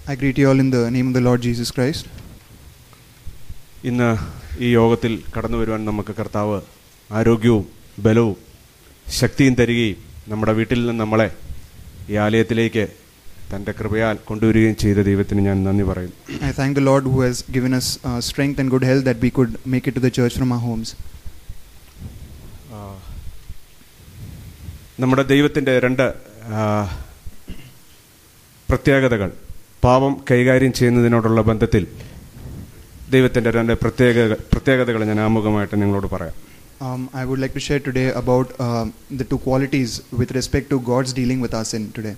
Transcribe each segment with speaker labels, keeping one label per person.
Speaker 1: I greet you all in the name of the Lord Jesus Christ.
Speaker 2: ഇന്ന് ഈ യോഗത്തിൽ കടന്നു വരുവാൻ നമുക്ക് കർത്താവ് ആരോഗ്യവും ബലവും ശക്തിയും തരികയും നമ്മുടെ വീട്ടിൽ നിന്ന് നമ്മളെ ഈ ആലയത്തിലേക്ക് തൻ്റെ കൃപയാൽ കൊണ്ടുവരികയും ചെയ്ത ദൈവത്തിന് ഞാൻ നന്ദി പറയുന്നു.
Speaker 1: I thank the Lord who has given us strength and good health that we could make it to the church from our homes.
Speaker 2: നമ്മുടെ ദൈവത്തിൻ്റെ രണ്ട് പ്രത്യേകതകൾ പാപം കൈകാര്യം ചെയ്യുന്നതിനോടുള്ള ബന്ധത്തിൽ ദൈവത്തിൻ്റെ രണ്ട് പ്രത്യേകതകൾ ഞാൻ ആമുഖമായിട്ട് നിങ്ങളോട് പറയാം.
Speaker 1: I would like to share today about the two qualities with respect to God's dealing with our sin today.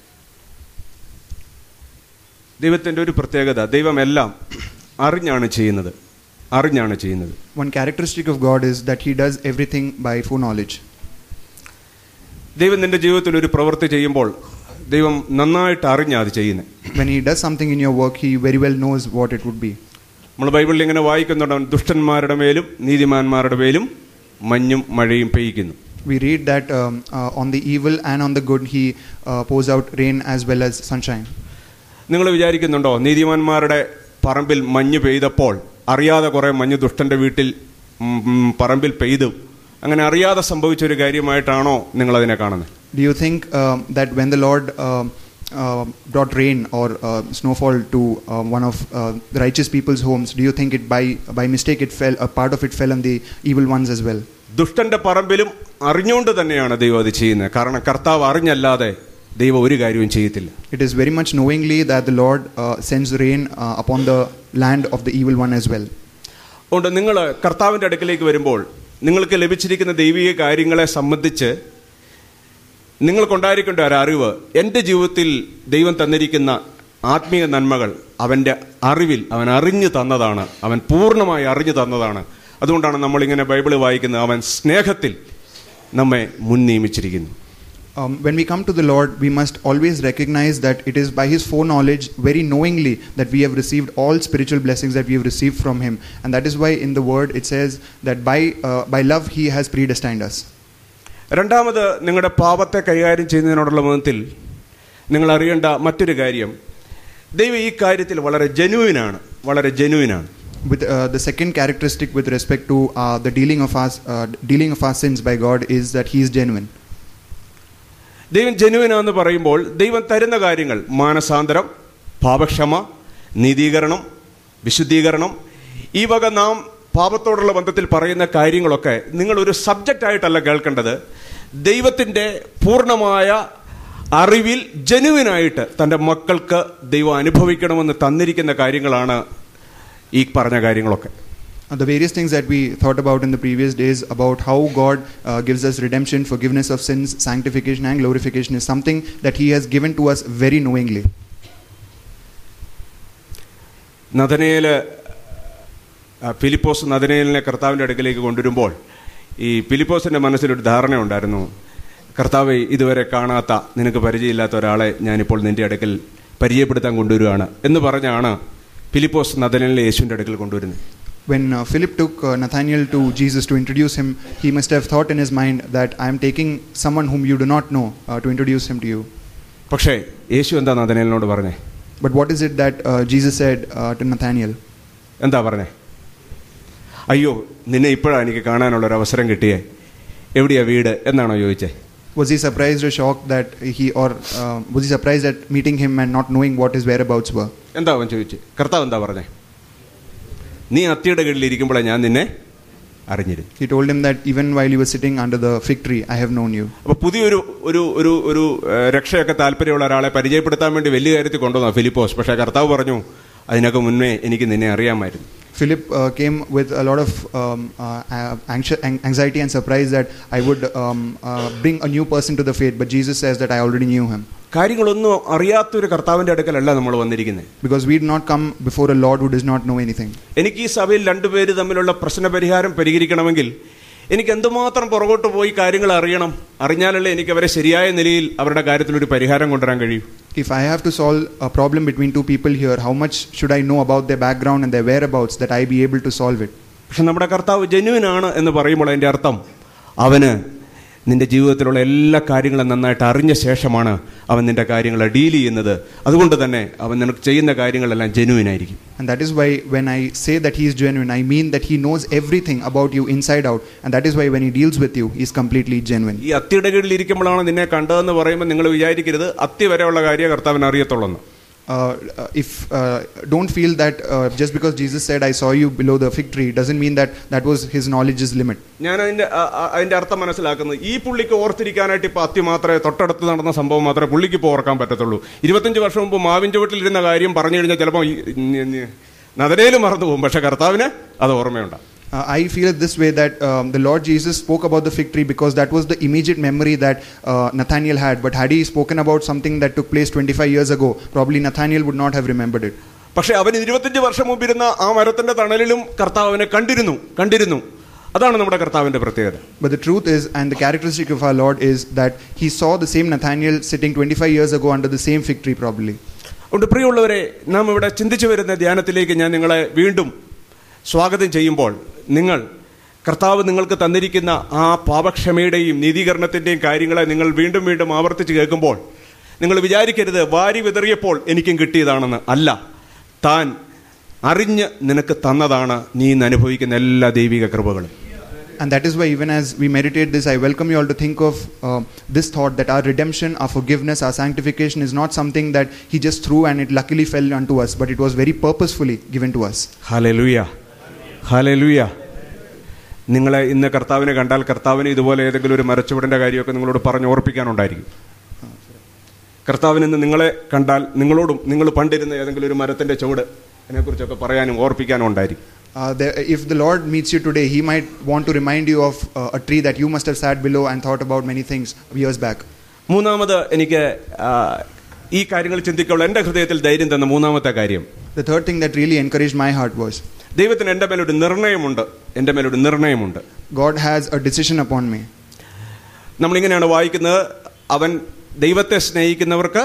Speaker 2: ദൈവത്തിൻ്റെ ഒരു പ്രത്യേകത, ദൈവമെല്ലാം അറിഞ്ഞാണ് ചെയ്യുന്നത്.
Speaker 1: One characteristic of God is that He does everything by foreknowledge.
Speaker 2: ദൈവം നിന്റെ ജീവിതത്തിൽ ഒരു പ്രവൃത്തി ചെയ്യുമ്പോൾ ദൈവം നന്നായിട്ട് അറിഞ്ഞാണ് അത് ചെയ്യുന്നത്.
Speaker 1: When He does something in your work, He very well knows what it would be.
Speaker 2: നമ്മൾ ബൈബിളിൽ ഇങ്ങനെ വായിക്കുന്നുണ്ട്, ദുഷ്ടന്മാരുടെ മേലും നീതിമാന്മാരുടെ മേലും മഞ്ഞും മഴയും പെയ്യിക്കുന്നു.
Speaker 1: We read that on the evil and on the good He pours out rain as well as sunshine.
Speaker 2: നിങ്ങൾ വിചാരിക്കുന്നുണ്ടോ നീതിമാന്മാരുടെ പറമ്പിൽ മഞ്ഞ് പെയ്തപ്പോൾ അറിയാതെ കുറേ മഞ്ഞ് ദുഷ്ടന്റെ വീട്ടിൽ പറമ്പിൽ പെയ്തു, അങ്ങനെ അറിയാതെ സംഭവിച്ച ഒരു കാര്യമായിട്ടാണോ നിങ്ങൾ അതിനെ കാണുന്നത്?
Speaker 1: Do you think that when the Lord brought rain or snowfall to one of the righteous people's homes, do you think it by mistake it fell, a part of it fell on the evil ones as well?
Speaker 2: ദുഷ്ടന്റെ പറമ്പിലും അറിഞ്ഞുകൊണ്ട് തന്നെയാണ് ദൈവം അത് ചെയ്യുന്നത്. കാരണം കർത്താവ് അറിഞ്ഞല്ലാതെ ദൈവം ഒരു കാര്യവും ചെയ്യത്തില്ല.
Speaker 1: It is very much knowingly that the Lord sends rain upon the land of the evil one as well.
Speaker 2: അതുകൊണ്ട് നിങ്ങൾ കർത്താവിൻ്റെ അടുക്കലേക്ക് വരുമ്പോൾ നിങ്ങൾക്ക് ലഭിച്ചിരിക്കുന്ന ദൈവിക കാര്യങ്ങളെ സംബന്ധിച്ച് നിങ്ങൾക്കുണ്ടായിരിക്കേണ്ട ഒരു അറിവ്, എൻ്റെ ജീവിതത്തിൽ ദൈവം തന്നിരിക്കുന്ന ആത്മീയ നന്മകൾ അവൻ്റെ അറിവിൽ അവൻ അറിഞ്ഞു തന്നതാണ്, അവൻ പൂർണ്ണമായി അറിഞ്ഞു തന്നതാണ്. അതുകൊണ്ടാണ് നമ്മളിങ്ങനെ ബൈബിൾ വായിക്കുന്നത്, അവൻ സ്നേഹത്തിൽ നമ്മെ മുൻ നിയമിച്ചിരിക്കുന്നു.
Speaker 1: When we come to the Lord, we must always recognize that it is by His foreknowledge, very knowingly, that we have received all spiritual blessings that we have received from Him. And that is why in the Word it says that by love He has predestined us.
Speaker 2: രണ്ടാമത്, നിങ്ങളുടെ പാപത്തെ കൈകാര്യം ചെയ്യുന്നതിനോടുള്ള ബന്ധത്തിൽ നിങ്ങൾ അറിയേണ്ട മറ്റൊരു കാര്യം, ദൈവം ഈ കാര്യത്തിൽ വളരെ ജെനുവിനാണ്.
Speaker 1: With the second characteristic with respect to the dealing of our sins by God is that He is genuine.
Speaker 2: ദൈവം ജെനുവിനാന്ന് പറയുമ്പോൾ ദൈവം തരുന്ന കാര്യങ്ങൾ മാനസാന്തരം, പാപക്ഷമ, നീതീകരണം, വിശുദ്ധീകരണം, ഈ വക നാം പാപത്തോടുള്ള ബന്ധത്തിൽ പറയുന്ന കാര്യങ്ങളൊക്കെ നിങ്ങളൊരു സബ്ജക്റ്റായിട്ടല്ല കേൾക്കേണ്ടത്. ദൈവത്തിൻ്റെ പൂർണ്ണമായ അറിവിൽ ജെനുവിനായിട്ട് തൻ്റെ മക്കൾക്ക് ദൈവം അനുഭവിക്കണമെന്ന് തന്നിരിക്കുന്ന കാര്യങ്ങളാണ് ഈ പറഞ്ഞ കാര്യങ്ങളൊക്കെ.
Speaker 1: The various things that we thought about in the previous days about how God gives us redemption, forgiveness of sins, sanctification and glorification is something that He has given to us very knowingly.
Speaker 2: Philipose നഥനയേലിനെ കർത്താവിൻ്റെ അടുക്കലേക്ക് കൊണ്ടുവരുമ്പോൾ ഈ ഫിലിപ്പോസിൻ്റെ മനസ്സിലൊരു ധാരണ ഉണ്ടായിരുന്നു, കർത്താവെ ഇതുവരെ കാണാത്ത നിനക്ക് പരിചയമില്ലാത്ത ഒരാളെ ഞാനിപ്പോൾ നിൻ്റെ അടുക്കൽ പരിചയപ്പെടുത്താൻ കൊണ്ടുവരികയാണ് എന്ന് പറഞ്ഞാണ് ഫിലിപ്പോസ് നഥനയേലിനെ യേശുവിൻ്റെ അടുക്കൽ കൊണ്ടുവരുന്നത്.
Speaker 1: When Philip took Nathanael to Jesus to introduce him, he must have thought in his mind that I am taking someone whom you do not know to introduce him to you.
Speaker 2: പക്ഷേ യേശു എന്താ നഥനയേലിനോട് പറഞ്ഞേ?
Speaker 1: But what is it that Jesus said to Nathanael?
Speaker 2: എന്താ പറഞ്ഞേ? അയ്യോ, നിന്നെ ഇപ്പോഴാണ് എനിക്ക് കാണാനുള്ളൊരു അവസരം കിട്ടിയേ, എവിടെയാ വീട് എന്നാണോ ചോദിച്ചേ?
Speaker 1: Was he surprised or shocked that was he surprised at meeting him and not knowing what his whereabouts were?
Speaker 2: എന്താ അവൻ ചോദിച്ചു? കർത്താവ് എന്താ പറഞ്ഞേ? നീ അത്തിയുടെ കീഴിൽ ഇരിക്കുമ്പോഴേ ഞാൻ നിന്നെ അറിഞ്ഞിരുന്നു.
Speaker 1: He told him that even while you were sitting under the fig tree, I have known you.
Speaker 2: അപ്പോൾ പുതിയൊരു ഒരു ഒരു ഒരു രക്ഷയൊക്കെ താല്പര്യമുള്ള ഒരാളെ പരിചയപ്പെടുത്താൻ വേണ്ടി വലിയ കാര്യത്തിൽ കൊണ്ടുവന്ന ഫിലിപ്പോസ്. പക്ഷേ കർത്താവ് പറഞ്ഞു, അതിനൊക്കെ മുന്നേ എനിക്ക് നിന്നെ അറിയാമായിരുന്നു.
Speaker 1: Philip came with a lot of anxiety and surprise that I would bring a new person to the faith, but Jesus says that I already knew him.
Speaker 2: കാര്യങ്ങളൊന്നും അറിയാത്തൊരു കർത്താവിൻ്റെ അടുക്കലല്ല നമ്മൾ വന്നിരിക്കുന്നത്.
Speaker 1: Because we did not come before a Lord who does not know anything.
Speaker 2: എനിക്ക് ഈ സഭയിൽ രണ്ടുപേര് തമ്മിലുള്ള പ്രശ്നപരിഹാരം പരിഹരിക്കണമെങ്കിൽ എനിക്ക് എന്തുമാത്രം പുറകോട്ട് പോയി കാര്യങ്ങൾ അറിഞ്ഞാലല്ലേ എനിക്ക് അവരെ ശരിയായ നിലയിൽ അവരുടെ കാര്യത്തിലൊരു പരിഹാരം കൊണ്ടുവരാൻ കഴിയും.
Speaker 1: If I have to solve a problem between two people here, how much should I know about their background and their whereabouts that I be able to solve it?
Speaker 2: പക്ഷെ നമ്മുടെ കർത്താവ് ജെന്യുവിനാണ് എന്ന് പറയുമ്പോൾ അതിൻ്റെ അർത്ഥം അവന് നിന്റെ ജീവിതത്തിലുള്ള എല്ലാ കാര്യങ്ങളും നന്നായിട്ട് അറിഞ്ഞ ശേഷമാണ് അവൻ നിന്റെ കാര്യങ്ങളെ ഡീൽ ചെയ്യുന്നത്. അതുകൊണ്ട് തന്നെ അവൻ നിനക്ക് ചെയ്യുന്ന കാര്യങ്ങളെല്ലാം ജെനുവിൻ ആയിരിക്കും.
Speaker 1: And that is why when I say that he is genuine, I mean that he knows everything about you inside out, and that is why when he deals with you, he is completely genuine.
Speaker 2: ഈ അത്തിയുടെ കീഴിൽ ഇരിക്കുമ്പോഴാണ് നിന്നെ കണ്ടതെന്ന് പറയുമ്പോൾ നിങ്ങൾ വിചാരിക്കരുത് അത്തി വരെയുള്ള കാര്യം കർത്താവിന് അറിയത്തുള്ളൂ.
Speaker 1: Don't feel that just because Jesus said I saw you below the fig tree doesn't mean that that was his knowledge's limit.
Speaker 2: ഞാൻ അതിന്റെ അർത്ഥം മനസ്സിലാക്കുന്നത് ഈ പുള്ളിക്ക് ഓർത്തിരിക്കാനായിട്ട് ഇപ്പൊ അത്തി മാത്രമേ തൊട്ടടുത്ത് നടന്ന സംഭവം മാത്രമേ പുള്ളിക്ക് ഇപ്പോൾ ഓർക്കാൻ പറ്റത്തുള്ളൂ. 25 വർഷം മുമ്പ് മാവിൻ ചുവട്ടിലിരുന്ന കാര്യം പറഞ്ഞു കഴിഞ്ഞാൽ ചിലപ്പോൾ നദരയിൽ മറന്നു പോകും, പക്ഷെ കർത്താവിന് അത് ഓർമ്മയുണ്ടാകും.
Speaker 1: I feel this way that the Lord Jesus spoke about the fig tree because that was the immediate memory that Nathaniel had. But had he spoken about something that took place 25 years ago, probably Nathaniel would not have remembered it.
Speaker 2: പക്ഷെ അവന് 25 വർഷം മുമ്പിരുന്ന ആ മരത്തിന്റെ തണലിലും കർത്താവ് അവനെ കണ്ടിരുന്നു. അതാണ് നമ്മുടെ കർത്താവിന്റെ പ്രത്യേകത.
Speaker 1: But the truth is, and the characteristic of our Lord is that he saw the same Nathaniel sitting 25 years ago under the same fig tree probably.
Speaker 2: അതുകൊണ്ട് പ്രിയമുള്ളവരെ, നാം ഇവിടെ ചിന്തിച്ചു വരുന്ന ധ്യാനത്തിലേക്ക് ഞാൻ നിങ്ങളെ വീണ്ടും സ്വാഗതം ചെയ്യുമ്പോൾ, നിങ്ങൾ കർത്താവ് നിങ്ങൾക്ക് തന്നിരിക്കുന്ന ആ പാപക്ഷമയുടെയും നീതീകരണത്തിൻ്റെയും കാര്യങ്ങളെ നിങ്ങൾ വീണ്ടും വീണ്ടും ആവർത്തിച്ച് കേൾക്കുമ്പോൾ നിങ്ങൾ വിചാരിക്കരുത് വാരി വിതറിയപ്പോൾ എനിക്കും കിട്ടിയതാണെന്ന്. അല്ല, താൻ അറിഞ്ഞ് നിനക്ക് തന്നതാണ് നീ ഇന്ന് അനുഭവിക്കുന്ന എല്ലാ ദൈവിക കൃപകളും.
Speaker 1: And that is why even as we meditate this, I welcome you all to think of this thought that our redemption, our forgiveness, our sanctification is not something that he just threw and it luckily fell unto us, but it was very purposefully given to us.
Speaker 2: Hallelujah, hallelujah. നിങ്ങളെ ഇന്ന് കർത്താവിനെ കണ്ടാൽ കർത്താവിന് ഇതുപോലെ ഏതെങ്കിലും ഒരു മരച്ചുവടിൻ്റെ കാര്യമൊക്കെ നിങ്ങളോട് പറഞ്ഞ് ഓർപ്പിക്കാനുണ്ടായിരിക്കും. കർത്താവിന് ഇന്ന് നിങ്ങളെ കണ്ടാൽ നിങ്ങളോടും നിങ്ങൾ പണ്ടിരുന്ന ഏതെങ്കിലും ഒരു മരത്തിൻ്റെ ചുവട് അതിനെക്കുറിച്ചൊക്കെ പറയാനും ഓർപ്പിക്കാനും ഉണ്ടായിരിക്കും.
Speaker 1: If the Lord meets you today, he might want to remind you of a tree that you must have sat below and thought about many things years back.
Speaker 2: മൂന്നാമത് എനിക്ക് ഈ കാര്യങ്ങൾ ചിന്തിക്കുള്ള എൻ്റെ ഹൃദയത്തിൽ ധൈര്യം തന്ന മൂന്നാമത്തെ കാര്യം,
Speaker 1: the third thing that really encouraged my heart was,
Speaker 2: ദൈവത്തിന് എൻ്റെ മേലൊരു നിർണയമുണ്ട്.
Speaker 1: God has a decision upon me.
Speaker 2: നമ്മളിങ്ങനെയാണ് വായിക്കുന്നത്, അവൻ ദൈവത്തെ സ്നേഹിക്കുന്നവർക്ക്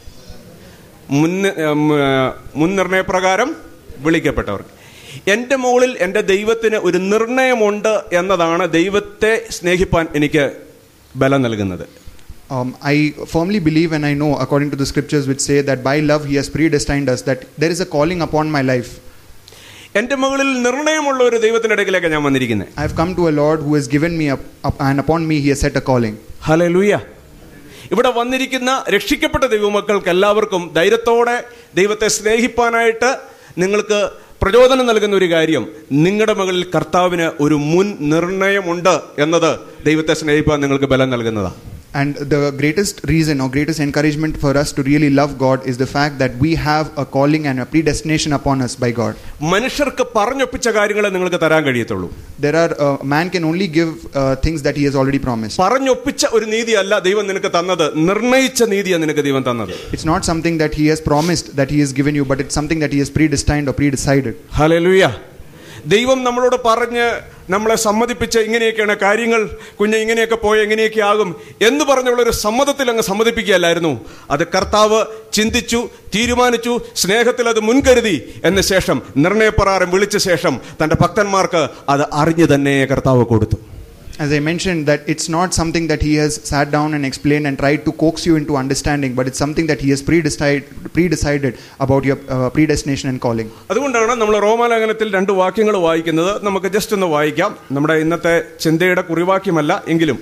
Speaker 2: മുൻനിർണയപ്രകാരം വിളിക്കപ്പെട്ടവർക്ക്. എൻ്റെ മുകളിൽ എൻ്റെ ദൈവത്തിന് ഒരു നിർണയമുണ്ട് എന്നതാണ് ദൈവത്തെ സ്നേഹിപ്പാൻ എനിക്ക് ബലം നൽകുന്നത്.
Speaker 1: I firmly believe and I know according to the scriptures which say that by love he has predestined us, that there is a calling upon my life.
Speaker 2: എൻ്റെ മുകളിൽ നിർണയമുള്ള ഒരു ദൈവത്തിൻ്റെ അടുക്കലേക്ക് ഞാൻ വന്നിരിക്കുന്നത്.
Speaker 1: I have come to a Lord who has given me and upon me he has set a calling.
Speaker 2: Hallelujah. ഇവിടെ വന്നിരിക്കുന്ന രക്ഷിക്കപ്പെട്ട ദൈവമക്കൾക്ക് എല്ലാവർക്കും ധൈര്യത്തോടെ ദൈവത്തെ സ്നേഹിപ്പാനായിട്ട് നിങ്ങൾക്ക് പ്രചോദനം നൽകുന്ന ഒരു കാര്യം, നിങ്ങളുടെ മകളിൽ കർത്താവിന് ഒരു മുൻ നിർണയമുണ്ട് എന്നത് ദൈവത്തെ സ്നേഹിപ്പാൻ നിങ്ങൾക്ക് ബലം നൽകുന്നതാണ്.
Speaker 1: And the greatest reason or greatest encouragement for us to really love God is the fact that we have a calling and a predestination upon us by God.
Speaker 2: മനുഷ്യർക്ക് പറഞ്ഞൊപ്പിച്ച കാര്യങ്ങളെ നിങ്ങൾക്ക് തരാൻ കഴിയത്തുള്ളൂ.
Speaker 1: There are man can only give things that he has already promised.
Speaker 2: പറഞ്ഞൊപ്പിച്ച ഒരു നീതിയല്ല ദൈവം നിനക്ക് തന്നത്, നിർണയിച്ച നീതിയാണ് നിനക്ക് ദൈവം തന്നത്.
Speaker 1: It's not something that he has promised that he has given you, but it's something that he has predestined or predecided.
Speaker 2: Hallelujah. ദൈവം നമ്മളോട് പറഞ്ഞ് നമ്മളെ സമ്മതിപ്പിച്ച് ഇങ്ങനെയൊക്കെയാണ് കാര്യങ്ങൾ, കുഞ്ഞ് ഇങ്ങനെയൊക്കെ പോയ എങ്ങനെയൊക്കെ ആകും എന്ന് പറഞ്ഞുള്ളൊരു സമ്മതത്തിൽ അങ്ങ് സമ്മതിപ്പിക്കുകയല്ലായിരുന്നു. അത് കർത്താവ് ചിന്തിച്ചു, തീരുമാനിച്ചു, സ്നേഹത്തിൽ അത് മുൻകരുതി എന്ന ശേഷം നിർണയപ്രകാരം വിളിച്ച ശേഷം തൻ്റെ ഭക്തന്മാർക്ക് അത് അറിഞ്ഞു തന്നെ കർത്താവ് കൊടുത്തു.
Speaker 1: As I mentioned, that it's not something that he has sat down and explained and tried to coax you into understanding, but it's something that he has predecided about your predestination and calling.
Speaker 2: അതുകൊണ്ടാണ് നമ്മൾ റോമാലേഖനത്തിൽ 2 വാക്യങ്ങൾ വായിക്കുന്നത്. നമുക്ക് just ഒന്ന് വായിക്കാം. നമ്മുടെ ഇന്നത്തെ ചിന്തയുടെ കുറിവാക്യമല്ല എങ്കിലും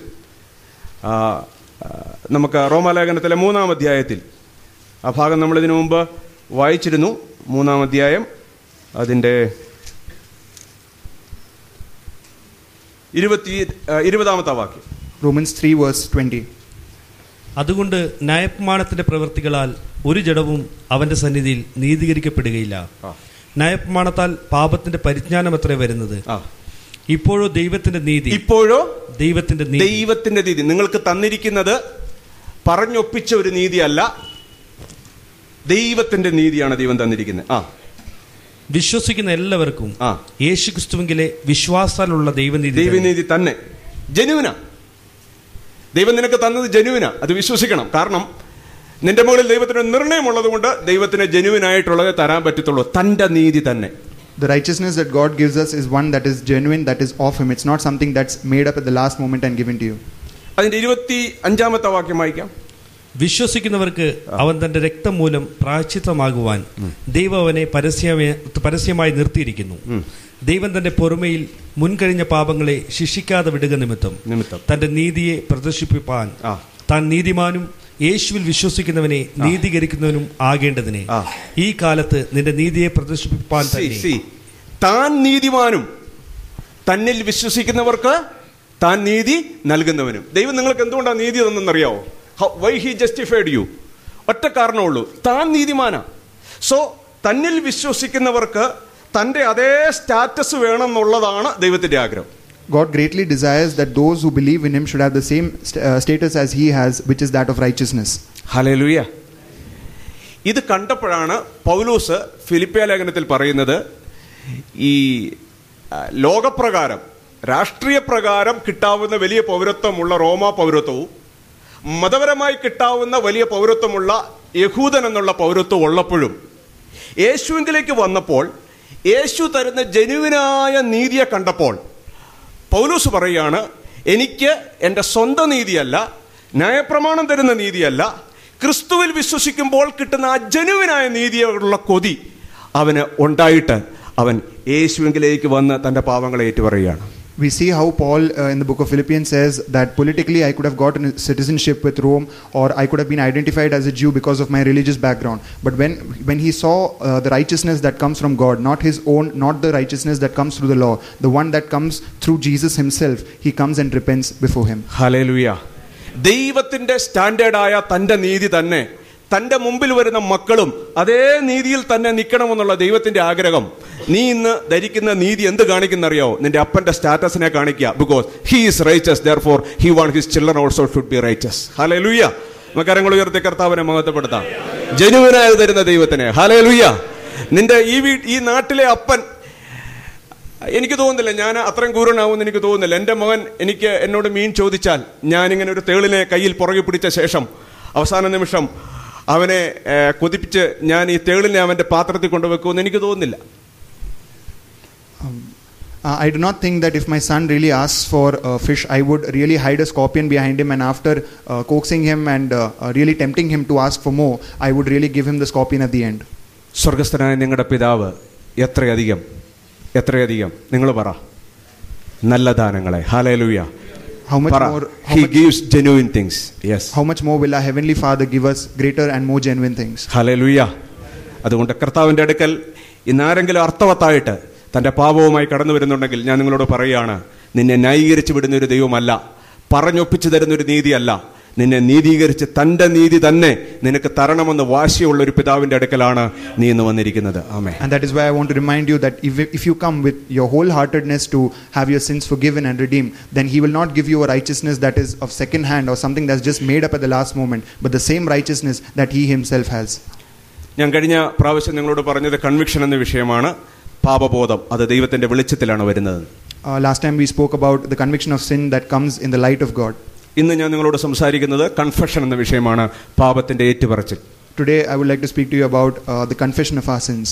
Speaker 2: നമുക്ക് റോമാലേഖനത്തിലെ 3-ാം അധ്യായത്തിൽ ആ ഭാഗം നമ്മളിതിനു മുമ്പ് വായിച്ചിരുന്നു. 3-ാം അധ്യായം അതിൻ്റെ 20-ാമത്തെ വാക്യം.
Speaker 1: Romans 3 verse 20.
Speaker 3: അതുകൊണ്ട് ന്യായപ്രമാണത്തിന്റെ പ്രവൃത്തികളാൽ ഒരു ജഡവും അവന്റെ സന്നിധിയിൽ നീതീകരിക്കപ്പെടുകയില്ല. ന്യായപ്രമാണത്താൽ പാപത്തിന്റെ പരിജ്ഞാനമത്രേ വരുന്നത്. ഇപ്പോഴോ ദൈവത്തിന്റെ നീതി
Speaker 2: നിങ്ങൾക്ക് തന്നിരിക്കുന്നത് പറഞ്ഞൊപ്പിച്ച ഒരു നീതിയല്ല, ദൈവത്തിന്റെ നീതിയാണ് ദൈവം തന്നിരിക്കുന്നത്.
Speaker 3: വിശ്വസിക്കുന്ന എല്ലാവർക്കും യേശുക്രിസ്തുവിലെ വിശ്വാസാലുള്ള ദൈവനീതി
Speaker 2: തന്നെ ജനുവിന. ദൈവം നിനക്ക് തന്നത് ജനുവിന, അത് വിശ്വസിക്കണം. കാരണം നിന്റെ മുകളിൽ ദൈവത്തിന് നിർണയമുള്ളത് കൊണ്ട് ദൈവത്തിന് ജനുവിനായിട്ടുള്ളത് തരാൻ പറ്റത്തുള്ളൂ, തന്റെ നീതി തന്നെ.
Speaker 1: The righteousness that God gives us is one that is genuine, that is of him. It's not something that's made up at the last moment and given to you.
Speaker 2: അതിന്റെ 25-ാമത്തെ വാക്യം വായിക്കാം.
Speaker 3: വിശ്വസിക്കുന്നവർക്ക് അവൻ തന്റെ രക്തം മൂലം പ്രായശ്ചിത്തമാകുവാൻ ദൈവം അവനെ പരസ്യമായി നിർത്തിയിരിക്കുന്നു. ദൈവം തന്റെ പൊറുമയിൽ മുൻകഴിഞ്ഞ പാപങ്ങളെ ശിക്ഷിക്കാതെ വിടുക നിമിത്തം തന്റെ നീതിയെ പ്രദർശിപ്പിപ്പാൻ താൻ നീതിമാനും യേശുവിൽ വിശ്വസിക്കുന്നവനെ നീതീകരിക്കുന്നവനും ആകേണ്ടതിനെ ഈ കാലത്ത് നിന്റെ നീതിയെ പ്രദർശിപ്പിപ്പാൻ
Speaker 2: താൻ നീതിമാനും തന്നിൽ വിശ്വസിക്കുന്നവർക്ക് താൻ നീതി നൽകുന്നവനും. ദൈവം നിങ്ങൾക്ക് എന്തുകൊണ്ടാണ് നീതി തന്നെന്നറിയാവോ? Why he justified you? ഒറ്റ കാരണമുള്ളൂ, താൻ നീതിമാനാ. സോ തന്നിൽ വിശ്വസിക്കുന്നവർക്ക് തന്റെ അതേ സ്റ്റാറ്റസ് വേണമെന്നുള്ളതാണ് ദൈവത്തിന്റെ ആഗ്രഹം.
Speaker 1: God greatly desires that those who believe in him should have the same status as he has, which is that of righteousness.
Speaker 2: Hallelujah. ഇത് കണ്ടപ്പോഴാണ് പൗലോസ് ഫിലിപ്പിയ ലേഖനത്തിൽ പറയുന്നത്, ഈ ലോകപ്രകാരം രാഷ്ട്രീയ പ്രകാരം കിട്ടാവുന്ന വലിയ പൗരത്വമുള്ള റോമാ പൗരത്വവും മതപരമായി കിട്ടാവുന്ന വലിയ പൗരത്വമുള്ള യഹൂദൻ എന്നുള്ള പൗരത്വം ഉള്ളപ്പോഴും യേശുവിലേക്ക് വന്നപ്പോൾ യേശു തരുന്ന ജനുവിനായ നീതിയെ കണ്ടപ്പോൾ പൗലോസ് പറയുകയാണ്, എനിക്ക് എൻ്റെ സ്വന്തം നീതിയല്ല, ന്യായപ്രമാണം തരുന്ന നീതിയല്ല, ക്രിസ്തുവിൽ വിശ്വസിക്കുമ്പോൾ കിട്ടുന്ന ആ ജനുവിനായ നീതിയോടുള്ള കൊതി അവന് ഉണ്ടായിട്ട് അവൻ യേശുവിലേക്ക് വന്ന് തൻ്റെ പാവങ്ങളെ ഏറ്റുപറയുകയാണ്.
Speaker 1: We see how Paul in the book of Philippians says that politically I could have gotten citizenship with Rome, or I could have been identified as a Jew because of my religious background. But when he saw the righteousness that comes from God, not his own, not the righteousness that comes through the law, the one that comes through Jesus himself, he comes and repents before him.
Speaker 2: Hallelujah. ദൈവത്തിന്റെ സ്റ്റാൻഡേർഡായ തന്റെ നീതി തന്നെ തന്റെ മുമ്പിൽ വരുന്ന മക്കളും അതേ നീതിയിൽ തന്നെ നിൽക്കണമെന്നുള്ള ദൈവത്തിന്റെ ആഗ്രഹം. നീ ഇന്ന് ധരിക്കുന്ന നീതി എന്ത് കാണിക്കുന്നറിയോ? നിന്റെ അപ്പന്റെ സ്റ്റാറ്റസിനെ കാണിക്കുക. Because he is riches, therefore he wants his children also should be righteous. Hallelujah. കരങ്ങൾ ഉയർത്തി കർത്താവിനെ മഹത്വപ്പെടുത്താം. ജനുവിനായി തരുന്ന ദൈവത്തിനെ. ഹല്ലേലൂയ. നിന്റെ ഈ നാട്ടിലെ അപ്പൻ, എനിക്ക് തോന്നുന്നില്ല ഞാൻ അത്രയും ക്രൂരനാവുമെന്ന് എനിക്ക് തോന്നുന്നില്ല. എൻ്റെ മകൻ എന്നോട് മീൻ ചോദിച്ചാൽ ഞാനിങ്ങനെ ഒരു തേളിനെ കയ്യിൽ പുറകെ പിടിച്ച ശേഷം അവസാന നിമിഷം അവനെ കൊതിപ്പിച്ച് ഞാൻ ഈ തേളിനെ അവന്റെ പാത്രത്തിൽ കൊണ്ടുവെക്കുമെന്ന് എനിക്ക് തോന്നുന്നില്ല.
Speaker 1: I do not think that if my son really asks for fish, I would really hide a scorpion behind him, and after coaxing him and really tempting him to ask for more, I would really give him the scorpion at the end.
Speaker 2: സ്വർഗസ്ഥനായ നിങ്ങളുടെ പിതാവ് എത്രയധികം നിങ്ങൾ പറ നല്ല ദാനങ്ങളെ. Hallelujah.
Speaker 1: How much more
Speaker 2: he gives genuine things. Yes.
Speaker 1: How much more will our heavenly Father give us greater and more genuine things?
Speaker 2: Hallelujah. അതുകൊണ്ട് കർത്താവിന്റെ അടുക്കൽ ഇന്നാരെങ്കിലും അർത്ഥവത്തായിട്ട് തന്റെ പാപവുമായി കടന്നു വരുന്നുണ്ടെങ്കിൽ ഞാൻ നിങ്ങളോട് പറയുകയാണ്, നിന്നെ ന്യായീകരിച്ചു വിടുന്ന ഒരു ദൈവമല്ല, പറഞ്ഞൊപ്പിച്ചു തരുന്നൊരു നീതിയല്ല, നിന്നെ നീതീകരിച്ച് തന്റെ നീതി തന്നെ നിനക്ക് തരണമെന്ന് വാശിയുള്ള ഒരു പിതാവിന്റെ അടുക്കലാണ് നീ ഇന്ന് വന്നിരിക്കുന്നത്. ആമേൻ.
Speaker 1: And that is why I want to remind you that if you come with your wholeheartedness to have your sins forgiven and redeemed, then he will not give you a righteousness that is of second hand or something that's just made up at the last moment, but the same righteousness that he himself has.
Speaker 2: ഞാൻ കഴിഞ്ഞ പ്രാവശ്യം നിങ്ങളോട് പറഞ്ഞത് conviction എന്ന വിഷയമാണ്. പാപബോധം അത് ദൈവത്തിന്റെ വെളിച്ചത്തിലാണ് വരുന്നത്.
Speaker 1: Last time we spoke about the conviction of sin that comes in the light of God.
Speaker 2: ഇന്ന് ഞാൻ നിങ്ങളോട് സംസാരിക്കുന്നത് കൺഫെഷൻ എന്ന വിഷയമാണ്, പാപത്തിന്റെ ഏറ്റുപറച്ചിൽ.
Speaker 1: Today I would like to speak to you about the confession of our sins.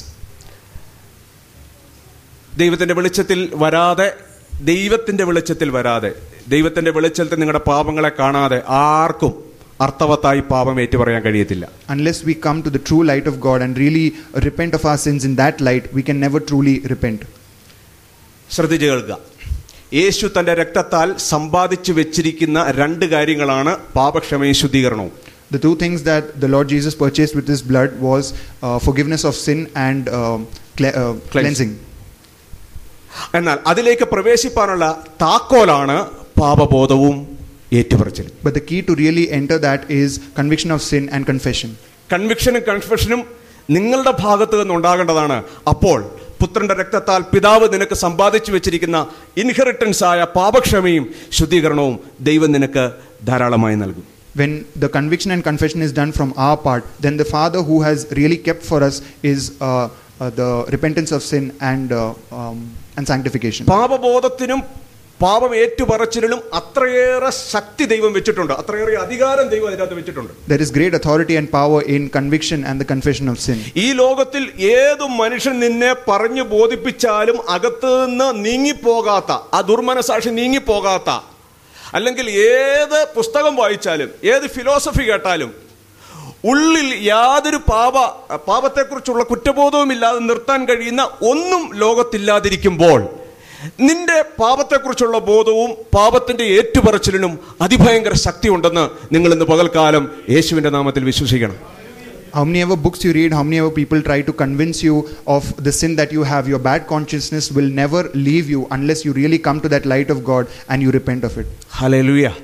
Speaker 2: ദൈവത്തിന്റെ വെളിച്ചത്തിൽ വരാതെ ദൈവത്തിന്റെ വെളിച്ചത്തിൽ നിങ്ങളുടെ പാപങ്ങളെ കാണാതെ ആർക്കും അർത്ഥവത്തായി പാപം ഏറ്റുപറയാൻ കഴിയത്തില്ല.
Speaker 1: Unless we come to the true light of God and really repent of our sins in that light, we can never truly repent.
Speaker 2: ശ്രദ്ധിച്ചു കേൾക്കുക. യേശു തന്റെ രക്തത്താൽ സമ്പാദിച്ചു വെച്ചിരിക്കുന്ന രണ്ട് കാര്യങ്ങളാണ് പാപക്ഷമയും ശുദ്ധീകരണവും.
Speaker 1: The two things that the Lord Jesus purchased with his blood was forgiveness of sin and cleansing.
Speaker 2: എന്നാൽ അതിലേക്ക് പ്രവേശിപ്പാനുള്ള താക്കോലാണ് പാപബോധവും ഏറ്റുപറച്ചിലും.
Speaker 1: But the key to really enter that is conviction of sin and confession.
Speaker 2: കൺവിക്ഷനും കൺഫെഷനും നിങ്ങളുടെ ഭാഗത്ത് നിന്ന് ഉണ്ടാകേണ്ടതാണ്. അപ്പോൾ പുത്രന്റെ രക്തത്താൽ പിതാവ് നിനക്ക് സമ്പാദിച്ചു വെച്ചിരിക്കുന്ന ഇൻഹെറിറ്റൻസ് ആയ പാപക്ഷമയും ശുദ്ധീകരണവും ദൈവം നിനക്ക് ധാരാളമായി നൽകും.
Speaker 1: When the conviction and confession is done from our part, then the Father who has really kept for us is the repentance of sin and sanctification.
Speaker 2: പാപബോധത്തിനും പാപം ഏറ്റുപറച്ചിലും അത്രയേറെ ശക്തി ദൈവം വെച്ചിട്ടുണ്ട്, അത്രയേറെ അധികാരം ദൈവം അതിനകത്ത് വെച്ചിട്ടുണ്ട്.
Speaker 1: There is great authority and power in conviction and the confession of sin.
Speaker 2: ഈ ലോകത്തിൽ ഏതു മനുഷ്യൻ നിന്നെ പറഞ്ഞു ബോധിപ്പിച്ചാലും അകത്ത് നിന്ന് നീങ്ങിപ്പോകാത്ത, ആ ദുർമനസാക്ഷി നീങ്ങിപ്പോകാത്ത, അല്ലെങ്കിൽ ഏത് പുസ്തകം വായിച്ചാലും ഏത് ഫിലോസഫി കേട്ടാലും ഉള്ളിൽ യാതൊരു പാപത്തെക്കുറിച്ചുള്ള കുറ്റബോധവുമില്ലാതെ നിർത്താൻ കഴിയുന്ന ഒന്നും ലോകത്തില്ലാതിരിക്കുമ്പോൾ നിന്റെ പാപത്തെക്കുറിച്ചുള്ള ബോധവും പാപത്തിന്റെ ഏറ്റുപറച്ചിലിനും അതിഭയങ്കര ശക്തി ഉണ്ടെന്ന് നിങ്ങൾ ഇന്ന് പകൽക്കാലം യേശുവിന്റെ നാമത്തിൽ വിശ്വസിക്കണം.
Speaker 1: How many ever books you read, how many ever people try to convince you of the sin that you have, your bad consciousness will never leave you unless you really come to that light of God and you repent of it.
Speaker 2: Hallelujah.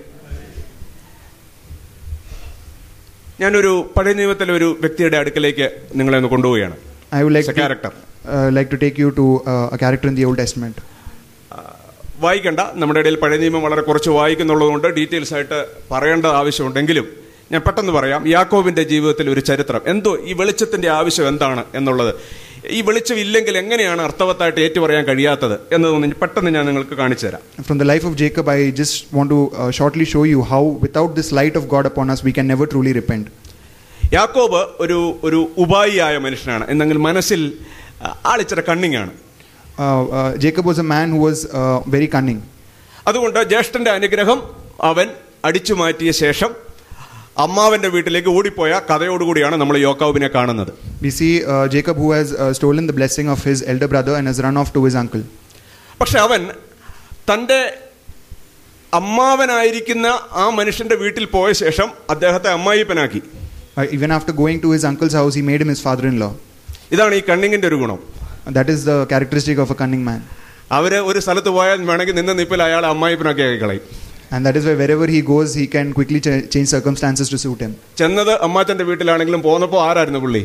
Speaker 2: ഞാനൊരു പഴയ നിയമത്തിലെ ഒരു വ്യക്തിയുടെ അടുക്കലേക്ക് നിങ്ങളെ ഒന്ന് കൊണ്ടുപോവുകയാണ്.
Speaker 1: I would like to take you to a character in the Old Testament.
Speaker 2: വായിക്കണ്ട, നമ്മുടെ ഇടയിൽ പഴയ നിയമം വളരെ കുറച്ച് വായിക്കുന്നുള്ളതുകൊണ്ട് ഡീറ്റെയിൽസ് ആയിട്ട് പറയേണ്ട ആവശ്യമുണ്ടെങ്കിലും ഞാൻ പെട്ടെന്ന് പറയാം. യാക്കോബിന്റെ ജീവിതത്തിൽ ഒരു ചരിത്രം, എന്തോ ഈ വെളിച്ചത്തിന്റെ ആവശ്യം എന്താണ് എന്നുള്ളത്, ഈ വെളിച്ചം ഇല്ലെങ്കിൽ എങ്ങനെയാണ് അർത്ഥവത്തായിട്ട് ഏറ്റുപറയാൻ കഴിയാത്തത് എന്നതൊന്ന് പെട്ടെന്ന് ഞാൻ നിങ്ങൾക്ക് കാണിച്ചു തരാം.
Speaker 1: From the life of Jacob, I just want to shortly show you how without this light of God upon us we can never truly repent.
Speaker 2: യാക്കോബ് ഒരു ഉപായിയായ മനുഷ്യനാണ്, എന്നെങ്കിൽ മനസ്സിൽ ആളിച്ചിര കണ്ണിങ് ആണ്.
Speaker 1: Jacob was a man who was very cunning.
Speaker 2: അതുകൊണ്ട് ജ്യേഷ്ഠന്റെ അനുഗ്രഹം അവൻ അടിച്ചു മാറ്റിയ ശേഷം അമ്മാവന്റെ വീട്ടിലേക്ക് ഓടിപ്പോയ കഥയോടുകൂടിയാണ് നമ്മൾ യാക്കോബിനെ കാണുന്നത്.
Speaker 1: We see Jacob who has stolen the blessing of his elder brother and has run off to his uncle.
Speaker 2: പക്ഷെ അവൻ തന്റെ അമ്മാവനായിരിക്കുന്ന ആ മനുഷ്യന്റെ വീട്ടിൽ പോയ ശേഷം അദ്ദേഹത്തെ അമ്മായിപ്പനാക്കി.
Speaker 1: Even after going to his uncle's house, he made him his father-in-law.
Speaker 2: ഇതാണ് ഈ കണ്ണിങ്ങിന്റെ ഒരു ഗുണം.
Speaker 1: That is the characteristic of a cunning man.
Speaker 2: അവര് ഒരു സ്ഥലത്ത് പോയാൽ വേണമെങ്കിൽ നിന്ന് നിപ്പിൽ അയാളെ അമ്മായിപ്പനാക്കി ആക്കി കളയും.
Speaker 1: And that is why wherever he goes, he can quickly change circumstances to suit him.
Speaker 2: ചെന്നത് അമ്മാച്ചന്റെ വീട്ടിലാണെങ്കിലും പോന്നപ്പോൾ ആരായിരുന്നു പുള്ളി?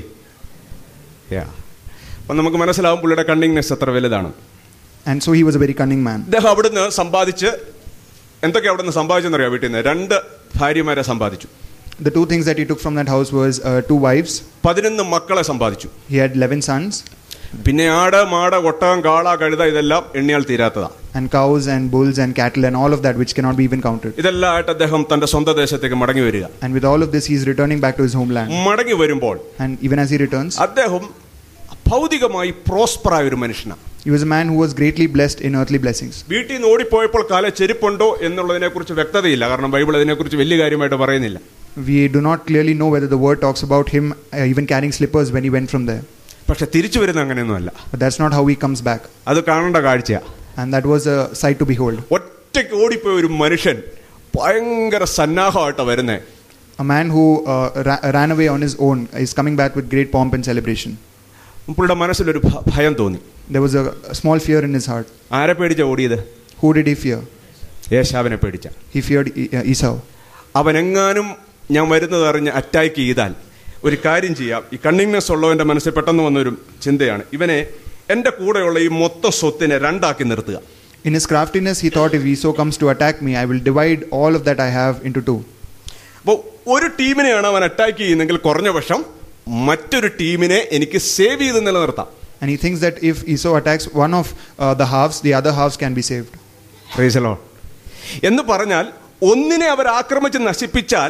Speaker 2: അപ്പം നമുക്ക് മനസ്സിലാവും പുള്ളിയുടെ കണ്ണിങ്നെസ് എത്ര വലുതാണ്.
Speaker 1: And so he was a very cunning man.
Speaker 2: അദ്ദേഹം അവിടുന്ന് സമ്പാദിച്ച് എന്തൊക്കെ അവിടുന്ന് സമ്പാദിച്ചെന്നറിയാം? വീട്ടിൽ നിന്ന് 2 ഭാര്യമാരെ സമ്പാദിച്ചു.
Speaker 1: The 2 things that he took from that house was 2 wives.
Speaker 2: 11 മക്കളെ സമ്പാദിച്ചു.
Speaker 1: He had 11 sons.
Speaker 2: പിന്നെ ആട്, മാട്, ഒട്ടകം, കാള, കഴുത ഇതെല്ലാം എണ്ണിയാൽ തീരാത്തതാണ്.
Speaker 1: And cows and bulls and cattle and all of that which cannot be even counted.
Speaker 2: ഇതെല്ലാം ആയിട്ട് അദ്ദേഹം തന്റെ സ്വന്തം ദേശത്തേക്ക് മടങ്ങി വരിക.
Speaker 1: And with all of this he is returning back to his homeland.
Speaker 2: മടങ്ങി വരുമ്പോൾ
Speaker 1: and even as he returns,
Speaker 2: അദ്ദേഹം ഭൗതികമായി പ്രോസ്പർ ആയ ഒരു മനുഷ്യനാണ്.
Speaker 1: He was a man who was greatly blessed in earthly blessings.
Speaker 2: വീട്ടിൽ നിന്ന് ഓടിപ്പോയപ്പോൾ കാലെ ചെരുപ്പുണ്ടോ എന്നുള്ളതിനെ കുറിച്ച് വ്യക്തതയില്ല, കാരണം ബൈബിൾ അതിനെക്കുറിച്ച് വലിയ കാര്യമായിട്ട് പറയുന്നില്ല.
Speaker 1: We do not clearly know whether the word talks about him even carrying slippers when he went from there.
Speaker 2: പക്ഷെ തിരിച്ചു വരുന്ന അങ്ങനെയൊന്നുമല്ല.
Speaker 1: But that's not how he comes back.
Speaker 2: അത് കാണേണ്ട കാഴ്ചയാ.
Speaker 1: And that was a sight to behold.
Speaker 2: ഒറ്റയ്ക്ക് ഓടിപ്പോയ ഒരു മനുഷ്യൻ ഭയങ്കര സന്നാഹമായിട്ട് വരുന്നേ.
Speaker 1: A man who ran away on his own is coming back with great pomp and celebration.
Speaker 2: പുള്ളിയുടെ മനസ്സിലൊരു ഭയം തോന്നി.
Speaker 1: There was a small fear in his heart.
Speaker 2: ആരെ പേടിച്ച ഓടിയത്?
Speaker 1: Who did he fear?
Speaker 2: ഏശാവിനെ പേടിച്ച.
Speaker 1: He feared Esau.
Speaker 2: അവനെങ്ങാനും ഞാൻ വരുന്നത് അറിഞ്ഞ് അറ്റാക്ക് ചെയ്താൽ ഒരു കാര്യം ചെയ്യാം. ഈ കണ്ണിങ്നെസ് ഉള്ളവന്റെ മനസ്സിൽ പെട്ടെന്ന് വന്നൊരു ചിന്തയാണ്, ഇവനെ എന്റെ കൂടെയുള്ള ഈ മൊത്തം സ്വത്തിനെ 2 ആക്കി നിർത്തുക.
Speaker 1: In his craftiness he thought, if Esau comes to attack me, I will divide all of that I have into 2.
Speaker 2: അപ്പോൾ ഒരു ടീമിനെയാണ് അവൻ അറ്റാക്ക് ചെയ്യുന്നെങ്കിൽ കുറഞ്ഞ പക്ഷം മറ്റൊരു ടീമിനെ എനിക്ക് സേവ് ചെയ്ത് നിലനിർത്താം.
Speaker 1: And he thinks that if Esau attacks one of the halves, the other halves can be saved.
Speaker 2: Praise the Lord. എന്ന് പറഞ്ഞാൽ ഒന്നിനെ അവർ ആക്രമിച്ച് നശിപ്പിച്ചാൽ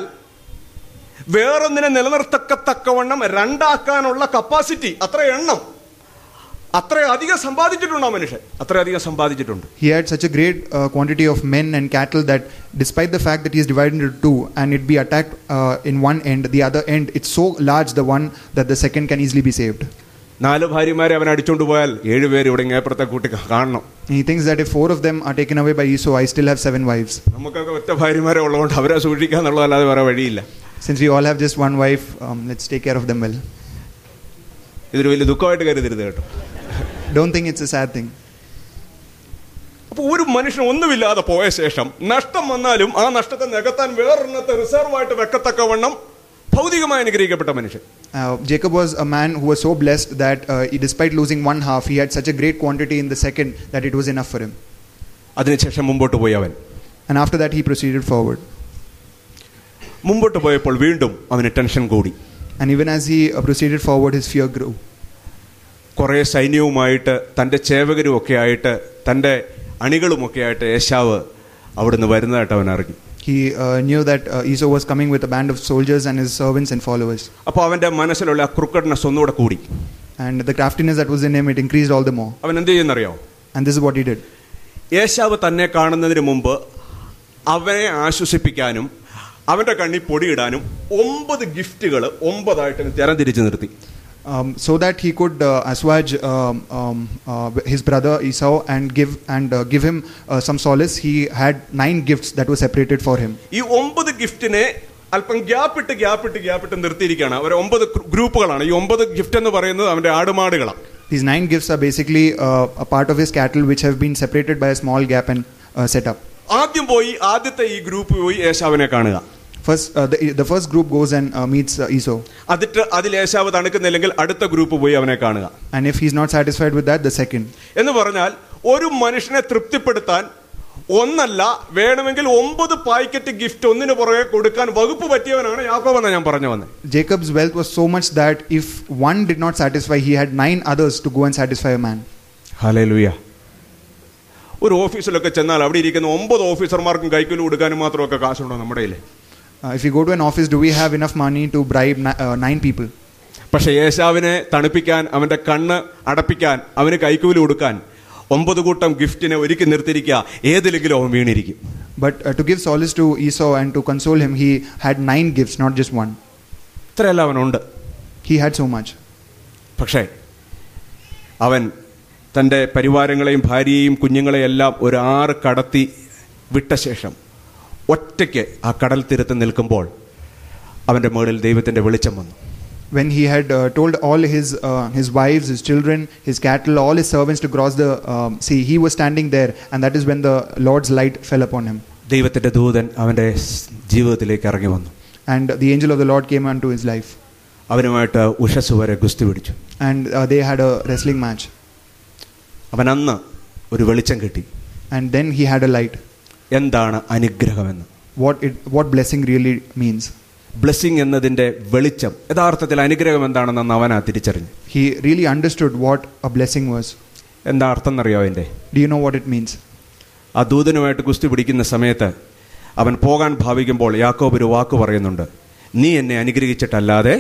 Speaker 2: വേറൊന്നിനെ നിലനിർത്തക്കത്തക്കവണ്ണം 2 ആക്കാനുള്ള കപ്പാസിറ്റി, അത്ര എണ്ണം, അത്രയധികം സമ്പാദിച്ചിട്ടുണ്ട് ആ മനുഷ്യൻ, അത്രയധികം സമ്പാദിച്ചിട്ടുണ്ട്.
Speaker 1: He had such a great quantity of men and cattle that despite the fact that he is divided into 2 and it be attacked in one end, the other end it's so large, the one that the second can easily be saved.
Speaker 2: 4 ഭാര്യമാരെ അവൻ അടിച്ചോണ്ട് പോയാൽ 7 പേര് ഇവിടെ ഇങ്ങേപ്പുറത്തെ കൂട്ടി കാണണം.
Speaker 1: He thinks that if 4 of them are taken away by Esau, I still have 7 wives.
Speaker 2: നമുക്കൊക്കെ ഒറ്റ ഭാര്യമാരെ ഉള്ളതുകൊണ്ട് അവരെ സൂക്ഷിക്കാന്നുള്ളതല്ലാതെ വേറെ വഴിയില്ല.
Speaker 1: Since we all have just one wife, let's take care of them well.
Speaker 2: ഇതൊരു വലിയ ദുഃഖമായിട്ട് കരുതരുത് കേട്ടോ.
Speaker 1: Don't think it's a sad thing.
Speaker 2: അപ്പോൾ ഒരു മനുഷ്യൻ ഒന്നുമില്ലാതെ പോയ ശേഷം നഷ്ടം വന്നാലും ആ നഷ്ടത്തെ നികത്താൻ വേറൊരെണ്ണത്തെ റിസർവായിട്ട് വെക്കത്തക്കവണ്ണം ഭൗതികമായി അനുഗ്രഹിക്കപ്പെട്ട മനുഷ്യൻ.
Speaker 1: Jacob was a man who was so blessed that despite losing 1 half, he had such a great quantity in the second that it was enough for him.
Speaker 2: അതിനുശേഷം മുമ്പോട്ട് പോയി അവൻ.
Speaker 1: And after that he proceeded forward.
Speaker 2: മുമ്പോട്ട് പോയപ്പോൾ വീണ്ടും അവന് tension കൂടി.
Speaker 1: And even as he proceeded forward, his fear grew.
Speaker 2: കുറേ സൈന്യവുമായിട്ട് തൻ്റെ ചേവകരും ഒക്കെ ആയിട്ട് തൻ്റെ അണികളുമൊക്കെ ആയിട്ട് ഏശാവ് അവിടുന്ന് വരുന്നതായിട്ട് അവൻ അറിഞ്ഞു.
Speaker 1: He knew that Esau was coming with a band of soldiers and his servants and followers.
Speaker 2: അപ്പോൾ അവൻ്റെ മനസ്സിലുള്ള ആ ക്രൂക്കഡ്നെസ് ഒന്നുകൂടെ കൂടി.
Speaker 1: And the craftiness that was in him, it increased all the more.
Speaker 2: അവൻ എന്ത് ചെയ്യുന്നറിയോ?
Speaker 1: And this is what he did.
Speaker 2: ഏശാവ് തന്നെ കാണുന്നതിന് മുമ്പ് അവനെ ആശ്വസിപ്പിക്കാനും അവന്റെ കണ്ണി പൊടിയിടാനും 9 ഗിഫ്റ്റുകൾ 9 തരംതിരിച്ചു നിർത്തി.
Speaker 1: So that he could assuage his brother Esau and give him some solace, he had 9 gifts that were separated for him.
Speaker 2: ഈ 9 ഗിഫ്റ്റിനെ അല്പം ഗ്യാപ്പിട്ട് നിർത്തിയിരിക്കുകയാണ്. അവർ 9 ഗ്രൂപ്പുകളാണ്. ഈ 9 ഗിഫ്റ്റ് എന്ന് പറയുന്നത് അവന്റെ ആടുമാടുകളാണ്.
Speaker 1: These 9 gifts are basically a part of his cattle which have been separated by a small gap and set up.
Speaker 2: ആദ്യം പോയി ആദ്യത്തെ ഈ ഗ്രൂപ്പ് പോയി ഏശാവിനെ കാണുക.
Speaker 1: First, the first group goes and meets Esau.
Speaker 2: അതിൽ ഏശാവ് തണുക്കുന്നില്ലെങ്കിൽ അടുത്ത ഗ്രൂപ്പ് പോയി അവനെ കാണുക.
Speaker 1: And if he's not satisfied with that, the second.
Speaker 2: എന്ന് പറഞ്ഞാൽ ഒരു മനുഷ്യനെ തൃപ്തിപ്പെടുത്താൻ ഒന്നല്ല, വേണമെങ്കിൽ 9 പാക്കറ്റ് ഗിഫ്റ്റ് ഒന്നിനു പുറകെ കൊടുക്കാൻ വകുപ്പ് പറ്റിയവനാണ് യാക്കോബ് എന്ന് ഞാൻ പറഞ്ഞു വന്നത്.
Speaker 1: Jacob's wealth was so much that if one did not satisfy, he had 9 others to go and satisfy a man.
Speaker 2: Hallelujah. ഒരു ഓഫീസിലൊക്കെ ചെന്നാൽ അവിടെ ഇരിക്കുന്ന 9 ഓഫീസർമാർക്കും കൈക്കൂലി കൊടുക്കാനും മാത്രമൊക്കെ കാശുണ്ടോ നമ്മുടെ കയ്യിൽ?
Speaker 1: If you go to an office, do we have enough money to bribe 9 people?
Speaker 2: പക്ഷെ ഏശാവിനെ തണുപ്പിക്കാൻ, അവന്റെ കണ്ണ് അടപ്പിക്കാൻ, അവന് കൈക്കൂലി കൊടുക്കാൻ 9 കൂട്ടം ഗിഫ്റ്റിനെ ഒരുക്കി നിർത്തിയിരിക്കുക. ഏതിലെങ്കിലും അവൻ വീണിരിക്കും.
Speaker 1: But to give solace to Esau and to console him, he had 9 gifts, not just one.
Speaker 2: ഇത്രയല്ല അവനുണ്ട്.
Speaker 1: He had so much.
Speaker 2: പക്ഷേ അവൻ തൻ്റെ പരിവാരങ്ങളെയും ഭാര്യയെയും കുഞ്ഞുങ്ങളെയും എല്ലാം ഒരു 6 കടത്തി വിട്ട ശേഷം ഒറ്റയ്ക്ക് ആ കടൽ തീരത്ത് നിൽക്കുമ്പോൾ അവൻ്റെ മുകളിൽ ദൈവത്തിൻ്റെ വെളിച്ചം വന്നു.
Speaker 1: When he had told all his wives, his children, his cattle, all his servants to cross the sea, he was standing there, and that is when the Lord's light fell upon him.
Speaker 2: ദൈവത്തിൻ്റെ ദൂതൻ അവൻ്റെ ജീവിതത്തിലേക്ക് ഇറങ്ങി വന്നു.
Speaker 1: And the angel of the Lord came unto his life.
Speaker 2: അവനുമായിട്ട് ഉഷസ് വരെ ഗുസ്തി പിടിച്ചു.
Speaker 1: And they had a wrestling match.
Speaker 2: അവൻ അന്ന് ഒരു വെളിച്ചം കിട്ടി.
Speaker 1: And then he had a light.
Speaker 2: എന്താണ് അനുഗ്രഹമെന്ന്,
Speaker 1: what blessing really means.
Speaker 2: Blessing എന്നതിൻ്റെ വെളിച്ചം, യഥാർത്ഥത്തിൽ അനുഗ്രഹം എന്താണെന്ന് അവനാ തിരിച്ചറിഞ്ഞു.
Speaker 1: He really understood what a blessing was.
Speaker 2: എന്താ അർത്ഥം എന്നറിയോ അതിൻ്റെ?
Speaker 1: Do you know what it means?
Speaker 2: ആ ദൂതനുമായിട്ട് ഗുസ്തി പിടിക്കുന്ന സമയത്ത് അവൻ പോകാൻ ഭാവിക്കുമ്പോൾ യാക്കോബ് ഒരു വാക്ക് പറയുന്നുണ്ട്, നീ എന്നെ അനുഗ്രഹിച്ചിട്ടല്ലാതെ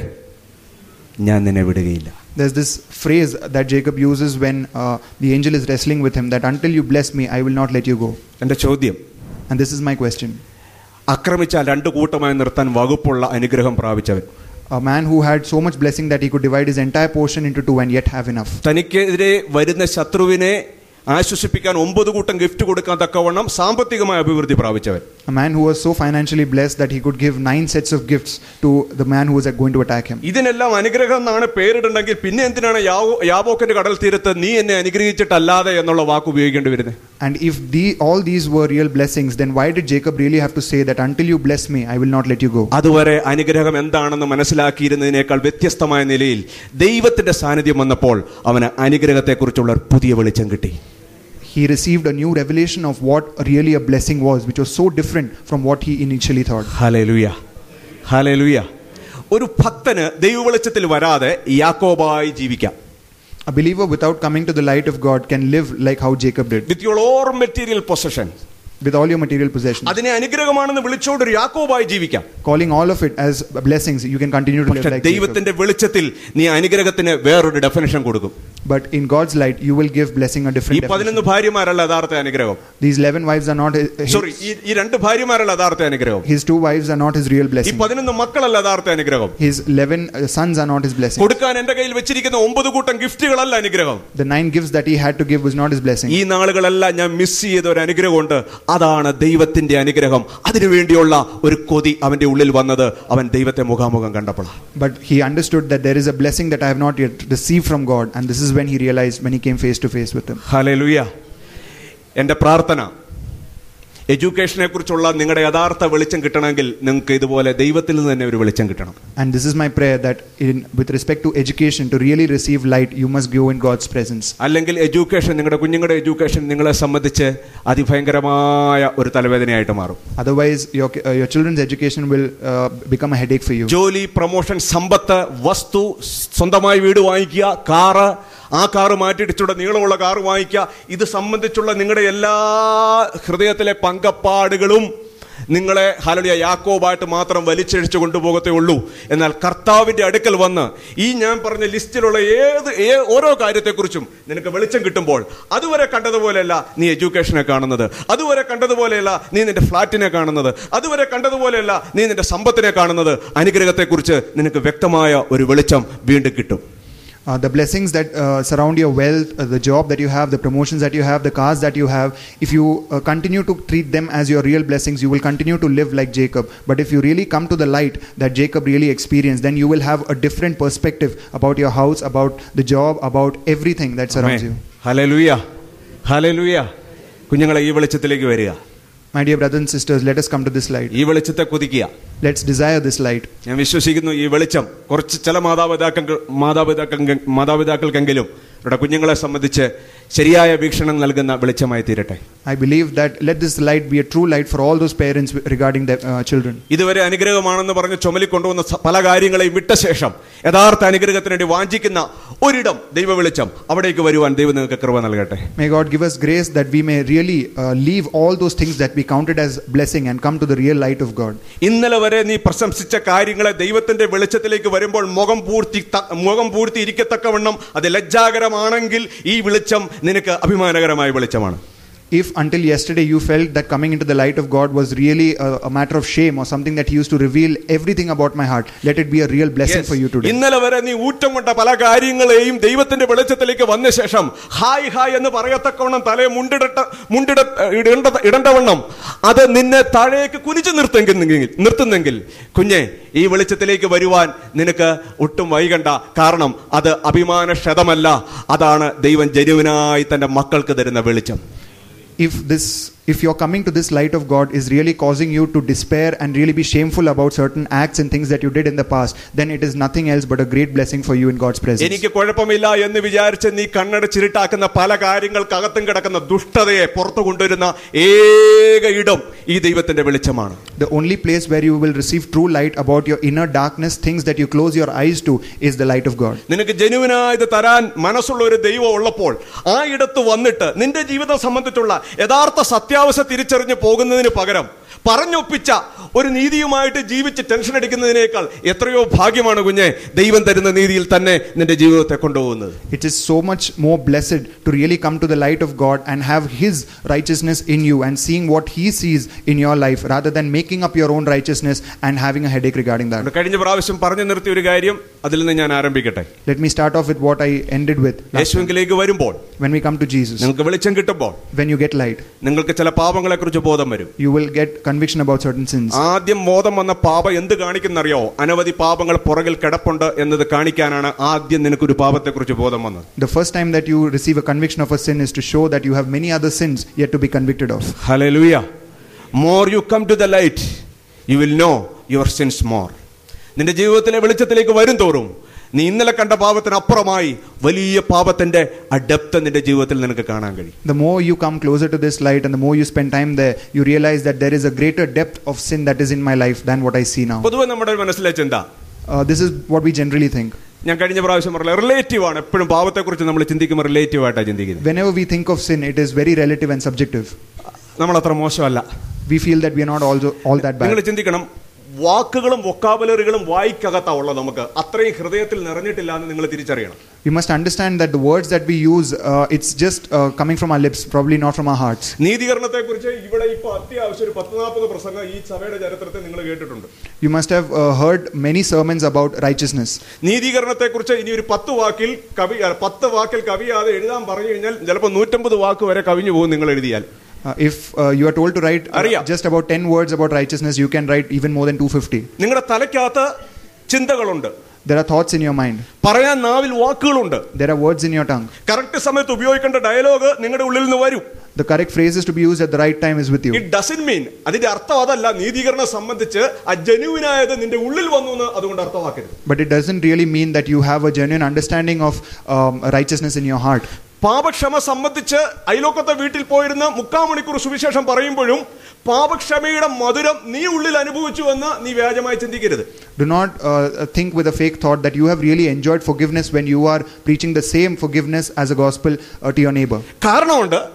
Speaker 2: ഞാൻ നിന്നെ വിടുകയില്ല.
Speaker 1: There's this phrase that Jacob uses when the angel is wrestling with him, that until you bless me, I will not let you go.
Speaker 2: എൻ്റെ ചോദ്യം,
Speaker 1: And this is my question.
Speaker 2: ആക്രമിച്ചാൽ 2 കൂട്ടമായി നിർത്താൻ വകുപ്പുള്ള അനുഗ്രഹം പ്രാപിച്ചവൻ,
Speaker 1: A man who had so much blessing that he could divide his entire portion into 2 and yet have enough.
Speaker 2: തനിക്കെതിരെ വരുന്ന ശത്രുവിനെ ആശ്വസിപ്പിക്കാൻ 9 കൂട്ടം ഗിഫ്റ്റ് കൊടുക്കാൻ തക്കവണ്ണം സാമ്പത്തികമായ അഭിവൃദ്ധി പ്രാപിച്ചവൻ.
Speaker 1: A man who was so financially blessed that he could give 9 sets of gifts to the man who was going to attack him.
Speaker 2: ഇതിനെല്ലാം അനുഗ്രഹം എന്നാണ് പേരിടുണ്ടെങ്കിൽ പിന്നെ എന്തിനാണ് യാബോക്കിന്റെ കടൽ തീരത്ത് നീ എന്നെ അനുഗ്രഹിച്ചിട്ടല്ലാതെ എന്നുള്ള വാക്ക് ഉപയോഗിക്കേണ്ടി വരുന്നത്?
Speaker 1: And if all these were real blessings, then why did Jacob really have to say that until you bless me, I will not let you go?
Speaker 2: അതുവരെ അനുഗ്രഹം എന്താണെന്ന് മനസ്സിലാക്കിയിരുന്നതിനേക്കാൾ വ്യത്യസ്തമായ നിലയിൽ ദൈവത്തിന്റെ സാന്നിധ്യം വന്നപ്പോൾ അവന് അനുഗ്രഹത്തെക്കുറിച്ചുള്ള ഒരു പുതിയ വെളിച്ചം കിട്ടി.
Speaker 1: He received a new revelation of what really a blessing was, which was so different from what he initially thought.
Speaker 2: Hallelujah, hallelujah. ഒരു ഭക്തന് ദൈവവെളിച്ചത്തിൽ വരാതെ യാക്കോബായി ജീവിക്കാം.
Speaker 1: A believer without coming to the light of God can live like how Jacob did.
Speaker 2: With your all material possessions,
Speaker 1: with all your material possessions.
Speaker 2: അതിനെ അനുഗ്രഹമാണെന്ന് വിളിച്ചുകൊണ്ട് ഒരു യാക്കോബായി ജീവിക്കാം.
Speaker 1: Calling all of it as blessings, you can continue to live like Jacob.
Speaker 2: ദൈവത്തിന്റെ വെളിച്ചത്തിൽ നീ അനുഗ്രഹത്തിന് വേറൊരു definition കൊടുക്കും.
Speaker 1: But in God's light, you will give blessing a different definition.
Speaker 2: ഈ 11 ഭാര്യമാരല്ല യഥാർത്ഥ അനുഗ്രഹം.
Speaker 1: These 11 wives are not
Speaker 2: ഈ 2 ഭാര്യമാരല്ല യഥാർത്ഥ അനുഗ്രഹം.
Speaker 1: His 2 wives are not his real blessing.
Speaker 2: ഈ 11 മക്കളല്ല യഥാർത്ഥ അനുഗ്രഹം.
Speaker 1: His 11 sons are not his blessing.
Speaker 2: കൊടുക്കാൻ എൻ്റെ കയ്യിൽ വെച്ചിരിക്കുന്ന 9 കൂട്ടം ഗിഫ്റ്റുകളല്ല അനുഗ്രഹം.
Speaker 1: The 9 gifts that he had to give was not his blessing.
Speaker 2: ഈ നാളുകളെല്ലാം ഞാൻ മിസ് ചെയ്ത ഒരു അനുഗ്രഹമുണ്ട്. അതാണ് ദൈവത്തിന്റെ അനുഗ്രഹം. അതിനുവേണ്ടിയുള്ള ഒരു കൊതി അവന്റെ ഉള്ളിൽ വന്നത് അവൻ ദൈവത്തെ മുഖാമുഖം കണ്ടപ്പോൾ.
Speaker 1: But he understood that there is a blessing that I have not yet received from God, and this is when he realized, when he came face to face with him.
Speaker 2: Hallelujah. എൻ്റെ പ്രാർത്ഥന, എഡ്യൂക്കേഷനെ കുറിച്ചുള്ള നിങ്ങളുടെ യഥാർത്ഥ വെളിച്ചം കിട്ടണമെങ്കിൽ നിങ്ങൾക്ക് ഇതുപോലെ ദൈവത്തിൽ നിന്ന് തന്നെ ഒരു വെളിച്ചം കിട്ടണം.
Speaker 1: And this is my prayer, that with respect to education, to really receive light, you must go in God's presence.
Speaker 2: അല്ലെങ്കിൽ എഡ്യൂക്കേഷൻ, നിങ്ങളുടെ കുഞ്ഞുങ്ങളുടെ എഡ്യൂക്കേഷൻ നിങ്ങളെ സംബന്ധിച്ച് അതിഭയങ്കരമായ ഒരു തലവേദനയായിട്ട് മാറും.
Speaker 1: Otherwise your children's education will become a headache for you.
Speaker 2: ജോലി, promotion, സമ്പത്ത്, വസ്തു, സ്വന്തമായി വീട് വാങ്ങിക്കുക, കാറ്, ആ കാറ് മാറ്റിയിടിച്ചുള്ള നീളമുള്ള കാറ് വാങ്ങിക്കുക, ഇത് സംബന്ധിച്ചുള്ള നിങ്ങളുടെ എല്ലാ ഹൃദയത്തിലെ പങ്കപ്പാടുകളും നിങ്ങളെ ഹല്ലേലൂയ യാക്കോബായിട്ട് മാത്രം വലിച്ചഴിച്ചു കൊണ്ടുപോകത്തേ ഉള്ളൂ. എന്നാൽ കർത്താവിന്റെ അടുക്കൽ വന്ന് ഈ ഞാൻ പറഞ്ഞ ലിസ്റ്റിലുള്ള ഓരോ കാര്യത്തെക്കുറിച്ചും നിനക്ക് വെളിച്ചം കിട്ടുമ്പോൾ അതുവരെ കണ്ടതുപോലെയല്ല നീ എഡ്യൂക്കേഷനെ കാണുന്നത്, അതുവരെ കണ്ടതുപോലെയല്ല നീ നിന്റെ ഫ്ലാറ്റിനെ കാണുന്നത്, അതുവരെ കണ്ടതുപോലെയല്ല നീ നിന്റെ സമ്പത്തിനെ കാണുന്നത്. അനുഗ്രഹത്തെക്കുറിച്ച് നിനക്ക് വ്യക്തമായ ഒരു വെളിച്ചം വീണ്ടും കിട്ടും.
Speaker 1: The blessings that surround your wealth, the job that you have, the promotions that you have, the cars that you have, if you continue to treat them as your real blessings, you will continue to live like Jacob. But if you really come to the light that Jacob really experienced, then you will have a different perspective about your house, about the job, about everything that surrounds you.
Speaker 2: Hallelujah. Hallelujah. കുഞ്ഞുങ്ങളെ, ഈ വെളിച്ചത്തിലേക്ക് വരിക.
Speaker 1: My dear brothers and sisters, let us come to this light.
Speaker 2: ഈ വെളിച്ചത്തെ കൊതിക്കുക.
Speaker 1: Let's desire this light.
Speaker 2: ഞാൻ വിശ്വസിക്കുന്നു ഈ വെളിച്ചം കുറച്ച് ചില മാതാപിതാക്കൾക്കെങ്കിലും അവരുടെ കുഞ്ഞുങ്ങളെ സംബന്ധിച്ച് ശരിയായ വീക്ഷണം നൽകുന്ന വെളിച്ചമായി തീരട്ടെ.
Speaker 1: I believe that let this light be a true light for all those parents regarding their children.
Speaker 2: ഇതുവരെ അനുഗ്രഹമാണെന്ന് പറഞ്ഞ് ചുമലിക്കൊണ്ടുവന്ന പല കാര്യങ്ങളെയും വിട്ട ശേഷം യഥാർത്ഥ അനുഗ്രഹത്തിന് വേണ്ടി വാഞ്ചിക്കുന്ന ഒരിടം ദൈവ വെളിച്ചം, അവിടേക്ക് വരുവാൻ ദൈവം നിങ്ങൾക്ക് കൃപ നൽകട്ടെ.
Speaker 1: May God give us grace that we may really leave all those things that we counted as blessing and come to the real light of God.
Speaker 2: ഇന്നലെ വരെ നീ പ്രശംസിച്ച കാര്യങ്ങളെ ദൈവത്തിന്റെ വെളിച്ചത്തിലേക്ക് വരുമ്പോൾ മുഖം പൂർത്തി ഇരിക്കത്തക്കവണ്ണം അത് ലജ്ജാകരമാണെങ്കിൽ ഈ വെളിച്ചം നിനക്ക് അഭിമാനകരമായ വെളിച്ചമാണ്.
Speaker 1: If until yesterday you felt that coming into the light of God was really a matter of shame or something that He used to reveal everything about my heart, let it be a real blessing for you today.
Speaker 2: ഇന്നലെ വരെ നീ ഊറ്റം കൊണ്ട പല കാര്യങ്ങളെയും ദൈവത്തിന്റെ വെളിച്ചത്തിലേക്ക് വന്ന ശേഷം ഹായ് ഹായ് എന്ന് പറയത്തക്കവണ്ണം തലയെ ഇടണ്ടവണ്ണം അത് നിന്നെ താഴേക്ക് കുനിച്ചു നിർത്തുന്നെങ്കിൽ കുഞ്ഞെ, ഈ വെളിച്ചത്തിലേക്ക് വരുവാൻ നിനക്ക് ഒട്ടും വൈകണ്ട. കാരണം അത് അഭിമാനക്ഷതമല്ല, അതാണ് ദൈവം ജനുവിനായി തന്റെ മക്കൾക്ക് തരുന്ന വെളിച്ചം.
Speaker 1: If you're coming to this light of God is really causing you to despair and really be shameful about certain acts and things that you did in the past, then it is nothing else but a great blessing for you in God's presence.
Speaker 2: എനിക്ക് കുഴപ്പമില്ല എന്ന് വിചാരിച്ച് നീ കണ്ണടച്ചിരുട്ടാക്കുന്ന പല കാര്യങ്ങൾക്കകത്തും കിടക്കുന്ന ദുഷ്ടതയെ പുറത്തു കൊണ്ടുവരുന്ന ഏക ഇടം ഈ ദൈവത്തിന്റെ വെളിച്ചമാണ്.
Speaker 1: The only place where you will receive true light about your inner darkness, things that you close your eyes to, is the light of God.
Speaker 2: നിനക്ക് ജനുവിനായത് തരാൻ മനസ്സുള്ള ഒരു ദൈവം ഉള്ളപ്പോൾ ആ ഇടത്ത് വന്നിട്ട് നിന്റെ ജീവിതം സംബന്ധിച്ചുള്ള യഥാർത്ഥ സത്യാവസ്ഥ തിരിച്ചറിഞ്ഞ് പോകുന്നതിന് പകരം പറഞ്ഞൊപ്പിച്ച ഒരു നീതിയുമായിട്ട് ജീവിച്ച് ടെൻഷൻ അടിക്കുന്നതിനേക്കാൾ എത്രയോ ഭാഗ്യമാണ് കുഞ്ഞെ ദൈവം തരുന്ന നീതിയിൽ തന്നെ നിന്റെ ജീവിതത്തെ കൊണ്ടുപോകുന്നത്.
Speaker 1: It is so much more blessed to really come to the light of God and have His righteousness in you and seeing what He sees in your life rather than making up your own righteousness and having a headache regarding that.
Speaker 2: കഴിഞ്ഞ പ്രാവശ്യം പറഞ്ഞു നിർത്തിയ ഒരു കാര്യം, അതിൽ നിന്ന് ഞാൻ ആരംഭിക്കട്ടെ.
Speaker 1: Let me start off with what I ended with.
Speaker 2: യേശുവിലേക്ക് വരുമ്പോൾ,
Speaker 1: when we come to Jesus,
Speaker 2: നിങ്ങൾക്ക് വെളിച്ചം കിട്ടുമ്പോൾ,
Speaker 1: when you get light,
Speaker 2: നിങ്ങൾക്ക് ചില പാപങ്ങളെ കുറിച്ച് ബോധം വരും.
Speaker 1: You will get conviction about certain sins.
Speaker 2: ആദ്യം ബോധം വന്ന പാപം എന്ത് കാണിക്കുന്നറിയോ? അനവധി പാപങ്ങൾ പുറകിൽ കിടപ്പുണ്ട് എന്നത് കാണിക്കാനാണ് ആദ്യം നിനക്കൊരു പാപത്തെക്കുറിച്ച് ബോധം വന്നത്.
Speaker 1: The first time that you receive a conviction of a sin is to show that you have many other sins yet to be convicted of.
Speaker 2: Hallelujah. More you come to the light, you will know your sins more. നിന്റെ ജീവിതത്തിലെ വെളിച്ചത്തിലേക്ക് വരും തോറും നീ ഇന്നലെ കണ്ട പാപത്തിനപ്പുറമായി വലിയ പാപത്തിന്റെ ആ ഡെപ്ത് നിന്റെ ജീവിതത്തിൽ നിനക്ക് കാണാൻ കഴിയും.
Speaker 1: The more you come closer to this light and the more you spend time there, you realize that there is a greater depth of sin that is in my life than what I see now.
Speaker 2: പൊതുവെ നമ്മുടെ മനസ്സിലെ ചിന്ത,
Speaker 1: this is what we generally think.
Speaker 2: ഞാൻ കഴിഞ്ഞ പ്രാവശ്യം പറഞ്ഞ relative ആണ്. എപ്പോഴും പാപത്തെക്കുറിച്ച് നമ്മൾ ചിന്തിക്കുമ്പോൾ റിലേറ്റീവ് ആയിട്ടാണ് ചിന്തിക്കുന്നത്.
Speaker 1: Whenever we think of sin, it is very relative and subjective.
Speaker 2: നമ്മൾ അത്ര മോശമല്ല.
Speaker 1: We feel that we are not all that bad.
Speaker 2: നിങ്ങൾ ചിന്തിക്കണം, വാക്കുകളും വൊക്കാബുലറികളും വായിക്കകത്താ ഉള്ളത്, നമുക്ക് അത്രയും ഹൃദയത്തിൽ നിറഞ്ഞിട്ടില്ല എന്ന് നിങ്ങൾ തിരിച്ചറിയണം.
Speaker 1: We must understand that the words that we use, it's just coming from our lips, probably not from our hearts.
Speaker 2: നീതീകരണത്തെക്കുറിച്ച് ഇവിടെ ഇപ്പോൾ അത്യാവശ്യം ഒരു 10-40 പ്രസംഗം ഈ സഭയുടെ ചരിത്രത്തിൽ നിങ്ങൾ കേട്ടിട്ടുണ്ട്.
Speaker 1: You must have heard many sermons about righteousness.
Speaker 2: നീതീകരണത്തെക്കുറിച്ച് ഇനി ഒരു 10 വാക്കിൽ കവിയാതെ എഴുതാൻ പറഞ്ഞു കഴിഞ്ഞാൽ ചിലപ്പോൾ 150 വാക്ക് വരെ കവിഞ്ഞു പോകും നിങ്ങൾ എഴുതിയാൽ.
Speaker 1: If you are told to write just about 10 words about righteousness, you can write even more than 250.
Speaker 2: നിങ്ങളുടെ തലയ്ക്കകത്ത് ചിന്തകളുണ്ട്.
Speaker 1: There are thoughts in your mind.
Speaker 2: പറയാൻ നാവിൽ വാക്കുകളുണ്ട്.
Speaker 1: There are words in your tongue.
Speaker 2: Correct സമയത്ത് ഉപയോഗിക്കേണ്ട ഡയലോഗ് നിങ്ങളുടെ ഉള്ളിൽ നിന്ന് വരും.
Speaker 1: The correct phrases to be used at the right time is with you.
Speaker 2: It doesn't mean, അതിന്റെ അർത്ഥം അതല്ല നീതീകരണം സംബന്ധിച്ച് ആ ജെന്യുവിനായത് നിന്റെ ഉള്ളിൽ വന്നു എന്ന് അതുകൊണ്ട് അർത്ഥമാക്കരുത്.
Speaker 1: But it doesn't really mean that you have a genuine understanding of righteousness in your heart.
Speaker 2: പാപക്ഷമ സംബന്ധിച്ച് അയലോക്കത്തെ വീട്ടിൽ പോയിരുന്ന 3/4 മണിക്കൂർ സുവിശേഷം പറയുമ്പോഴും പാപക്ഷമയുടെ മധുരം നീ ഉള്ളിൽ അനുഭവിച്ചു എന്ന് നീ വ്യാജമായി ചിന്തിക്കരുത്.
Speaker 1: Do not think with a fake thought that you have really enjoyed forgiveness when you are preaching the same forgiveness as a gospel to your neighbor.
Speaker 2: കാരണമുണ്ട്,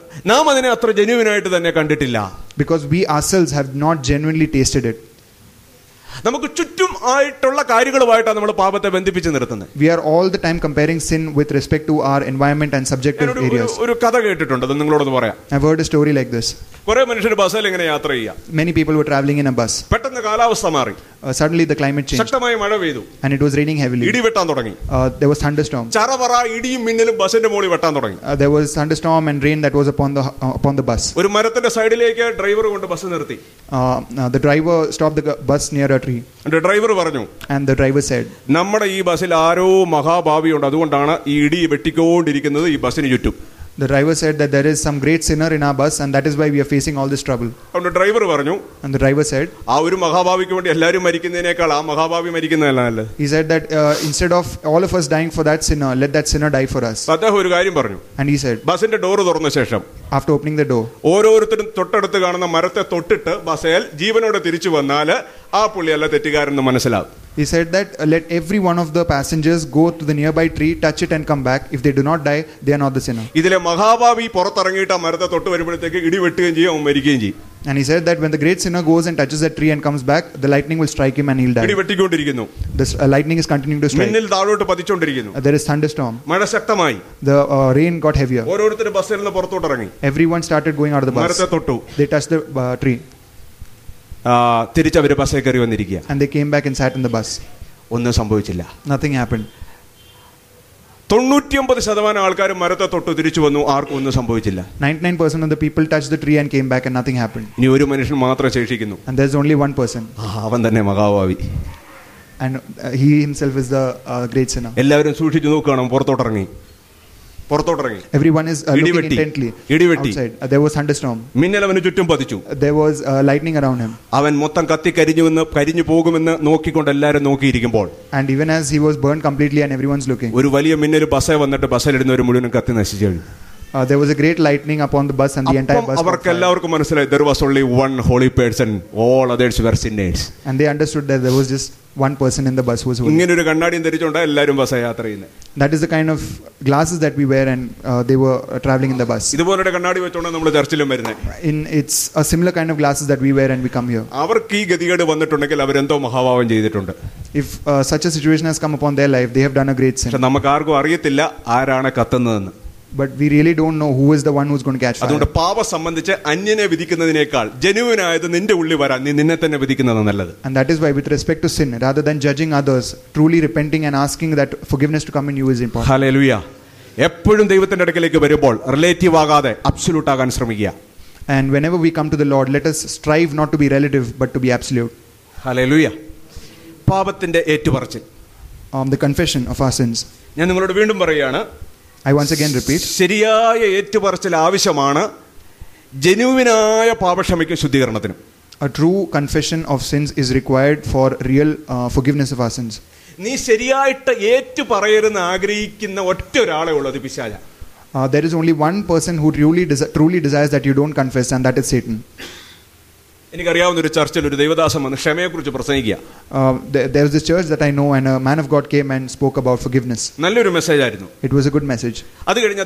Speaker 2: നാം അതിനെ അത്ര ജെന്യുവിനായിട്ട് തന്നെ കണ്ടിട്ടില്ല.
Speaker 1: Because we ourselves have not genuinely tasted it.
Speaker 2: നമുക്ക് ചുറ്റും ആയിട്ടുള്ള കാര്യങ്ങളുമായിട്ടാണ് നമ്മൾ പാപത്തെ ബന്ധിപ്പിച്ച് നിർത്തുന്നത്.
Speaker 1: We are all the time comparing sin with respect to our environment and subjective areas.
Speaker 2: ഒരു കഥ കേട്ടിട്ടുണ്ട്, അത് നിങ്ങളോടൊന്ന് പറയാം.
Speaker 1: I've heard a story like this.
Speaker 2: കുറെ മനുഷ്യർ ബസ്സിൽ ഇങ്ങനെ യാത്ര ചെയ്യാം.
Speaker 1: Many people were traveling in a bus.
Speaker 2: പെട്ടെന്ന് കാലാവസ്ഥ മാറി.
Speaker 1: Suddenly the climate changed.
Speaker 2: ശക്തമായ മഴ പെയ്തു.
Speaker 1: And it was raining heavily.
Speaker 2: ഇടി വെട്ടാൻ തുടങ്ങി.
Speaker 1: There was thunderstorm.
Speaker 2: ചറപറ ഇടിയും മിന്നലും ബസിന്റെ മുകളിൽ വെട്ടാൻ തുടങ്ങി.
Speaker 1: There was thunderstorm and rain that was upon the bus.
Speaker 2: ഒരു മരത്തിന്റെ സൈഡിലേക്ക് ഡ്രൈവർ കൊണ്ട് ബസ് നിർത്തി.
Speaker 1: The driver stopped the bus near a tree.
Speaker 2: Driver പറഞ്ഞു,
Speaker 1: and the driver said,
Speaker 2: നമ്മുടെ ഈ ബസ്സിൽ ആരോ മഹാഭാവിയുണ്ട്, അതുകൊണ്ടാണ് ഈ ഇടി വെട്ടിക്കൊണ്ടിരിക്കുന്നത് ഈ ബസ്സിന് ചുറ്റും.
Speaker 1: The driver said that there is some great sinner in our bus and that is why we are facing all this trouble.
Speaker 2: അതുകൊണ്ട് ഡ്രൈവർ പറഞ്ഞു,
Speaker 1: and the driver said,
Speaker 2: ആ ഒരു മഹാഭാവിക്ക് വേണ്ടി എല്ലാവരും മരിക്കുന്നതിനേക്കാൾ ആ മഹാഭാവി മരിക്കുന്നതല്ല നല്ലത്.
Speaker 1: He said that instead of all of us dying for that sinner, let that sinner die for us.
Speaker 2: അദ്ദേഹം ഒരു കാര്യം പറഞ്ഞു.
Speaker 1: And he said,
Speaker 2: ബസിന്റെ ഡോർ തുറന്ന ശേഷം,
Speaker 1: after opening the door,
Speaker 2: ഓരോരുത്തരും തൊട്ടടുത്ത് കാണുന്ന മരത്തെ തൊട്ടിട്ട് ബസ്സേൽ ജീവനോടെ തിരിച്ചു വന്നാൽ ആ പുള്ളിയല്ല തെറ്റുകാരെന്ന് മനസ്സിലാവും.
Speaker 1: He said that let every one of the passengers go to the nearby tree, touch it and come back. If they do not die, they are not the sinner.
Speaker 2: ഇതിലെ മഹാഭാവി പുറത്തിറങ്ങിയിട്ട് ആ മരത്തെ തൊട്ട് വരുമ്പോഴത്തേക്ക് ഇടി വെട്ടുകയും ചെയ്യും, അവൻ മരിക്കുകയും ചെയ്യും.
Speaker 1: And he said that when the great sinner goes and touches that tree and comes back, the lightning will strike him and he'll die.
Speaker 2: ഇടി വെട്ടിക്കൊണ്ടിരിക്കുന്നു.
Speaker 1: The lightning is continuing to strike.
Speaker 2: മിന്നൽ താഴോട്ട് പതിച്ചുകൊണ്ടിരിക്കുന്നു.
Speaker 1: There is thunderstorm.
Speaker 2: മഴ ശക്തമായി.
Speaker 1: The rain got heavier.
Speaker 2: ഓരോരുത്തരും ബസ്സിൽ നിന്ന് പുറത്തോട്ട് ഇറങ്ങി.
Speaker 1: Everyone started going out of the bus.
Speaker 2: മരത്തെ തൊട്ടു.
Speaker 1: They touched the tree.
Speaker 2: തിരിച്ചവര് ബസ്സിൽ കയറി വന്നിരിക്കുക.
Speaker 1: And they came back and sat in the bus.
Speaker 2: ഒന്നും സംഭവിച്ചില്ല.
Speaker 1: Nothing happened.
Speaker 2: 99% ആൾക്കാർ മരത്തെ തൊട്ട് തിരിച്ചു വന്നു, ആർക്കും ഒന്നും സംഭവിച്ചില്ല.
Speaker 1: 99% of the people touched the tree and came back and nothing happened.
Speaker 2: ഇനി ഒരു മനുഷ്യൻ മാത്രം ശേഷിക്കുന്നു.
Speaker 1: And there's only one person.
Speaker 2: അവൻ തന്നെ മഹാഭാവി.
Speaker 1: And he himself is the great sinner.
Speaker 2: എല്ലാവരും സൂക്ഷിച്ചു നോക്കണം. പുറത്തോട്ടിറങ്ങി.
Speaker 1: Everyone is looking intently outside. There was thunderstorm.
Speaker 2: മിന്നൽ അവന് ചുറ്റും പതിച്ചു.
Speaker 1: There was lightning around him.
Speaker 2: അവൻ മൊത്തം കരിഞ്ഞു പോകുമെന്ന് നോക്കിക്കൊണ്ട് എല്ലാവരും നോക്കിയിരിക്കുമ്പോൾ,
Speaker 1: and even as he was burned completely and everyone's looking,
Speaker 2: ഒരു വലിയ മിന്നൽ ബസ്സേ വന്നിട്ട് ബസ്സിലിരുന്നവർ മുഴുവൻ കത്തി നശിച്ചു കഴിഞ്ഞു.
Speaker 1: There was a great lightning upon the bus and the entire bus.
Speaker 2: അവർക്ക് എല്ലാവർക്കും മനസ്സിലായി, there was only one holy person, all others were sinners.
Speaker 1: And they understood that there was just one person in the bus who was holy.
Speaker 2: ഇങ്ങനെ ഒരു കണ്ണാടിയും ധരിച്ചുകൊണ്ട് എല്ലാവരും ബസ്സേ യാത്ര ചെയ്യുന്നത്.
Speaker 1: That is the kind of glasses that we wear and they were traveling in the bus.
Speaker 2: ഇതുപോലൊരു കണ്ണാടി വെച്ചോണ്ട് നമ്മൾ ചർച്ചിലും വരുന്നത്.
Speaker 1: It's a similar kind of glasses that we wear and we come here.
Speaker 2: അവർക്ക് ഈ ഗതികേട് വന്നിട്ടുണ്ടെങ്കിൽ അവരെന്തോ മഹാഭാവം ചെയ്തിട്ടുണ്ട്.
Speaker 1: If such a situation has come upon their life, they have done a great sin.
Speaker 2: പക്ഷെ നമുക്ക് ആർക്കും അറിയത്തില്ല ആരാണ് കത്തുന്നതെന്ന്.
Speaker 1: But we really don't know who is the one who's going to catch fire.
Speaker 2: അതുകൊണ്ട് പാപം സംബന്ധിച്ച് അന്യനെ വിധിക്കുന്നതിനേക്കാൾ ജെന്യുവിൻ ആയത് നിന്റെ ഉള്ളിൽ വരാൻ നീ നിന്നെ തന്നെ വിധിക്കുന്നതാണ് നല്ലത്.
Speaker 1: And that is why with respect to sin, rather than judging others, truly repenting and asking that forgiveness to come in you is important.
Speaker 2: Hallelujah. എപ്പോഴും ദൈവത്തിന്റെ അടുക്കലേക്ക് വരുമ്പോൾ റിലേറ്റീവ് ആകാതെ അബ്സല്യൂട്ട് ആകാൻ ശ്രമിക്കുക.
Speaker 1: And whenever we come to the Lord, let us strive not to be relative but to be absolute.
Speaker 2: Hallelujah. പാപത്തിന്റെ ഏറ്റുപറച്ചിൽ,
Speaker 1: the confession of our sins.
Speaker 2: ഞാൻ നിങ്ങളോട് വീണ്ടും പറയുകയാണ്,
Speaker 1: I once again repeat,
Speaker 2: ശരിയായ ഏറ്റുപറച്ചിൽ ആവശ്യമാണ് ജെന്യുവിനായ പാപക്ഷമയ്ക്കും ശുദ്ധീകരണത്തിനും.
Speaker 1: A true confession of sins is required for real forgiveness of our sins.
Speaker 2: നീ ശരിയായിട്ട് ഏറ്റു പറയരുതെന്ന് ആഗ്രഹിക്കുന്ന ഒറ്റ ഒരാളെ ഉള്ളത് പിശാച.
Speaker 1: There is only one person who truly desires that you don't confess, and that is Satan.
Speaker 2: എനിക്കറിയാവുന്ന ഒരു ചർച്ചിൽ ഒരു ദൈവദാസൻ വന്ന് ക്ഷമയെക്കുറിച്ച് പ്രസംഗിക്കുക.
Speaker 1: There was this church that I know and a man of God came and spoke about forgiveness.
Speaker 2: നല്ലൊരു message ആയിരുന്നു.
Speaker 1: It was a good message.
Speaker 2: അത് കഴിഞ്ഞ്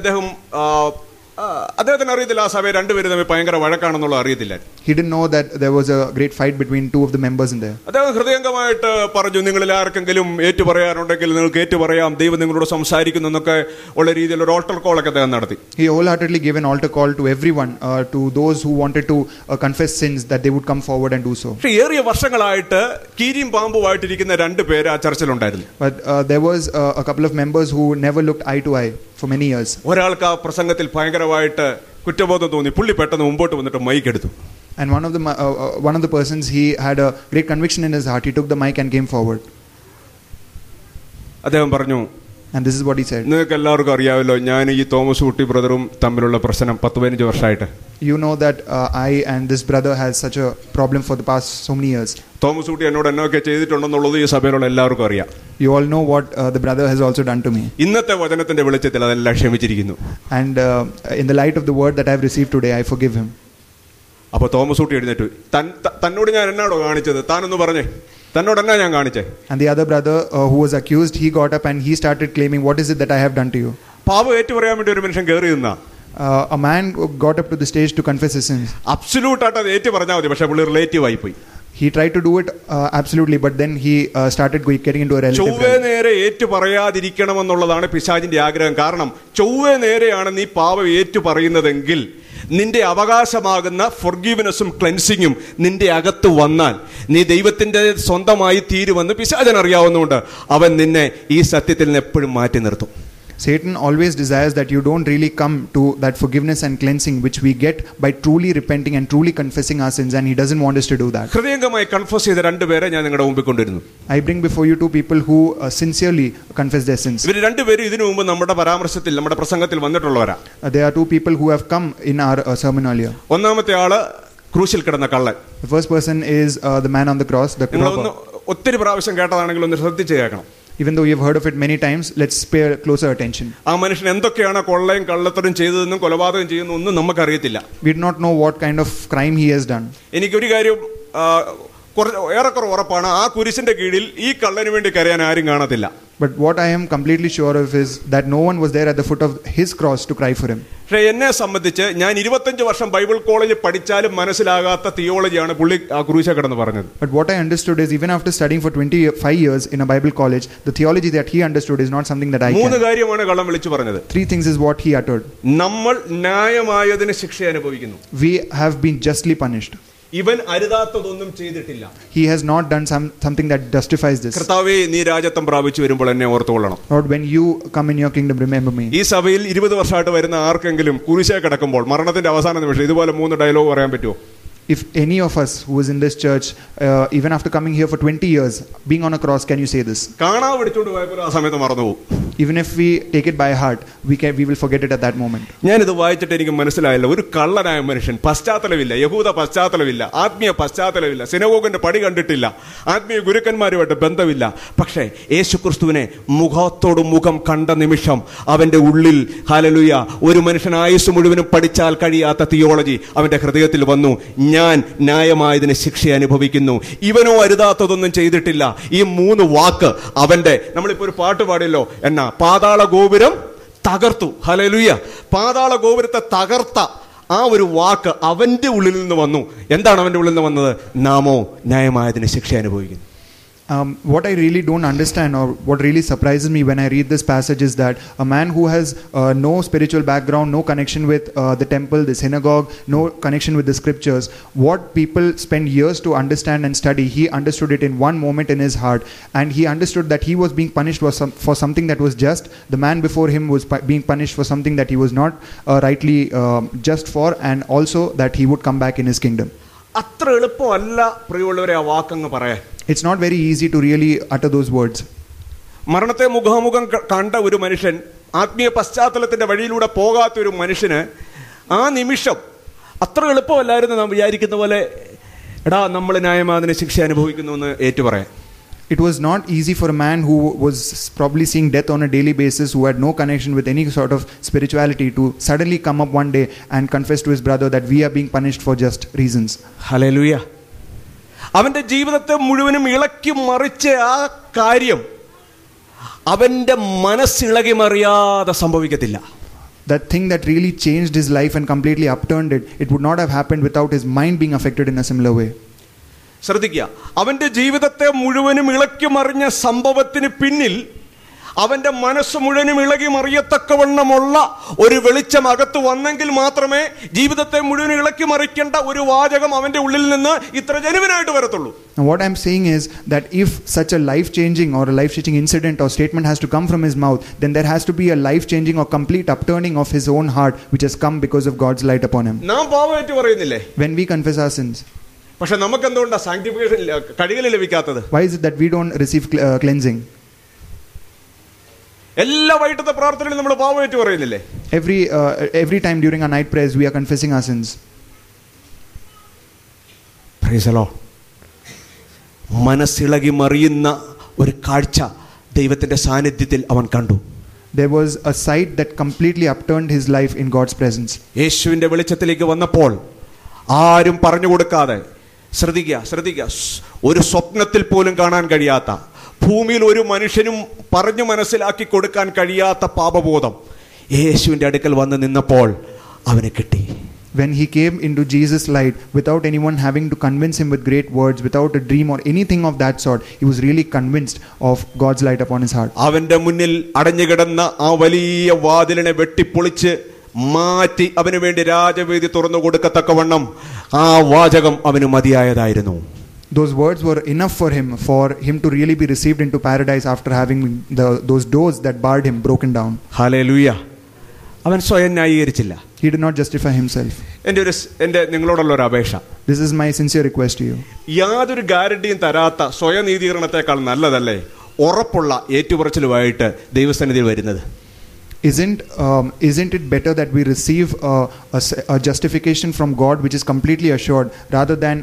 Speaker 2: അദ്ദേഹത്തിന് അറിയത്തില്ല ആ സഭയെ രണ്ടുപേരും തമ്മിൽ ഭയങ്കര വഴക്കാണെന്നുള്ള അറിയത്തില്ല.
Speaker 1: He didn't know that there was a great fight between two of the members in there.
Speaker 2: അദ്ദേഹം ഹൃദയംഗമായിട്ട് പറഞ്ഞു, നിങ്ങളിൽ ആർക്കെങ്കിലും ഏറ്റു പറയാനുണ്ടെങ്കിൽ നിങ്ങൾക്ക് ഏറ്റു പറയാം, ദൈവം നിങ്ങളോട് സംസാരിക്കുന്നു എന്നൊക്കെ ഉള്ള രീതിയിൽ ഒരു ഓൾട്ടർ കോൾ ഒക്കെ അദ്ദേഹം നടത്തി.
Speaker 1: He wholeheartedly gave an altar call to everyone, to those who wanted to confess sins, that they would come forward and do so.
Speaker 2: പക്ഷേ ഏറിയ വർഷങ്ങളായിട്ട് കീരിയും പാമ്പുമായിട്ടിരിക്കുന്ന രണ്ട് പേര് ആ ചർച്ചിലുണ്ടായിരുന്നു.
Speaker 1: But there was a couple of members who never looked eye to eye for many years.
Speaker 2: ഒരാൾക്ക് ആ പ്രസംഗത്തിൽ ഭയങ്കരമായിട്ട് കുറ്റബോധം തോന്നി. പുള്ളി പെട്ടെന്ന് മുമ്പോട്ട് വന്നിട്ട് മൈക്ക് എടുത്തു.
Speaker 1: And one of the persons, he had a great conviction in his heart. He took the mic and came forward.
Speaker 2: അദ്ദേഹം പറഞ്ഞു,
Speaker 1: and this is what he said,
Speaker 2: നിങ്ങൾക്ക് എല്ലാവർക്കും അറിയാമല്ലോ, ഞാൻ ഈ തോമസ് ഊട്ടി ബ്രദറും തമ്മിലുള്ള പ്രശ്നം 10-15 വർഷമായിട്ട്.
Speaker 1: You know that I and this brother has such a problem for the past so many years.
Speaker 2: Thomas Ooty എന്നോട് എന്നൊക്കെ ചെയ്തിട്ടുണ്ടെന്നുള്ളത് ഈ സഭയിലുള്ള എല്ലാവർക്കും അറിയാം.
Speaker 1: You all know what the brother has also done to me.
Speaker 2: ഇന്നത്തെ വചനത്തിന്റെ വെളിച്ചത്തിൽ അതെല്ലാം ക്ഷമിച്ചിരിക്കുന്നു.
Speaker 1: And in the light of the word that I have received today, I forgive him.
Speaker 2: അപ്പോൾ തോമസ് ഊട്ടി എഴുന്നേറ്റ്, തന്നോട് ഞാൻ എന്നാടോ കാണിച്ചത്, താനൊന്ന് പറഞ്ഞേ, തന്നോട് എന്നാ ഞാൻ കാണിച്ചേ.
Speaker 1: And the other brother who was accused, he got up and he started claiming, what is it that I have done to you?
Speaker 2: പാപം ഏറ്റു പറയാൻ വേണ്ടി ഒരു മനുഷ്യൻ കയറി നിന്നാ,
Speaker 1: A man got up to the stage to confess his sins.
Speaker 2: അബ്സല്യൂട്ടായിട്ട് അത് ഏറ്റു പറഞ്ഞാൽ മതി, പക്ഷെ പുള്ളി റിലേറ്റീവ് ആയിപ്പോയി.
Speaker 1: He tried to do it absolutely, but then he started getting into a relative.
Speaker 2: ചൊവ്വേ നേരെ ഏറ്റു പറയാതിരിക്കണമെന്നുള്ളതാണ് പിശാചിന്റെ ആഗ്രഹം. കാരണം ചൊവ്വേ നേരെയാണ് നീ പാപം ഏറ്റു പറയുന്നതെങ്കിൽ നിന്റെ അവകാശമാകുന്ന ഫൊർഗീവ്നെസ്സും ക്ലെൻസിങ്ങും നിന്റെ അകത്ത് വന്നാൽ നീ ദൈവത്തിന്റെ സ്വന്തമായി തീരുമെന്ന് പിശാചൻ അറിയാവുന്നതുകൊണ്ട് അവൻ നിന്നെ ഈ സത്യത്തിൽ നിന്ന് എപ്പോഴും മാറ്റി നിർത്തും.
Speaker 1: Satan always desires that you don't really come to that forgiveness and cleansing which we get by truly repenting and truly confessing our sins, and he doesn't want us to do that.
Speaker 2: ഹൃദയംഗമായി confess ചെയ്ത രണ്ടുപേരെ ഞാൻ നിങ്ങളുടെ മുമ്പിൽ കൊണ്ടുവരുന്നു.
Speaker 1: I bring before you two people who sincerely confess their sins.
Speaker 2: ഇവർ രണ്ടുപേരും ഇതിനു മുമ്പ് നമ്മുടെ പരാമർശത്തിൽ നമ്മുടെ പ്രസംഗത്തിൽ വന്നിട്ടുള്ളവരാ.
Speaker 1: There are two people who have come in our sermon earlier.
Speaker 2: ഒന്നാമത്തെ ആള് ക്രൂശിൽ കിടന്ന കള്ളൻ.
Speaker 1: The first person is the man on the cross, the robber.
Speaker 2: ഒത്തിരി പ്രാവശ്യം കേട്ടതാണെങ്കിൽ ഒന്ന് ശ്രദ്ധിച്ച് കേൾക്കണം.
Speaker 1: Even though you've heard of it many times, let's pay closer attention.
Speaker 2: ആ മനുഷ്യൻ എന്തൊക്കെയാണ് കൊള്ളയും കള്ളത്തരം ചെയ്തതെന്നും കൊലപാതകം ചെയ്യുന്ന ഒന്നും നമുക്കറിയത്തില്ല.
Speaker 1: We do not know what kind of crime he has done.
Speaker 2: എനിക്കൊരു കാര്യം ഏറെക്കുറെ ഉറപ്പാണ്, ആ കുരിശിന്റെ കീഴിൽ ഈ കള്ളന് വേണ്ടി കരയാൻ ആരും കാണത്തില്ല.
Speaker 1: But what I am completely sure of is that no one was there at the foot of his cross to cry for him.
Speaker 2: പക്ഷേ എന്നെ സംബന്ധിച്ച് ഞാൻ 25 വർഷം ബൈബിൾ കോളേജിൽ പഠിച്ചാലും മനസ്സിലാകാത്ത തിയോളജിയാണ് പുള്ളി ആ ക്രൂശിൽ കിടന്ന് പറഞ്ഞത്.
Speaker 1: But what I understood is, even after studying for 25 years in a Bible college, the theology that he understood is not something that I can.
Speaker 2: 3 കാര്യമാണ് കള്ളൻ വിളിച്ചു പറഞ്ഞത്.
Speaker 1: 3 things is what he uttered.
Speaker 2: നമ്മൾ ന്യായമായതിന് ശിക്ഷ അനുഭവിക്കുന്നു.
Speaker 1: We have been justly punished.
Speaker 2: ഇവൻ അരുതാത്തതൊന്നും ചെയ്തിട്ടില്ല.
Speaker 1: He has not done something that justifies this.
Speaker 2: കർത്താവേ, നീ രാജത്വം പ്രാപിച്ചു വരുമ്പോൾ എന്നെ ഓർത്തുകൊള്ളണം.
Speaker 1: Lord, when you come in your kingdom, remember me.
Speaker 2: ഈ സഭയിൽ 20 വർഷമായിട്ട് വരുന്ന ആർക്കെങ്കിലും കുരിശേ കിടക്കുമ്പോൾ മരണത്തിന്റെ അവസാന നിമിഷം ഇതുപോലെ 3 ഡയലോഗ് പറയാൻ പറ്റുമോ?
Speaker 1: If any of us who is in this church, even after coming here for 20 years, being on a cross, can you say this?
Speaker 2: കാണാതെ പിടിച്ചോണ്ട് പോയപ്പോൾ ആ സമയത്ത് മറന്നുപോകും.
Speaker 1: Even if we take it by heart, we will forget it at that moment.
Speaker 2: ഞാനിത് വായിച്ചിട്ട് എനിക്ക് മനസ്സിലായില്ല, ഒരു കള്ളനായ മനുഷ്യൻ, പശ്ചാത്തലമില്ല, യഹൂദ പശ്ചാത്തലമില്ല, ആത്മീയ പശ്ചാത്തലമില്ല, സിനഗോഗിന്റെ പടി കണ്ടിട്ടില്ല, ആത്മീയ ഗുരുക്കന്മാരുമായിട്ട് ബന്ധമില്ല. പക്ഷേ യേശുക്രിസ്തുവിനെ മുഖത്തോട് മുഖം കണ്ട നിമിഷം അവന്റെ ഉള്ളിൽ ഹല്ലേലൂയ ഒരു മനുഷ്യൻ ആയുസ് മുഴുവനും പഠിച്ചാൽ കഴിയാത്ത തിയോളജി അവന്റെ ഹൃദയത്തിൽ വന്നു. ഞാൻ ന്യായമായതിന് ശിക്ഷ അനുഭവിക്കുന്നു, ഇവനോ അരുതാത്തതൊന്നും ചെയ്തിട്ടില്ല. ഈ 3 വാക്ക് അവന്റെ, നമ്മളിപ്പോ ഒരു പാട്ട് പാടിയല്ലോ, എന്നാ പാതാള ഗോപുരം തകർത്തു. ഹല്ലേലൂയ. പാതാള ഗോപുരത്തെ തകർത്ത ആ ഒരു വാക്ക് അവന്റെ ഉള്ളിൽ നിന്ന് വന്നു. എന്താണ് അവന്റെ ഉള്ളിൽ നിന്ന് വന്നത്? നാമോ ന്യായമായതിന് ശിക്ഷ അനുഭവിക്കുന്നു.
Speaker 1: What I really don't understand, or what really surprises me when I read this passage, is that a man who has no spiritual background, no connection with the temple, the synagogue, no connection with the scriptures, what people spend years to understand and study, he understood it in one moment in his heart, and he understood that he was being punished for something that was just. The man before him was being punished for something that he was not rightly just for, and also that he would come back in his kingdom.
Speaker 2: അത്ര എളുപ്പമല്ല പ്രിയമുള്ളവരെ ആ വാക്കങ്ങ് പറയാൻ.
Speaker 1: It's not very easy to really utter those words.
Speaker 2: മരണത്തെ മുഖാമുഖം കണ്ട ഒരു മനുഷ്യൻ, ആത്മീയ പശ്ചാത്തലത്തിന്റെ വഴിയിലൂടെ പോകാത്ത ഒരു മനുഷ്യന് ആ നിമിഷം അത്ര എളുപ്പമല്ലായിരുന്നു നാം വിചാരിക്കുന്ന പോലെ, എടാ നമ്മൾ ന്യായമായതിന് ശിക്ഷ അനുഭവിക്കുന്നു എന്ന് ഏറ്റുപറയാൻ.
Speaker 1: It was not easy for a man who was probably seeing death on a daily basis, who had no connection with any sort of spirituality, to suddenly come up one day and confess to his brother that we are being punished for just reasons.
Speaker 2: Hallelujah. അവന്റെ ജീവിതത്തെ മുഴുവനും ഇളക്കി മറിച്ച ആ കാര്യം അവന്റെ മനസ്സിളകി മറിയാതെ സംഭവിക്കത്തില്ല.
Speaker 1: That thing that really changed his life and completely upturned it, it would not have happened without his mind being affected in a similar way.
Speaker 2: ശ്രദ്ധിക്കുക, അവന്റെ ജീവിതത്തെ മുഴുവനും ഇളക്കി മറിഞ്ഞ സംഭവത്തിന് പിന്നിൽ അവന്റെ മനസ്സ് മുഴുവനും ഇളകി മറിയത്തക്കവണ്ണമുള്ള ഒരു വെളിച്ചം അകത്ത് വന്നെങ്കിൽ മാത്രമേ ജീവിതത്തെ മുഴുവൻ ഇളക്കി മറിക്കേണ്ട ഒരു വാചകം അവന്റെ ഉള്ളിൽ നിന്ന് ഇത്ര ജനുവിനായിട്ട് വരത്തുള്ളൂ.
Speaker 1: Now what I'm saying is that if such a life-changing or a life-changing incident or statement has to come from his mouth, then there has to be a life-changing or complete upturning of his own heart, which has come because of God's light upon him.
Speaker 2: നാം പാപമേറ്റു പറയുന്നില്ലേ?
Speaker 1: When we confess our sins.
Speaker 2: പക്ഷെ നമുക്ക് എന്തുകൊണ്ടാ sanctification കഴുകൽ ലഭിക്കാത്തത്?
Speaker 1: Why is it that we don't receive cleansing?
Speaker 2: എല്ലാ വൈകിട്ടത്തെ പ്രാർത്ഥനയിലും നമ്മൾ പാപമേറ്റു പറയുന്നില്ലേ?
Speaker 1: Every time during our night prayers we are confessing our sins.
Speaker 2: Praise the Lord. മനസ്സിളകി മറിയുന്ന ഒരു കാഴ്ച ദൈവത്തിന്റെ സാന്നിധ്യത്തിൽ അവൻ കണ്ടു.
Speaker 1: There was a sight that completely upturned his life in God's presence.
Speaker 2: യേശുവിന്റെ വെളിച്ചത്തിലേക്ക് വന്നപ്പോൾ ആരും പറഞ്ഞു കൊടുക്കാതെ, ശ്രദ്ധിക്കുക, ഒരു സ്വപ്നത്തിൽ പോലും കാണാൻ കഴിയാത്ത, ഭൂമിയിൽ ഒരു മനുഷ്യനും പറഞ്ഞു മനസ്സിലാക്കി കൊടുക്കാൻ കഴിയാത്ത പാപബോധം യേശുവിന്റെ അടുക്കൽ വന്ന് നിന്നപ്പോൾ അവന് കിട്ടി.
Speaker 1: When he came into Jesus' light, without anyone having to convince him with great words, without a dream or anything of that sort, he was really convinced of God's light upon his heart.
Speaker 2: അവന്റെ മുന്നിൽ അടഞ്ഞുകിടന്ന ആ വലിയ വാതിലിനെ വെട്ടിപ്പൊളിച്ച് മാറ്റി അവന് വേണ്ടി രാജവേദി തുറന്നു കൊടുക്കത്തക്കവണ്ണം ആ വാചകം അവന് മതിയായതായിരുന്നു.
Speaker 1: Those words were enough for him to really be received into paradise after having those doors that barred him broken down.
Speaker 2: Hallelujah. അവൻ സ്വയം ന്യായീകരിച്ചില്ല.
Speaker 1: He did not justify himself.
Speaker 2: എൻ്റെ നിങ്ങളോടുള്ള ഒരു അപേക്ഷ,
Speaker 1: This is my sincere request to you.
Speaker 2: യാതൊരു ഗ്യാരണ്ടിയും തരാത്ത സ്വയനീതീകരണത്തെക്കാൾ നല്ലതല്ലേ ഉറപ്പുള്ള ഏറ്റുപറച്ചിലുമായിട്ട് ദൈവസന്നിധിയിൽ വരുന്നത്?
Speaker 1: Isn't it better that we receive a justification from God which is completely assured rather than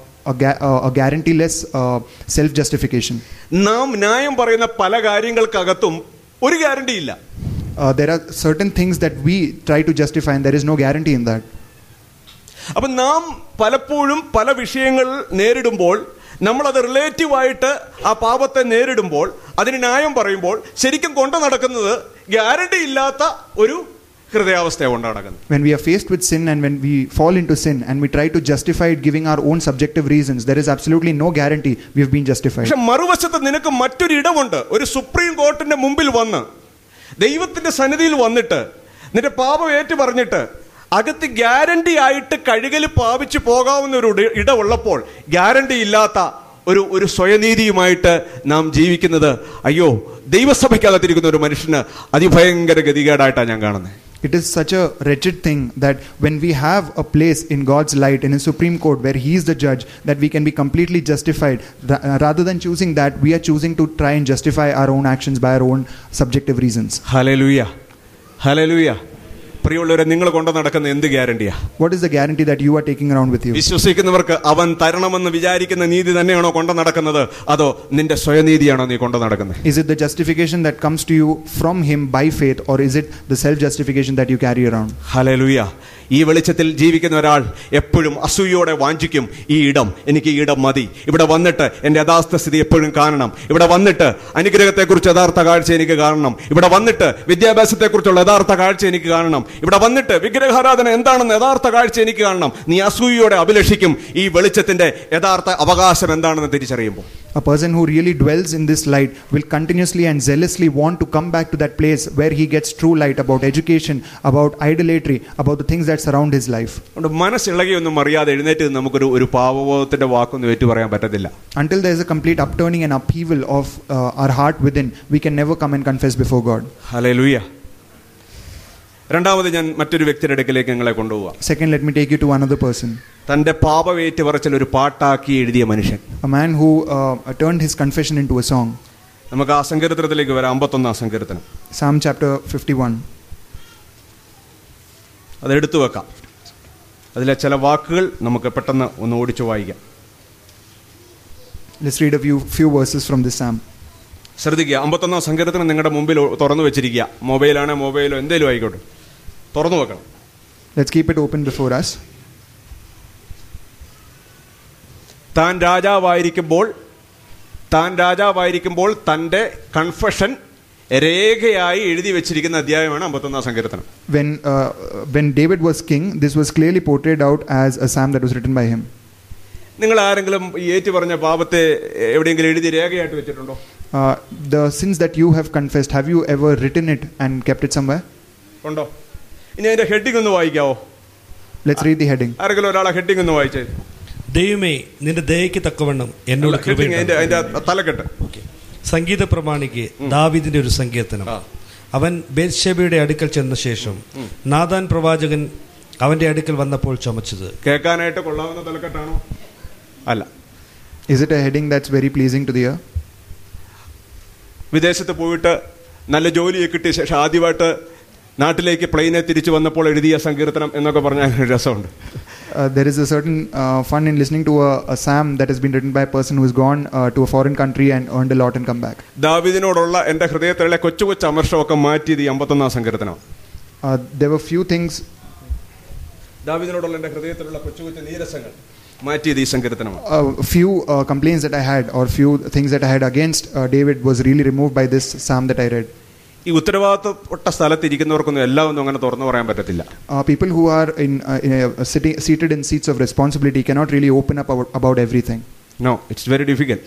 Speaker 1: a guarantee-less self-justification?
Speaker 2: നാം ന്യായം പറയുന്ന പല കാര്യങ്ങൾക്കകത്തും ഒരു ഗ്യാരണ്ടി ഇല്ല.
Speaker 1: There are certain things that we try to justify and there is no guarantee in that.
Speaker 2: അപ്പൊ നാം പലപ്പോഴും പല വിഷയങ്ങൾ നേരിടുമ്പോൾ നമ്മളത് റിലേറ്റീവായിട്ട് ആ പാപത്തെ നേരിടുമ്പോൾ അതിന് ന്യായം പറയുമ്പോൾ ശരിക്കും കൊണ്ടു നടക്കുന്നത് ഗ്യാരണ്ടി ഇല്ലാത്ത ഒരു ഹൃദയാവസ്ഥ കൊണ്ടാണ് നടക്കുന്നത്.
Speaker 1: When we are faced with sin and when we fall into sin and we try to justify it giving our own subjective reasons, there is absolutely no guarantee we have been justified.
Speaker 2: പക്ഷെ മറുവശത്ത് നിനക്ക് മറ്റൊരു ഇടമുണ്ട്. ഒരു supreme കോർട്ടിന്റെ മുമ്പിൽ വന്ന് ദൈവത്തിന്റെ സന്നിധിയിൽ വന്നിട്ട് നിന്റെ പാപം ഏറ്റു പറഞ്ഞിട്ട് അകത്ത് ഗ്യാരണ്ടി ആയിട്ട് കഴുകൽ പാപിച്ചു പോകാവുന്ന ഒരു ഇടമുള്ളപ്പോൾ ഗ്യാരണ്ടി ഇല്ലാത്ത ഒരു സ്വയനീതിയുമായിട്ട് നാം ജീവിക്കുന്നത് അയ്യോ ദൈവസഭയ്ക്കകത്തിരിക്കുന്ന ഒരു മനുഷ്യന് അതിഭയങ്കര ഗതികേടായിട്ടാണ് ഞാൻ കാണുന്നത്.
Speaker 1: It is such a wretched thing that when we have a place in God's light in His Supreme Court where He is the judge, that we can be completely justified. Rather than choosing that, we are choosing to try and justify our own actions by our own subjective reasons.
Speaker 2: Hallelujah. Hallelujah. പ്രിയമുള്ളവരെ, നിങ്ങൾ കൊണ്ടു നടക്കുന്ന എന്ത് ഗ്യാരണ്ടിയാ?
Speaker 1: What is the guarantee that you are taking around with you?
Speaker 2: വിശ്വസിക്കുന്നവർക്ക് അവൻ തരണമെന്ന് വിചാരിക്കുന്ന നീതി തന്നെയാണോ കൊണ്ടു നടക്കുന്നത്, അതോ നിന്റെ സ്വയനീതിയാണോ നീ കൊണ്ടു നടക്കുന്നത്?
Speaker 1: Is it the justification that comes to you from him by faith, or is it the self justification that you carry around?
Speaker 2: Hallelujah. ഈ വെളിച്ചത്തിൽ ജീവിക്കുന്ന ഒരാൾ എപ്പോഴും അസൂയോടെ വാഞ്ചിക്കും, ഈ ഇടം എനിക്ക് ഈ ഇടം മതി, ഇവിടെ വന്നിട്ട് എൻ്റെ യഥാർത്ഥ സ്ഥിതി എപ്പോഴും കാണണം, ഇവിടെ വന്നിട്ട് അനുഗ്രഹത്തെക്കുറിച്ച് യഥാർത്ഥ കാഴ്ച എനിക്ക് കാണണം, ഇവിടെ വന്നിട്ട് വിദ്യാഭ്യാസത്തെക്കുറിച്ചുള്ള യഥാർത്ഥ കാഴ്ച എനിക്ക് കാണണം, ഇവിടെ വന്നിട്ട് വിഗ്രഹാരാധന എന്താണെന്ന് യഥാർത്ഥ കാഴ്ച എനിക്ക് കാണണം. നീ അസൂയയോടെ അഭിലഷിക്കും ഈ വെളിച്ചത്തിന്റെ യഥാർത്ഥ അവകാശം എന്താണെന്ന് തിരിച്ചറിയുമ്പോൾ.
Speaker 1: A person who really dwells in this light will continuously and zealously want to come back to that place where he gets true light about education, about idolatry, about the things that surround his life.
Speaker 2: മനസ്സിളകിയൊന്നും അറിയാതെ എഴുന്നേറ്റ് നമുക്കൊരു പാപബോധത്തിന്റെ വാക്കൊന്നും ഏറ്റു പറയാൻ പറ്റത്തില്ല.
Speaker 1: Until there is a complete upturning and upheaval of our heart within, we can never come and confess before God.
Speaker 2: Hallelujah. രണ്ടാമത് ഞാൻ മറ്റൊരു വ്യക്തിയുടെ അടുക്കലേക്ക് നിങ്ങളെ കൊണ്ടുപോവാം.
Speaker 1: Second, let me take you to another person.
Speaker 2: തന്റെ പാപവേറ്റ് പറച്ചിൽ ഒരു പാട്ടാക്കി എഴുതിയ മനുഷ്യൻ.
Speaker 1: A man who turned his confession into a song.
Speaker 2: നമുക്ക് ആ സങ്കീർത്തനത്തിലേക്ക് വരാം. 51 സങ്കീർത്തനം,
Speaker 1: Psalm chapter 51.
Speaker 2: അതെടുത്തു വെക്കാം. അതിലെ ചില വാക്കുകൾ നമുക്ക് പെട്ടെന്ന് ഒന്ന് ഓടിച്ചു വായിക്കാം.
Speaker 1: Let's read a few verses from this psalm.
Speaker 2: ശ്രദ്ധിക്കുക. 51 സങ്കീർത്തനം നിങ്ങളുടെ മുമ്പിൽ തുറന്നു വെച്ചിരിക്കുക. മൊബൈലാണോ മൊബൈലോ എന്തേലും ആയിക്കോട്ടെ, തുറന്നു വെക്കണം.
Speaker 1: Let's keep it open before us.
Speaker 2: താൻ രാജാവായിരിക്കുമ്പോൾ തൻ്റെ കൺഫഷൻ രേഖയായി എഴുതി വെച്ചിരിക്കുന്ന അധ്യായമാണ് 51 സങ്കീർത്തനം.
Speaker 1: When David was king, this was clearly portrayed out as a psalm that was written by him.
Speaker 2: നിങ്ങൾ ആരെങ്കിലും ഈ ഏറ്റു പറഞ്ഞ പാപത്തെ എവിടെയെങ്കിലും എഴുതി രേഖയായിട്ട് വെച്ചിട്ടുണ്ടോ?
Speaker 1: The sins that you have confessed, have you ever written it and kept it somewhere?
Speaker 2: ഉണ്ടോ? ഇനി അതിന്റെ ഹെഡിങ് ഒന്ന് വായിക്കാവോ?
Speaker 1: Let's read the heading.
Speaker 2: ആരെങ്കിലും ഒരാളെ ഹെഡിങ് ഒന്ന് വായിച്ചേ.
Speaker 3: ദൈവമേ, നിന്റെ ദയയ്ക്ക് തക്കവണ്ണം എന്നോട്
Speaker 2: തലക്കെട്ട്.
Speaker 3: സംഗീത പ്രമാണിക്ക് ദാവീദിന്റെ ഒരു സങ്കീർത്തനം. അവൻ ബേത്ശേബയുടെ അടുക്കൽ ചെന്ന ശേഷം നാഥാൻ പ്രവാചകൻ അവന്റെ അടുക്കൽ വന്നപ്പോൾ ചുമച്ചത്.
Speaker 2: കേൾക്കാനായിട്ട് കൊള്ളാവുന്ന തലക്കെട്ടാണോ? അല്ല.
Speaker 1: Is it a heading that's very pleasing to the ear?
Speaker 2: വിദേശത്ത് പോയിട്ട് നല്ല ജോലിയെ കിട്ടിയ ശേഷം ആദ്യമായിട്ട് നാട്ടിലേക്ക് പ്ലെയിനെ തിരിച്ചു വന്നപ്പോൾ എഴുതിയ സങ്കീർത്തനം എന്നൊക്കെ പറഞ്ഞാൽ രസമുണ്ട്.
Speaker 1: There is a certain fun in listening to a psalm that has been written by a person who has gone to a foreign country and earned a lot and come back.
Speaker 2: ദാവീദിനോടുള്ള എൻ്റെ ഹൃദയത്തിലെ കൊച്ചു കൊച്ചു അമർഷമൊക്കെ മാറ്റിയത് 51 സങ്കീർത്തനം.
Speaker 1: There were few things.
Speaker 2: ദാവീദിനോടുള്ള എൻ്റെ ഹൃദയത്തിലുള്ള കൊച്ചു കൊച്ചു നീരസങ്ങൾ മാറ്റിയത് ഈ സങ്കീർത്തനമാണ്.
Speaker 1: Few complaints that I had or few things that I had against David was really removed by this psalm that I read.
Speaker 2: ഈ ഉത്തരവാദിത്തപ്പെട്ട സ്ഥലത്ത് ഇരിക്കുന്നവർക്കൊന്നും എല്ലാം ഒന്നും അങ്ങനെ തുറന്നു പറയാൻ പറ്റത്തില്ല.
Speaker 1: People who are seated in seats of responsibility cannot really open up about everything.
Speaker 2: No, it's very difficult.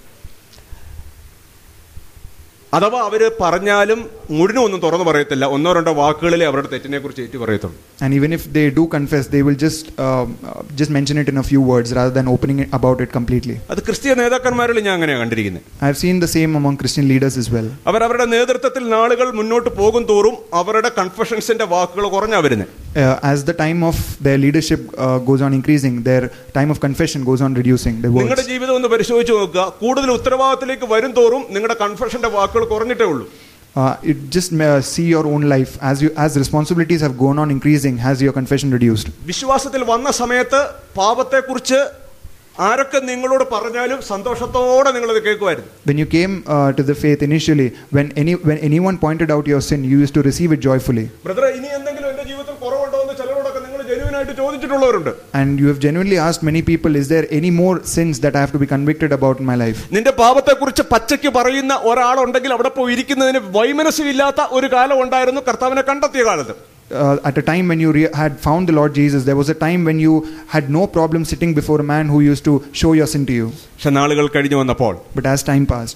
Speaker 2: അഥവാ അവർ പറഞ്ഞാലും മുഴുവനും ഒന്നും തുറന്നു പറയത്തില്ല. ഒന്നോ രണ്ടോ വാക്കുകളിലെ അവരുടെ തെറ്റിനെ കുറിച്ച് ഏറ്റു പറയത്തുള്ളൂ.
Speaker 1: And even if they do confess, they will just mention it in a few words rather than opening it about it completely.
Speaker 2: അത് ക്രിസ്തീയ നേതാക്കന്മാരിൽ ഞാൻ അങ്ങനെയാണ് കണ്ടിരിക്കുന്നത്.
Speaker 1: I have seen the same among Christian leaders as well.
Speaker 2: അവരുടെ നേതൃത്വത്തിൽ നാളുകൾ മുന്നോട്ട് പോകും തോറും അവരുടെ കൺഫെഷൻസിന്റെ വാക്കുകൾ കുറഞ്ഞാ വരുന്നത്.
Speaker 1: As the time of their leadership goes on increasing, their time of confession goes on reducing.
Speaker 2: നിങ്ങളുടെ ജീവിതം ഒന്ന് പരിശോധിച്ച് നോക്കുക. കൂടുതൽ ഉത്തരവാദിത്തത്തിലേക്ക് വരും തോറും നിങ്ങളുടെ കൺഫെഷന്റെ വാക്കുകൾ കുറഞ്ഞിട്ടേ ഉള്ളൂ.
Speaker 1: Just see your own life as responsibilities have gone on increasing, has your confession reduced?
Speaker 2: വിശ്വാസത്തിൽ വന്ന സമയത്ത് പാപത്തെക്കുറിച്ച് ആരൊക്കെ നിങ്ങളോട് പറഞ്ഞാലും സന്തോഷത്തോടെ നിങ്ങളത് കേൾക്കുമായിരുന്നു.
Speaker 1: When you came to the faith initially, when anyone pointed out your sin, you used to receive it joyfully.
Speaker 2: Brother, ഇനി എന്തെങ്കിലും എൻ്റെ ജീവിതത്തിൽ കുറവുണ്ടോ എന്ന് ചിലരോടൊക്കെ നിങ്ങൾ ജെന്യുവിനായിട്ട് ചോദിച്ചിട്ടുള്ളവരുണ്ട്.
Speaker 1: And you have genuinely asked many people, is there any more sins that I have to be convicted about in my life?
Speaker 2: നിന്റെ പാപത്തെക്കുറിച്ച് പച്ചയ്ക്ക് പറയുന്ന ഒരാളുണ്ടെങ്കിൽ അവിടെ പോയി ഇരിക്കുന്നതിന് വൈമനസ്യമില്ലാത്ത ഒരു കാലം ഉണ്ടായിരുന്നു കർത്താവിനെ കണ്ടെത്തിയ കാലത്ത്.
Speaker 1: At a time when you had found the Lord Jesus, there was a time when you had no problem sitting before a man who used to show your sin to you.
Speaker 2: പക്ഷെ നാളുകൾ കഴിഞ്ഞു വന്നപ്പോൾ,
Speaker 1: but as time passed,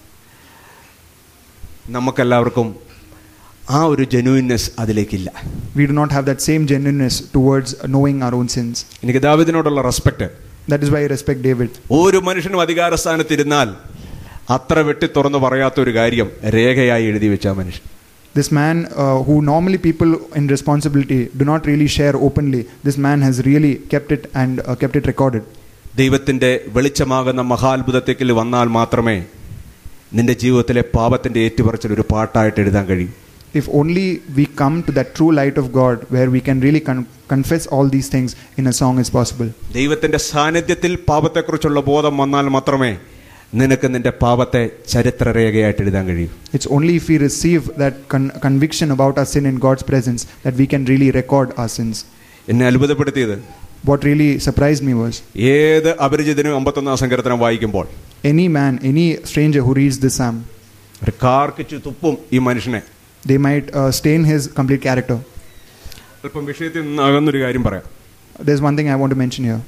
Speaker 2: നമുക്കെല്ലാവർക്കും ആ ഒരു ജെന്യുവിനെസ് അതിലേക്കില്ല.
Speaker 1: We do not have that same genuineness towards knowing our own sins.
Speaker 2: എനിക്ക് ദാവീദിനോടുള്ള respect.
Speaker 1: That is why I respect David.
Speaker 2: ഒരു മനുഷ്യനും അധികാരസ്ഥാനത്തിരുന്നാൽ അത്ര വെട്ടി തുറന്നു പറയാത്ത ഒരു കാര്യം രേഖയായി എഴുതി വെച്ച മനുഷ്യൻ.
Speaker 1: This man who normally people in responsibility do not really share openly, this man has really kept it and kept it recorded.
Speaker 2: ദൈവത്തിന്റെ വെളിച്ചമാകുന്ന മഹാത്ഭുതത്തേക്കിൽ വന്നാൽ മാത്രമേ നിന്റെ ജീവിതത്തിലെ പാപത്തിന്റെ ഏറ്റുപറച്ചിൽ ഒരു പാട്ടായിട്ട് എഴുതാൻ കഴിയും.
Speaker 1: If only we come to that true light of God where we can really confess all these things in a song is possible.
Speaker 2: ദൈവത്തിന്റെ സാന്നിധ്യത്തിൽ പാപത്തെക്കുറിച്ചുള്ള ബോധം വന്നാൽ മാത്രമേ നിനക്ക് നിന്റെ പാപത്തെ ചരിത്രരേഖയായിട്ട് എഴുതാൻ കഴിയും.
Speaker 1: It's only if we receive that conviction about our sin in God's presence that we can really record our sins.
Speaker 2: എന്നെ അത്ഭുതപ്പെടുത്തിയത്,
Speaker 1: what really surprised me was,
Speaker 2: ഏത് അപരിചിതനും 51 സങ്കീർത്തനം വായിക്കുമ്പോൾ
Speaker 1: any man, any stranger who reads this psalm,
Speaker 2: ഒരു കാർക്കിച്ചു തുപ്പും ഈ മനുഷ്യനെ.
Speaker 1: they might stain his complete character.
Speaker 2: അല്പം വിഷയത്തിൽ നിന്ന് അകന്നൊരു കാര്യം പറയാം.
Speaker 1: There's one thing I want to mention here.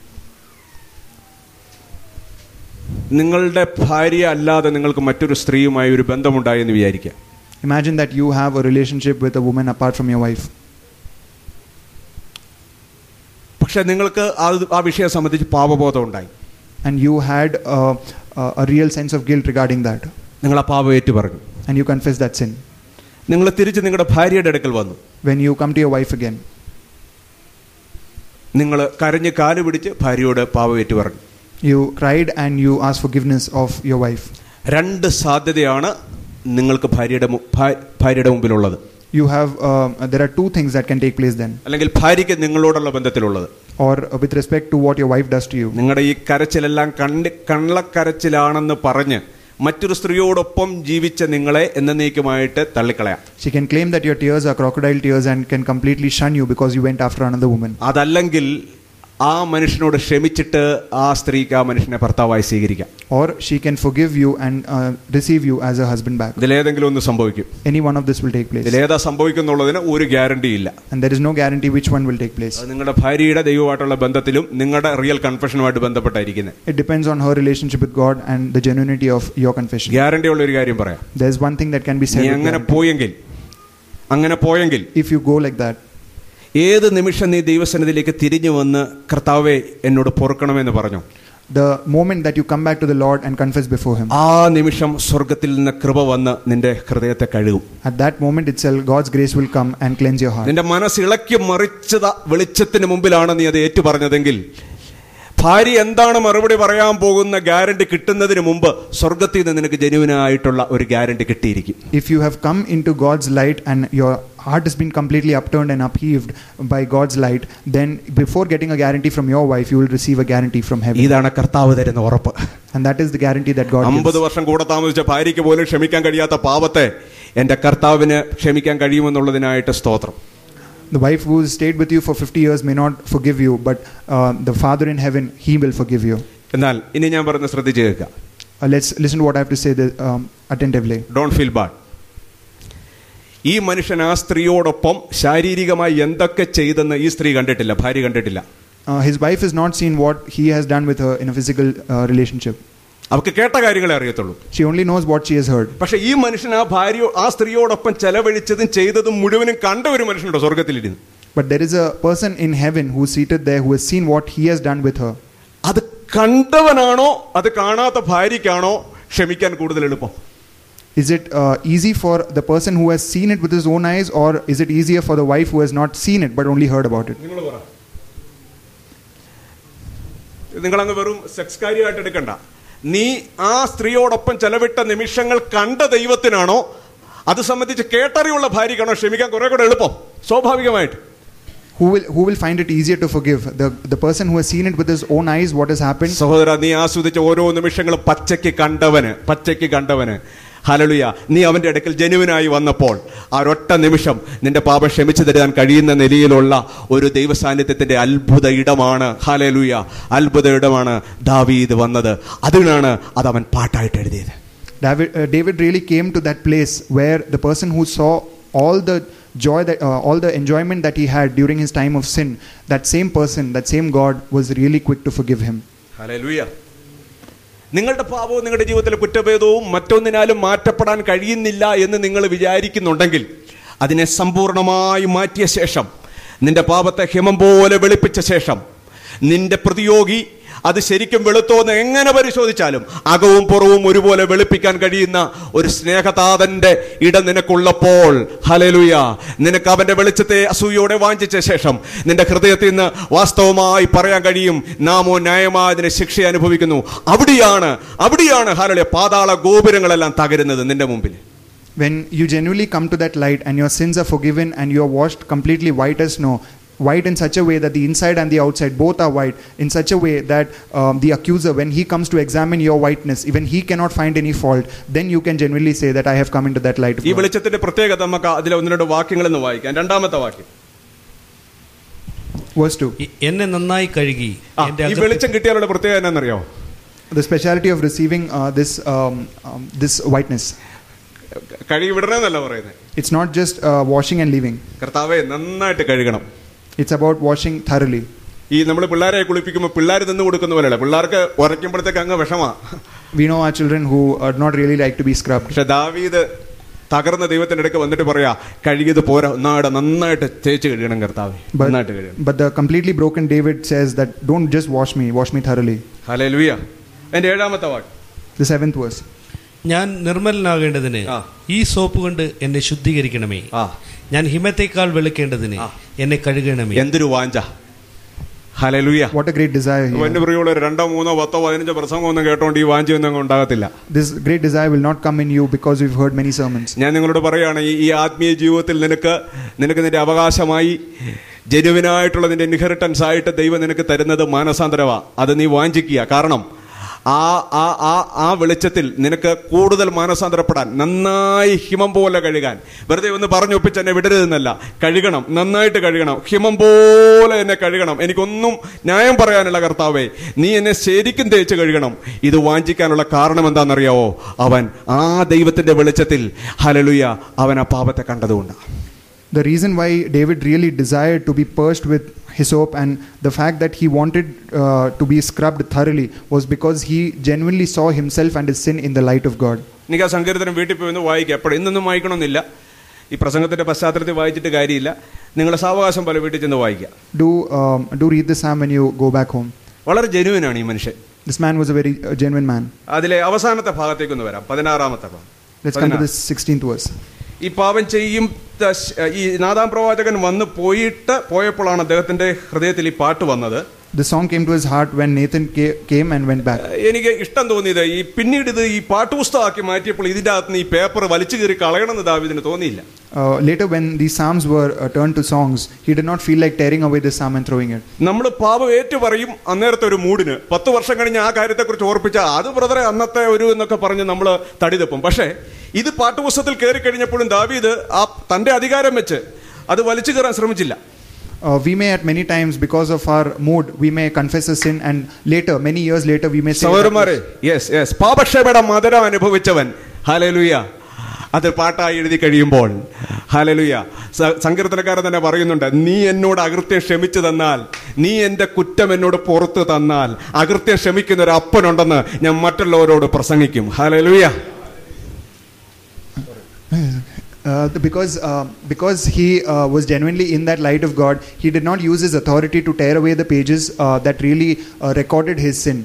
Speaker 2: നിങ്ങളുടെ ഭാര്യ അല്ലാതെ നിങ്ങൾക്ക് മറ്റൊരു സ്ത്രീയുമായി ഒരു ബന്ധമുണ്ടായി എന്ന് വിചാരിക്കുക.
Speaker 1: Imagine that you have a relationship with a woman apart from your wife.
Speaker 2: പക്ഷെ നിങ്ങൾക്ക് ആ വിഷയം സംബന്ധിച്ച് പാപബോധം ഉണ്ടായി.
Speaker 1: And you had a real sense of guilt regarding that.
Speaker 2: നിങ്ങൾ ആ പാപം ഏറ്റു പറഞ്ഞു.
Speaker 1: And you confess that sin.
Speaker 2: നിങ്ങൾ തിരിച്ച് നിങ്ങളുടെ ഭാര്യയുടെ അടുക്കൽ വന്നു.
Speaker 1: When you come to your wife again,
Speaker 2: നിങ്ങൾ കരഞ്ഞ് കാല് പിടിച്ച് ഭാര്യയോട് പാപം ഏറ്റു പറഞ്ഞു.
Speaker 1: you cried and you asked forgiveness of your wife.
Speaker 2: രണ്ട് സാധ്യതയാണ് നിങ്ങൾക്ക് ഭാര്യയുടെ മുമ്പിലുള്ളത്.
Speaker 1: You have there are two things that can take place then.
Speaker 2: അല്ലെങ്കിൽ ഭാര്യയ്ക്ക് നിങ്ങളോടുള്ള ബന്ധത്തിലുള്ളത്,
Speaker 1: or with respect to what your wife does to you.
Speaker 2: നിങ്ങളുടെ ഈ കരച്ചിലെല്ലാം കള്ളക്കരച്ചിലാണെന്ന് പറഞ്ഞ് മറ്റൊരു സ്ത്രീയോടൊപ്പം ജീവിച്ച നിങ്ങളെ എന്നേക്കുമായിട്ട് തള്ളിക്കളയാം.
Speaker 1: She can claim that your tears are crocodile tears and can completely shun you because you went after another woman.
Speaker 2: അതല്ലെങ്കിൽ ആ മനുഷ്യനോട് ക്ഷമിച്ചിട്ട് ആ സ്ത്രീക്ക് ആ മനുഷ്യനെ ഭർത്താവായി സ്വീകരിക്കാം.
Speaker 1: Or she can forgive you and receive you as a husband back.
Speaker 2: ഇതിലേതെങ്കിലും ഒന്ന് സംഭവിക്കും.
Speaker 1: Any one of this will take place.
Speaker 2: ഇതിലേതാ സംഭവിക്കുന്നുള്ളതിന് ഒരു ഗ്യാരണ്ടി ഇല്ല.
Speaker 1: And there is no guarantee which one will take place.
Speaker 2: നിങ്ങളുടെ ഭാര്യയുടെ ദൈവമായിട്ടുള്ള ബന്ധത്തിലും നിങ്ങളുടെ റിയൽ കൺഫെഷനുമായിട്ട് ബന്ധപ്പെട്ടായിരിക്കുന്നത്.
Speaker 1: It depends on her relationship with God and the genuinity of your confession.
Speaker 2: Guarantee ഉള്ള ഒരു കാര്യം പറയാം.
Speaker 1: There is one thing that can be said.
Speaker 2: അങ്ങനെ പോയെങ്കിൽ
Speaker 1: if you go like that,
Speaker 2: ഏത് നിമിഷം നീ ദൈവസന്നിധിയിലേക്ക് തിരിഞ്ഞു വന്ന് കർത്താവേ എന്നോട് പൊറുക്കണമെന്ന് പറഞ്ഞു,
Speaker 1: the moment that you come back to the Lord and confess before him,
Speaker 2: ആ നിമിഷം സ്വർഗ്ഗത്തിൽ നിന്ന് കൃപ വന്ന് നിന്റെ ഹൃദയത്തെ കഴുകും.
Speaker 1: at that moment itself God's grace will come and cleanse your heart.
Speaker 2: നിന്റെ മനസ്സ് ഇളക്കി മറിച്ചത വെളിച്ചത്തിന് മുമ്പിലാണ് നീ അത് ഏറ്റു പറഞ്ഞതെങ്കിൽ ഭാര്യ എന്താണ് മറുപടി പറയാൻ പോകുന്ന ഗ്യാരണ്ടി കിട്ടുന്നതിന് മുമ്പ് സ്വർഗ്ഗത്തിൽ നിന്ന് നിനക്ക് ജെന്യുവിനായിട്ടുള്ള ഒരു ഗ്യാരണ്ടി കിട്ടിയിരിക്കും.
Speaker 1: If you have come into God's light and your heart has been completely upturned and upheaved by God's light, then before getting a guarantee from your wife, you will receive a guarantee from heaven.
Speaker 2: ഇതാണ് കർത്താവ് തരുന്ന ഉറപ്പ്.
Speaker 1: And that is the guarantee that God gives.
Speaker 2: 50 വർഷം കൂടെ താമസിച്ച ഭാര്യയ്ക്ക് പോലും ക്ഷമിക്കാൻ കഴിയാത്ത പാപത്തെ എന്റെ കർത്താവിന് ക്ഷമിക്കാൻ കഴിയുമെന്നുള്ളതിനായിട്ട് സ്തോത്രം.
Speaker 1: The wife who stayed with you for 50 years may not forgive you, but the Father in heaven, he will forgive you.
Speaker 2: എന്നാൽ ഇനി ഞാൻ പറയുന്നത് ശ്രദ്ധിച്ച് കേൾക്കുക.
Speaker 1: Let's listen to what I have to say attentively.
Speaker 2: Don't feel bad. ഈ മനുഷ്യൻ ആ സ്ത്രീയോടൊപ്പം ശാരീരികമായി എന്തൊക്കെ ചെയ്തെന്ന് ഈ സ്ത്രീ കണ്ടിട്ടില്ല, ഭാര്യ കണ്ടിട്ടില്ല.
Speaker 1: His wife has not seen what he has done with her in a physical relationship.
Speaker 2: അവർക്ക് കേട്ട കാര്യങ്ങളെ അറിയത്തുള്ളൂ.
Speaker 1: She only knows what she has heard.
Speaker 2: പക്ഷെ ഈ മനുഷ്യൻ ആ സ്ത്രീയോടൊപ്പം ചെലവഴിച്ചതും ചെയ്തതും മുഴുവനും കണ്ട ഒരു മനുഷ്യനുണ്ടോ സ്വർഗത്തിലിരുന്ന്?
Speaker 1: But there is a person in heaven who is seated there who has seen what he has done with her.
Speaker 2: അത് കണ്ടവനാണോ അത് കാണാത്ത ഭാര്യയ്ക്കാണോ ക്ഷമിക്കാൻ കൂടുതൽ എളുപ്പം?
Speaker 1: Is it easy for the person who has seen it with his own eyes, or is it easier for the wife who has not seen it but only heard about it?
Speaker 2: നിങ്ങളങ്ങ് വെറും sex കാര്യമായിട്ട് എടുക്കണ്ട. നീ ആ സ്ത്രീയോടൊപ്പം ചെലവിട്ട നിമിഷങ്ങൾ കണ്ട ദൈവത്തിനാണോ അത് സംബന്ധിച്ച് കേട്ടറിയുള്ള ഭാര്യയ്ക്കാണോ ക്ഷമിക്കാൻ കുറെ കൂടെ എളുപ്പം? സ്വാഭാവികമായിട്ട്
Speaker 1: Who will find it easier to forgive? The person who has seen it with his own eyes what has happened?
Speaker 2: സഹോദര, നീ ആസ്വദിച്ച ഓരോ നിമിഷങ്ങളും പച്ചയ്ക്ക് കണ്ടവന് ഹല്ലേലൂയ, നീ അവന്റെ അടുക്കൽ ജെനുവിനായി വന്നപ്പോൾ ആ ഒറ്റ നിമിഷം നിന്റെ പാപം ക്ഷമിച്ചു തരാൻ കഴിയുന്ന നിലയിലുള്ള ഒരു ദൈവ സാന്നിധ്യത്തിന്റെ അത്ഭുത ഇടമാണ്. ഹല്ലേലൂയ, അത്ഭുത ഇടമാണ് ദാവീദ് വന്നത്. അതിനാണ് അത് അവൻ പാട്ടായിട്ട് എഴുതിയത്.
Speaker 1: David really came to that place where the person who saw all the joy all the enjoyment that he had during his time of sin, that same person, that same God was really quick to forgive him.
Speaker 2: Hallelujah. നിങ്ങളുടെ പാപവും നിങ്ങളുടെ ജീവിതത്തിലെ കുറ്റഭേദവും മറ്റൊന്നിനാലും മാറ്റപ്പെടാൻ കഴിയുന്നില്ല എന്ന് നിങ്ങൾ വിചാരിക്കുന്നുണ്ടെങ്കിൽ അതിനെ സമ്പൂർണമായി മാറ്റിയ ശേഷം, നിന്റെ പാപത്തെ ഹിമം പോലെ വെളുപ്പിച്ച ശേഷം, നിന്റെ പ്രതിയോഗി അത് ശരിക്കും വെളുത്തോന്ന് എങ്ങനെ പരിശോധിച്ചാലും അകവും പുറവും ഒരുപോലെ വെളുപ്പിക്കാൻ കഴിയുന്ന ഒരു സ്നേഹതാതന്റെ ഇടം നിനക്കുള്ളപ്പോൾ, ഹല്ലേലൂയ, നിനക്ക് അവന്റെ വെളിച്ചത്തെ അസൂയോടെ വാഞ്ചിച്ച ശേഷം നിന്റെ ഹൃദയത്തിൽ നിന്ന് വാസ്തവമായി പറയാൻ കഴിയും, നാമോ ന്യായമായ അതിനെ ശിക്ഷ അനുഭവിക്കുന്നു. അവിടെയാണ് ഹല്ലേലൂയ പാതാള ഗോപുരങ്ങളെല്ലാം തകരുന്നത് നിന്റെ മുമ്പിൽ.
Speaker 1: When you genuinely come to that light and your sins are forgiven and you are washed completely white as snow, white in such a way that the inside and the outside both are white, in such a way that the accuser, when he comes to examine your whiteness, even he cannot find any fault, then you can genuinely say that I have come into that light of God.
Speaker 2: ഈ വെളിച്ചത്തിന്റെ പ്രത്യേകത നമുക്ക് അതിലെ ഒന്ന് രണ്ട് വാക്യങ്ങൾ എന്ന് വായിക്കാം. രണ്ടാമത്തെ വാക്യം,
Speaker 1: verse 2.
Speaker 3: എന്നെ നന്നായി കഴുകി.
Speaker 2: ഈ വെളിച്ചം കിട്ടിയാലുള്ള പ്രത്യേകത എന്നാണെന്നറിയോ?
Speaker 1: The speciality of receiving this whiteness.
Speaker 2: കഴുകി വിടണമെന്നല്ല പറയുന്നത്.
Speaker 1: It's not just washing and leaving.
Speaker 2: കർത്താവേ നന്നായിട്ട് കഴുകണം.
Speaker 1: It's about washing thoroughly.
Speaker 2: ഈ നമ്മൾ പിള്ളേരെ കുളിപ്പിക്കുമ്പോൾ പിള്ളേർ നിന്ന് കൊടുക്കുന്ന പോലെയല്ല, പിള്ളേർക്ക് ഉരയ്ക്കുമ്പോഴത്തേക്ക് അങ്ങ് വിഷമാ.
Speaker 1: We know our children who are not really like to be scrubbed.
Speaker 2: പക്ഷെ ദാവീദ് തകർന്ന ദൈവത്തിന്റെ അടുക്ക് വന്നിട്ട് പറയാ, കഴുകിയത് പോരാ, നന്നായിട്ട് തേച്ച് കഴുകണം കർത്താവേ, നന്നായിട്ട് കഴുകണം.
Speaker 1: But the completely broken David says that don't just wash me thoroughly.
Speaker 2: Hallelujah. എൻ്റെ ഏഴാമത്തെ വാക്യം,
Speaker 1: The 7th verse.
Speaker 3: ഞാൻ നിർമ്മലനാകേണ്ടതിന് ഈ സോപ്പ് കൊണ്ട് എന്നെ ശുദ്ധീകരിക്കണമേ. ഞാൻ ഹിമത്തേക്കാൾ വെളുക്കേണ്ടതിന് എന്നെ കഴുകണമേ.
Speaker 2: എന്തൊരു വാഞ്ച! Hallelujah.
Speaker 1: What a great desire.
Speaker 2: എന്റെ പ്രിയമുള്ള 2, 3, 10, 15 പ്രസംഗം ഒന്നും കേട്ടോണ്ട് ഈ വാഞ്ചയൊന്നും ഉണ്ടാകത്തില്ല.
Speaker 1: This great desire will not come in you because we've heard many sermons.
Speaker 2: ഞാൻ നിങ്ങളോട് പറയുകയാണ്, ഈ ആത്മീയ ജീവിതത്തിൽ നിനക്ക് നിന്റെ അവകാശമായി ജെനുവിനായിട്ടുള്ള നിന്റെ ഇൻഹെറിറ്റൻസ് ആയിട്ട് ദൈവം നിനക്ക് തരുന്നത് മാനസാന്തരവാ. അത് നീ വാഞ്ചിക്കുക. കാരണം ആ വെളിച്ചത്തിൽ നിനക്ക് കൂടുതൽ മാനസാന്തരപ്പെടാൻ, നന്നായി ഹിമം പോലെ കഴുകാൻ, വെറുതെ ഒന്ന് പറഞ്ഞൊപ്പിച്ച് എന്നെ വിടരുതെന്നല്ല, കഴുകണം, നന്നായിട്ട് കഴുകണം, ഹിമം പോലെ എന്നെ കഴുകണം. എനിക്കൊന്നും ന്യായം പറയാനുള്ള കർത്താവേ, നീ എന്നെ ശരിക്കും തേച്ച് കഴുകണം. ഇത് വാഞ്ചിക്കാനുള്ള കാരണം എന്താണെന്നറിയാവോ? അവൻ ആ ദൈവത്തിന്റെ വെളിച്ചത്തിൽ, ഹല്ലേലൂയ, അവൻ ആ പാപത്തെ കണ്ടതുകൊണ്ടാണ്.
Speaker 1: The reason why David really desired to be purged with hyssop and the fact that he wanted to be scrubbed thoroughly was because he genuinely saw himself and his sin in the light of God.
Speaker 2: എനിക്ക് ആ സങ്കീർത്തനം വീട്ടിൽ പോയി ഒന്ന് വായിക്കാം. എപ്പോഴും ഇന്നൊന്നും വായിക്കണമെന്നില്ല, ഈ പ്രസംഗത്തിന്റെ പശ്ചാത്തലത്തിൽ വായിച്ചിട്ട് കാര്യമില്ല. നിങ്ങളുടെ സാവകാശം പോലെ വീട്ടിൽ ചെന്ന് വായിക്കാം.
Speaker 1: Do read the psalm when you go back home.
Speaker 2: വളരെ ജെനുവിനാണ് ഈ മനുഷ്യൻ.
Speaker 1: This man was a very genuine man.
Speaker 2: അതിലെ അവസാനത്തെ ഭാഗത്തേക്കൊന്ന് വരാം, 16ാമത്തെ ഭാഗം.
Speaker 1: Let's come to the 16th verse.
Speaker 2: ഈ പാപം ചെയ്യും ഈ നാഥാൻ പ്രവാചകൻ പോയപ്പോഴാണ് അദ്ദേഹത്തിന്റെ ഹൃദയത്തിൽ ഈ പാട്ട് വന്നത്.
Speaker 1: The song came to his heart when Nathan came and went back.
Speaker 2: എനിക്ക് ഇഷ്ടം തോന്നിയത് പിന്നീട് ഇത് ഈ പാട്ടുപുസ്തകമാക്കി മാറ്റിയപ്പോൾ ഇതിന്റെ അകത്ത് ഈ പേപ്പർ വലിച്ചു കീറി കളയണമെന്ന് ദാവീദിന് തോന്നിയില്ല.
Speaker 1: Later when these psalms were turned to songs, he did not feel like tearing away this psalm and throwing it.
Speaker 2: നമ്മൾ പാപം ഏറ്റു പറയും അന്നേരത്തെ ഒരു മൂഡിന്. 10 വർഷം കഴിഞ്ഞ് ആ കാര്യത്തെക്കുറിച്ച് ഓർപ്പിച്ചാൽ അത് ബ്രദറെ അന്നത്തെ ഒരു എന്നൊക്കെ പറഞ്ഞ് നമ്മൾ തടിതപ്പും. പക്ഷേ ഇത് പാട്ടുപുസ്തകത്തിൽ കയറി കഴിഞ്ഞപ്പോഴും ദാവീദ് ആ തന്റെ അധികാരം വെച്ച് അത് വലിച്ചു കയറാൻ ശ്രമിച്ചില്ല.
Speaker 1: We may at many times because of our mood we may confess a sin and later many years later we may say
Speaker 2: സഹോദരന്മാരെ, yes പാപക്ഷമയുടെ മധുരം അനുഭവിച്ചവൻ, ഹല്ലേലൂയ, അത് പാട്ടായി എഴുതി കഴിയുമ്പോൾ ഹല്ലേലൂയ, സങ്കീർത്തനക്കാരൻ തന്നെ പറയുന്നുണ്ട്, നീ എന്നോട് അകൃത്യം ക്ഷമിച്ചു തന്നാൽ, നീ എൻ്റെ കുറ്റം എന്നോട് പുറത്തു തന്നാൽ, അകൃത്യം ക്ഷമിക്കുന്ന ഒരു അപ്പനുണ്ടെന്ന് ഞാൻ മറ്റുള്ളവരോട് പ്രസംഗിക്കും. Hallelujah.
Speaker 1: Because he was genuinely in that light of God, he did not use his authority to tear away the pages that really recorded his sin.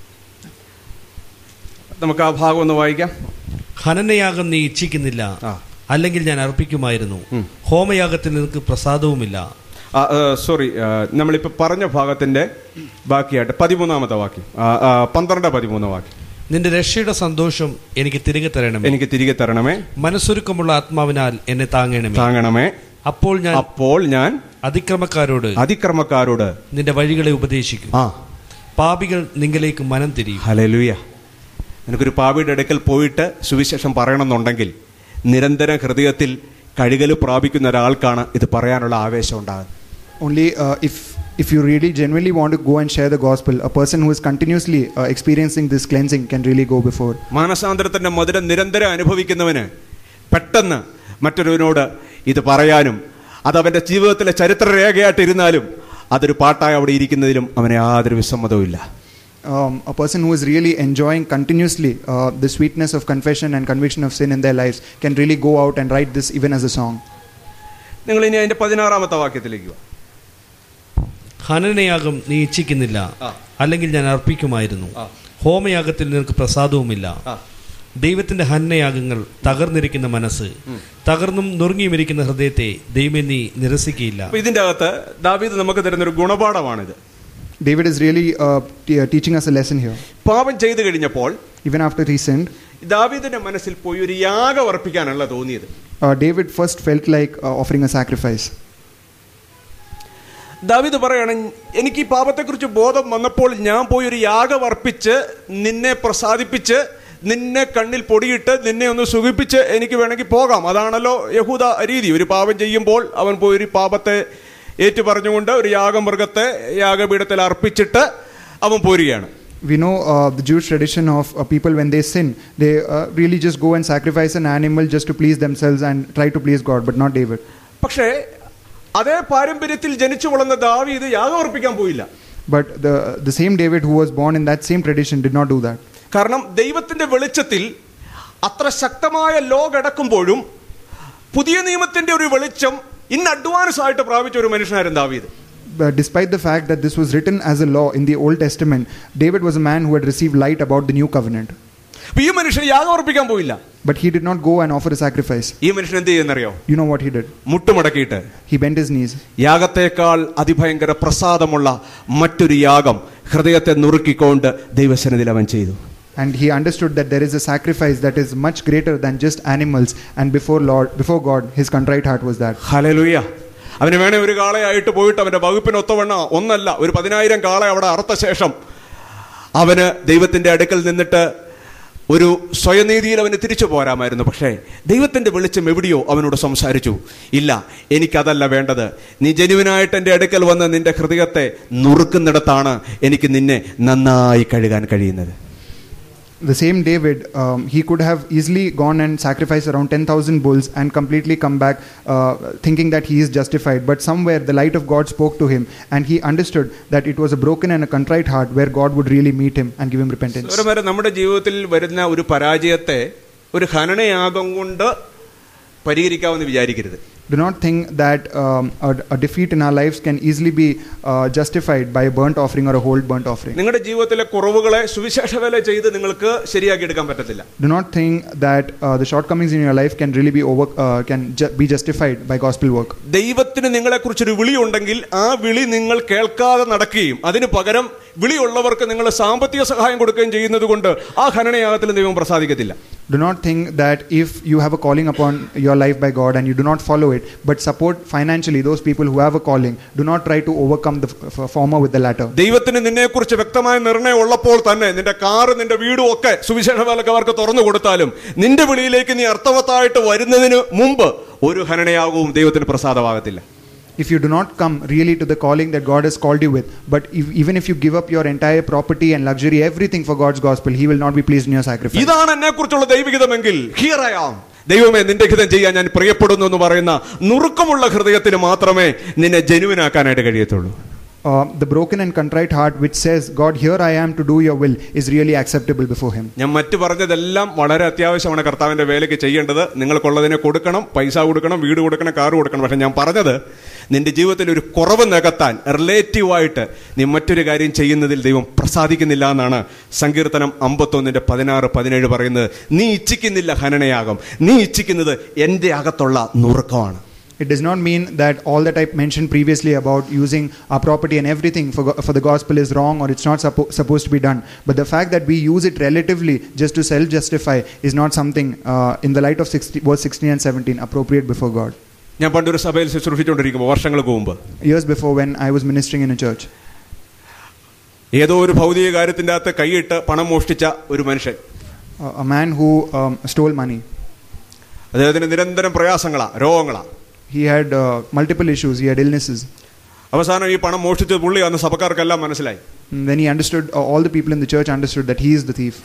Speaker 2: നമുക്ക് ആ ഭാഗം ഒന്ന് വായിക്കാം.
Speaker 3: ഹനനയാഗം നീ ഇച്ഛിക്കുന്നില്ല, അല്ലെങ്കിൽ ഞാൻ അർപ്പിക്കുമായിരുന്നു. ഹോമയാഗത്തിൽ നിനക്ക് പ്രസാദവുമില്ല.
Speaker 2: നമ്മളിപ്പോ പറഞ്ഞ ഭാഗത്തിന്റെ ബാക്കിയായിട്ട് 13-ാമത്തെ വാക്യം, 12-13 വാക്യം.
Speaker 3: നിന്റെ രക്ഷയുടെ സന്തോഷം എനിക്ക് തിരികെ തരണമേ. മനസ്സൊരുക്കമുള്ള ആത്മാവിനാൽ എന്നെ താങ്ങണമേ. അപ്പോൾ ഞാൻ അതിക്രമക്കാരോട് നിന്റെ വഴികളെ ഉപദേശിക്കും. പാപികൾ നിങ്ങളിലേക്ക് മനം തിരിയും.
Speaker 2: ഹല്ലേലൂയ. എനിക്കൊരു പാപിയുടെ അടുക്കൽ പോയിട്ട് സുവിശേഷം പറയണമെന്നുണ്ടെങ്കിൽ നിരന്തരം ഹൃദയത്തിൽ കഴുകൽ പ്രാപിക്കുന്ന ഒരാൾക്കാണ് ഇത് പറയാനുള്ള ആവേശം ഉണ്ടാകുന്നത്.
Speaker 1: Only if you really genuinely want to go and share the gospel, a person who is continuously experiencing this cleansing can really go before.
Speaker 2: മാനസാന്തരത്തിന്റെ മധുരം നിരന്തരം അനുഭവിക്കുന്നവന് പെട്ടെന്ന് മറ്റൊരുവനോട് ഇത് പറയാനും അതവന്റെ ജീവിതത്തിലെ ചരിത്രരേഖയായിട്ടിരുന്നാലും അതൊരു പാട്ടായി അവിടെ ഇരിക്കുന്നതിലും അവനെ യാതൊരു വിസമ്മതവും ഇല്ല.
Speaker 1: A person who is really enjoying continuously the sweetness of confession and conviction of sin in their lives can really go out and write this even as a song.
Speaker 2: നിങ്ങൾ ഇനി അതിന്റെ 16-ാമത്തെ വാക്യത്തിലേക്ക് വാ.
Speaker 3: ഹനനയാഗം നീ ഇച്ഛിക്കുന്നില്ല, അല്ലെങ്കിൽ ഞാൻ അർപ്പിക്കുമായിരുന്നു. ഹോമയാഗത്തിൽ നിനക്ക് പ്രസാദവുമില്ല. ദൈവത്തിന്റെ ഹനനയാഗങ്ങൾ തകർന്നിരിക്കുന്ന മനസ്സ്, തകർന്നും നുറുങ്ങിയുമിരിക്കുന്ന ഹൃദയത്തെ ദൈവമേ നീ നിരസിക്കുകയില്ല.
Speaker 2: ഇതിന്റെ അകത്ത് ദാവീദ് നമുക്ക് തരുന്നൊരു ഗുണപാഠമാണിത്.
Speaker 1: David is really teaching us a lesson here.
Speaker 2: പാപം ചെയ്തു കഴിഞ്ഞപ്പോൾ,
Speaker 1: even after he sinned,
Speaker 2: ദാവീദിന്റെ മനസ്സിൽ പോയി ഒരു യാഗം അർപ്പിക്കാനല്ല തോന്നിയത്.
Speaker 1: David first felt like offering a sacrifice.
Speaker 2: ദാവീദ് പറയാണ്, എനിക്ക് ഈ പാപത്തെക്കുറിച്ച് ബോധം വന്നപ്പോൾ ഞാൻ പോയി ഒരു യാഗം അർപ്പിച്ച് നിന്നെ പ്രസാദിപ്പിച്ച് നിന്നെ കണ്ണിൽ പൊടിയിട്ട് നിന്നെ ഒന്ന് സുഖിപ്പിച്ച് എനിക്ക് വേണമെങ്കിൽ പോകാം. അതാണല്ലോ യഹൂദ രീതി. ഒരു പാപം ചെയ്യുമ്പോൾ അവൻ പോയി ഒരു പാപത്തെ ഏറ്റു പറഞ്ഞുകൊണ്ട് ഒരു യാഗമൃഗത്തെ യാഗപീഠത്തിൽ അർപ്പിച്ചിട്ട് അവൻ പോരുകയാണ്.
Speaker 1: We know the Jewish tradition of people when they sin, they really just go and sacrifice an animal just to please themselves and try to please God, but not David.
Speaker 2: പക്ഷേ അതേ പാരമ്പര്യത്തിൽ ജനിച്ചു വളർന്ന ദാവീദ് യാഗം അർപ്പിക്കാൻ പോയില്ല.
Speaker 1: But the same David who was born in that same tradition did not do that.
Speaker 2: കാരണം ദൈവത്തിന്റെ വെളിച്ചത്തിൽ അത്ര ശക്തമായ ലോ കിടക്കുമ്പോഴും പുതിയ നിയമത്തിന്റെ ഒരു വെളിച്ചം ഇൻ അഡ്വാൻസ് ആയിട്ട് പ്രാപിച്ച ഒരു മനുഷ്യനായിരുന്നു ദാവീദ്.
Speaker 1: But despite the fact that this was written as a law in the Old Testament, David was a man who had received light about the new covenant.
Speaker 2: ഈ മനുഷ്യൻ യാഗം അർപ്പിക്കാൻ പോയില്ല.
Speaker 1: But he did not go and offer a sacrifice.
Speaker 2: ഈ മനുഷ്യൻ എന്ത് ചെയ്യുന്നറിയോ?
Speaker 1: You know what he did?
Speaker 2: മുട്ടുമടക്കിയിട്ട്
Speaker 1: he bent his knees.
Speaker 2: യാഗത്തേക്കാൾ അതിഭയങ്കര പ്രസാദമുള്ള മറ്റൊരു യാഗം ഹൃദയത്തെ നുറുക്കിക്കൊണ്ട് ദൈവസന്നിധിയിൽ അവൻ ചെയ്തു.
Speaker 1: And he understood that there is a sacrifice that is much greater than just animals, and before God his contrite heart was that.
Speaker 2: Hallelujah. അവന് വേണേ ഒരു കാളയായിട്ട് പോയിട്ട് അവന്റെ വകുപ്പിനൊത്തവണ്ണ ഒന്നല്ല ഒരു 10,000 കാള അവിടെ അറുത്ത ശേഷം അവന് ദൈവത്തിന്റെ അടുക്കൽ നിന്നിട്ട് ഒരു സ്വയനീതിയിൽ അവന് തിരിച്ചു പോരാമായിരുന്നു. പക്ഷേ ദൈവത്തിന്റെ വെളിച്ചം എവിടെയോ അവനോട് സംസാരിച്ചു, ഇല്ല, എനിക്കതല്ല വേണ്ടത്. നീ ജെനുവിനായിട്ട് എൻ്റെ അടുക്കൽ വന്ന് നിന്റെ ഹൃദയത്തെ നുറുക്കുന്നിടത്താണ് എനിക്ക് നിന്നെ നന്നായി കഴുകാൻ കഴിയുന്നത്.
Speaker 1: The same David, he could have easily gone and sacrificed around 10,000 bulls and completely come back thinking that he is justified. But somewhere the light of God spoke to him and he understood that it was a broken and a contrite heart where God would really meet him and give him repentance.
Speaker 2: നമ്മുടെ ജീവിതത്തിൽ വരുന്ന ഒരു പരാജയത്തെ ഒരു ഹനനയാഗം കൊണ്ട് പരിഹരിക്കാമെന്ന് വിചാരിക്കരുത്.
Speaker 1: Do not think that a defeat in our lives can easily be justified by a burnt offering or a whole burnt offering.
Speaker 2: നിങ്ങളുടെ ജീവിതത്തിലെ കുറവുകളെ സുവിശേഷ വേല ചെയ്ത് നിങ്ങൾക്ക് ശരിയാക്കി എടുക്കാൻ പറ്റത്തില്ല.
Speaker 1: Do not think that the shortcomings in your life can really be justified by gospel work.
Speaker 2: ദൈവത്തിന് നിങ്ങളെക്കുറിച്ചൊരു വിളിയുണ്ടെങ്കിൽ ആ വിളി നിങ്ങൾ കേൾക്കാതെ നടക്കുകയും അതിന് പകരം വിളിയുള്ളവർക്ക് നിങ്ങൾ സാമ്പത്തിക സഹായം കൊടുക്കുകയും ചെയ്യുന്നത് കൊണ്ട് ആ ഹനനയാഗത്തിൽ ദൈവം പ്രസാദിക്കത്തില്ല.
Speaker 1: Do not think that if you have a calling upon your life by God and you do not follow it, but support financially those people who have a calling, do not try to overcome the former with the latter.
Speaker 2: ദൈവത്തിന് നിന്നെക്കുറിച്ച് വ്യക്തമായ നിർണയം ഉള്ളപ്പോൾ തന്നെ നിന്റെ car നിന്റെ വീടും ഒക്കെ സുവിശേഷ വേലക്കാർക്ക് തുറന്നു കൊടുത്താലും നിന്റെ വിളിയിലേക്ക് നീ അർത്ഥവത്തായിട്ട് വരുന്നതിന് മുമ്പ് ഒരു ഹനനയാഗവും ദൈവത്തിന് പ്രസാദമാകത്തില്ല.
Speaker 1: If you do not come really to the calling that God has called you with, but even if you give up your entire property and luxury, everything for God's gospel, He will not be pleased in your sacrifice.
Speaker 2: ഇതാണ് എന്നെക്കുറിച്ചുള്ള ദൈവികതമെങ്കിൽ here I am. ദൈവമേ നിന്റെ ഹിതം ചെയ്യാൻ ഞാൻ പ്രിയപ്പെടുന്നു എന്ന് പറയുന്ന നുറുക്കമുള്ള ഹൃദയത്തിന് മാത്രമേ നിന്നെ ജെനുവിനാക്കാനായിട്ട് കഴിയത്തുള്ളൂ.
Speaker 1: The broken and contrite heart which says, God, here I am to do your will, is really acceptable before him.
Speaker 2: ഞാൻ മറ്റു പറഞ്ഞതെല്ലാം വളരെ അത്യാവശ്യമാണ് കർത്താവിന്റെ വേലയ്ക്ക് ചെയ്യേണ്ടത്. നിങ്ങൾക്കുള്ളതിനെ കൊടുക്കണം, പൈസ കൊടുക്കണം, വീട് കൊടുക്കണം, കാറ് കൊടുക്കണം. പക്ഷെ ഞാൻ പറഞ്ഞത് നിന്റെ ജീവിതത്തിൽ ഒരു കുറവ് നികത്താൻ റിലേറ്റീവായിട്ട് നീ മറ്റൊരു കാര്യം ചെയ്യുന്നതിൽ ദൈവം പ്രസാദിക്കുന്നില്ല എന്നാണ് സങ്കീർത്തനം 51:16-17 പറയുന്നത്. നീ ഇച്ഛിക്കുന്നില്ല ഹനനയാഗം, നീ ഇച്ഛിക്കുന്നത് എൻ്റെ അകത്തുള്ള നുറുക്കമാണ്.
Speaker 1: It does not mean that all that I mentioned previously about using our property and everything for the gospel is wrong or it's not supposed to be done. But the fact that we use it relatively just to self-justify is not something in the light of verse 16 and 17 appropriate before God.
Speaker 2: ഞാൻ പണ്ടൊരു സഭയിൽ ശുശ്രൂഷിച്ചുകൊണ്ടിരിക്കുമ്പോൾ വർഷങ്ങൾക്ക് മുമ്പ്,
Speaker 1: years before, when I was ministering in a church,
Speaker 2: ഏതോ ഒരു ഭൗതിക കാര്യത്തിൻ്റെ അകത്ത് കൈയിട്ട് പണം മോഷ്ടിച്ച ഒരു മനുഷ്യൻ,
Speaker 1: a man who stole money.
Speaker 2: അദ്ദേഹത്തിന് നിരന്തരം പ്രയാസങ്ങളാ, രോഗങ്ങളാ.
Speaker 1: He had multiple issues, he had illnesses.
Speaker 2: അവസാനം ഈ പണം മോഷ്ടിച്ചത് പുള്ളി അന്ന് സഭക്കാർക്കെല്ലാം മനസ്സിലായി.
Speaker 1: Then he understood, all the people in the church understood that he is the thief.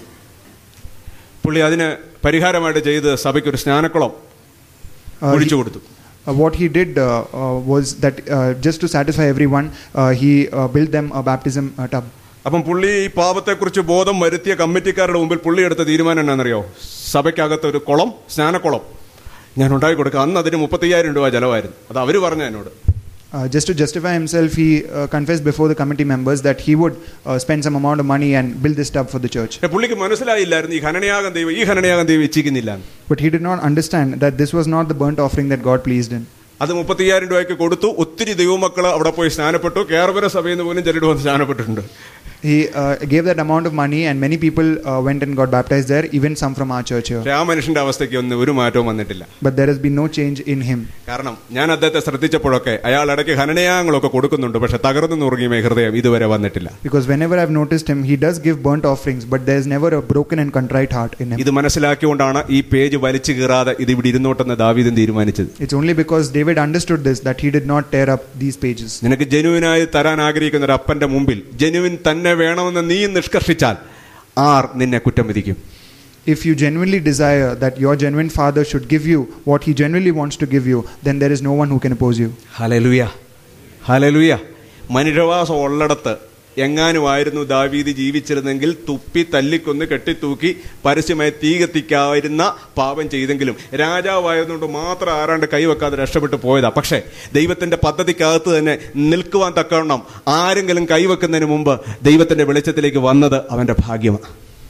Speaker 2: പുള്ളി അതിന് പരിഹാരമായിട്ട് ചെയ്ത് സഭയ്ക്ക് ഒരു സ്നാനക്കുളം ഒഴിച്ചു കൊടുത്തു.
Speaker 1: What he did was that just to satisfy everyone, he built them a baptism tub.
Speaker 2: അപ്പം പുള്ളി ഈ പാപത്തെക്കുറിച്ച് ബോധം വരുത്തിയ കമ്മിറ്റിക്കാരുടെ മുമ്പിൽ പുള്ളി എടുത്ത തീരുമാനം എന്നാണെന്നറിയോ? സഭയ്ക്കകത്ത് ഒരു കുളം, സ്നാനക്കുളം ഞാൻ ഉണ്ടാക്കി കൊടുക്കുക. അന്ന് അതിന് 35,000 രൂപ ചെലവായിരുന്നു. അത് അവർ പറഞ്ഞു എന്നോട്.
Speaker 1: Just to justify himself, he confessed before the committee members that he would spend some amount of money and build this tub for the church.
Speaker 2: പുള്ളിക്ക് മനസ്സിലായില്ലായിരുന്നു ഈ ഹനനയാഗം ദൈവം ഇച്ഛിക്കുന്നില്ല.
Speaker 1: But he did not understand that this was not the burnt offering that God pleased in.
Speaker 2: അത് 35,000 രൂപയ്ക്ക് കൊടുത്തു. ഒത്തിരി ദൈവമക്കൾ അവിടെ പോയി സ്നാനപ്പെട്ടു. കേരള സഭയിൽ നിന്ന് പോലും ചിലർ വന്ന് സ്നാനപ്പെട്ടിട്ടുണ്ട്.
Speaker 1: He gave that amount of money and many people went and got baptized there, even some from our church here.
Speaker 2: ആ മനുഷ്യന്റെ അവസ്ഥയ്ക്ക് ഒന്നും ഒരു മാറ്റവും വന്നിട്ടില്ല.
Speaker 1: But there has been no change in him.
Speaker 2: കാരണം ഞാൻ അദ്ദേഹത്തെ ശ്രദ്ധിച്ചപ്പോഴൊക്കെ അയാൾ ഇടയ്ക്ക് ഹനനയാഗങ്ങളൊക്കെ കൊടുക്കുന്നുണ്ട്, പക്ഷെ തകർന്നു നുറുങ്ങിയ ഹൃദയം ഇതുവരെ വന്നിട്ടില്ല.
Speaker 1: Because whenever I've noticed him, he does give burnt offerings, but there is never a broken and contrite heart in him.
Speaker 2: ഇത് മനസ്സിലാക്കിക്കൊണ്ടാണ് ഈ പേജ് വലിച്ചു കീറാതെ ഇത് ഇവിടെ ഇരുന്നോട്ടെന്ന് ദാവീദ് തീരുമാനിച്ചത്.
Speaker 1: It's only because David understood this that he did not tear up these pages.
Speaker 2: നിനക്ക് ജെനുവിനായി തരാൻ ആഗ്രഹിക്കുന്ന ഒരു അപ്പന്റെ മുമ്പിൽ ജെനുവിൻ തന്നെ വേണമെന്ന് നീ നിഷ്കർഷിച്ചാൽ ആർ നിന്നെ കുറ്റം വിധിക്കും?
Speaker 1: If you genuinely desire that your genuine father should give you what he genuinely wants to give you, then there is no one who can oppose you.
Speaker 2: Hallelujah, hallelujah. മനുഷ്യവാസം ഉള്ളിടത്ത് എങ്ങാനുമായിരുന്നു ദാവീദ് ജീവിച്ചിരുന്നെങ്കിൽ തുപ്പി തല്ലിക്കൊന്ന് കെട്ടിത്തൂക്കി പരസ്യമായി തീ കത്തിക്കാവുന്ന പാപം ചെയ്തെങ്കിലും രാജാവായതുകൊണ്ട് മാത്രം ആരാണ്ട് കൈവെക്കാതെ രക്ഷപ്പെട്ടു പോയതാ. പക്ഷേ ദൈവത്തിന്റെ പദ്ധതിക്കകത്ത് തന്നെ നിൽക്കുവാൻ തക്കവണ്ണം ആരെങ്കിലും കൈവെക്കുന്നതിന് മുമ്പ് ദൈവത്തിന്റെ വെളിച്ചത്തിലേക്ക് വന്നത് അവന്റെ ഭാഗ്യമാണ്.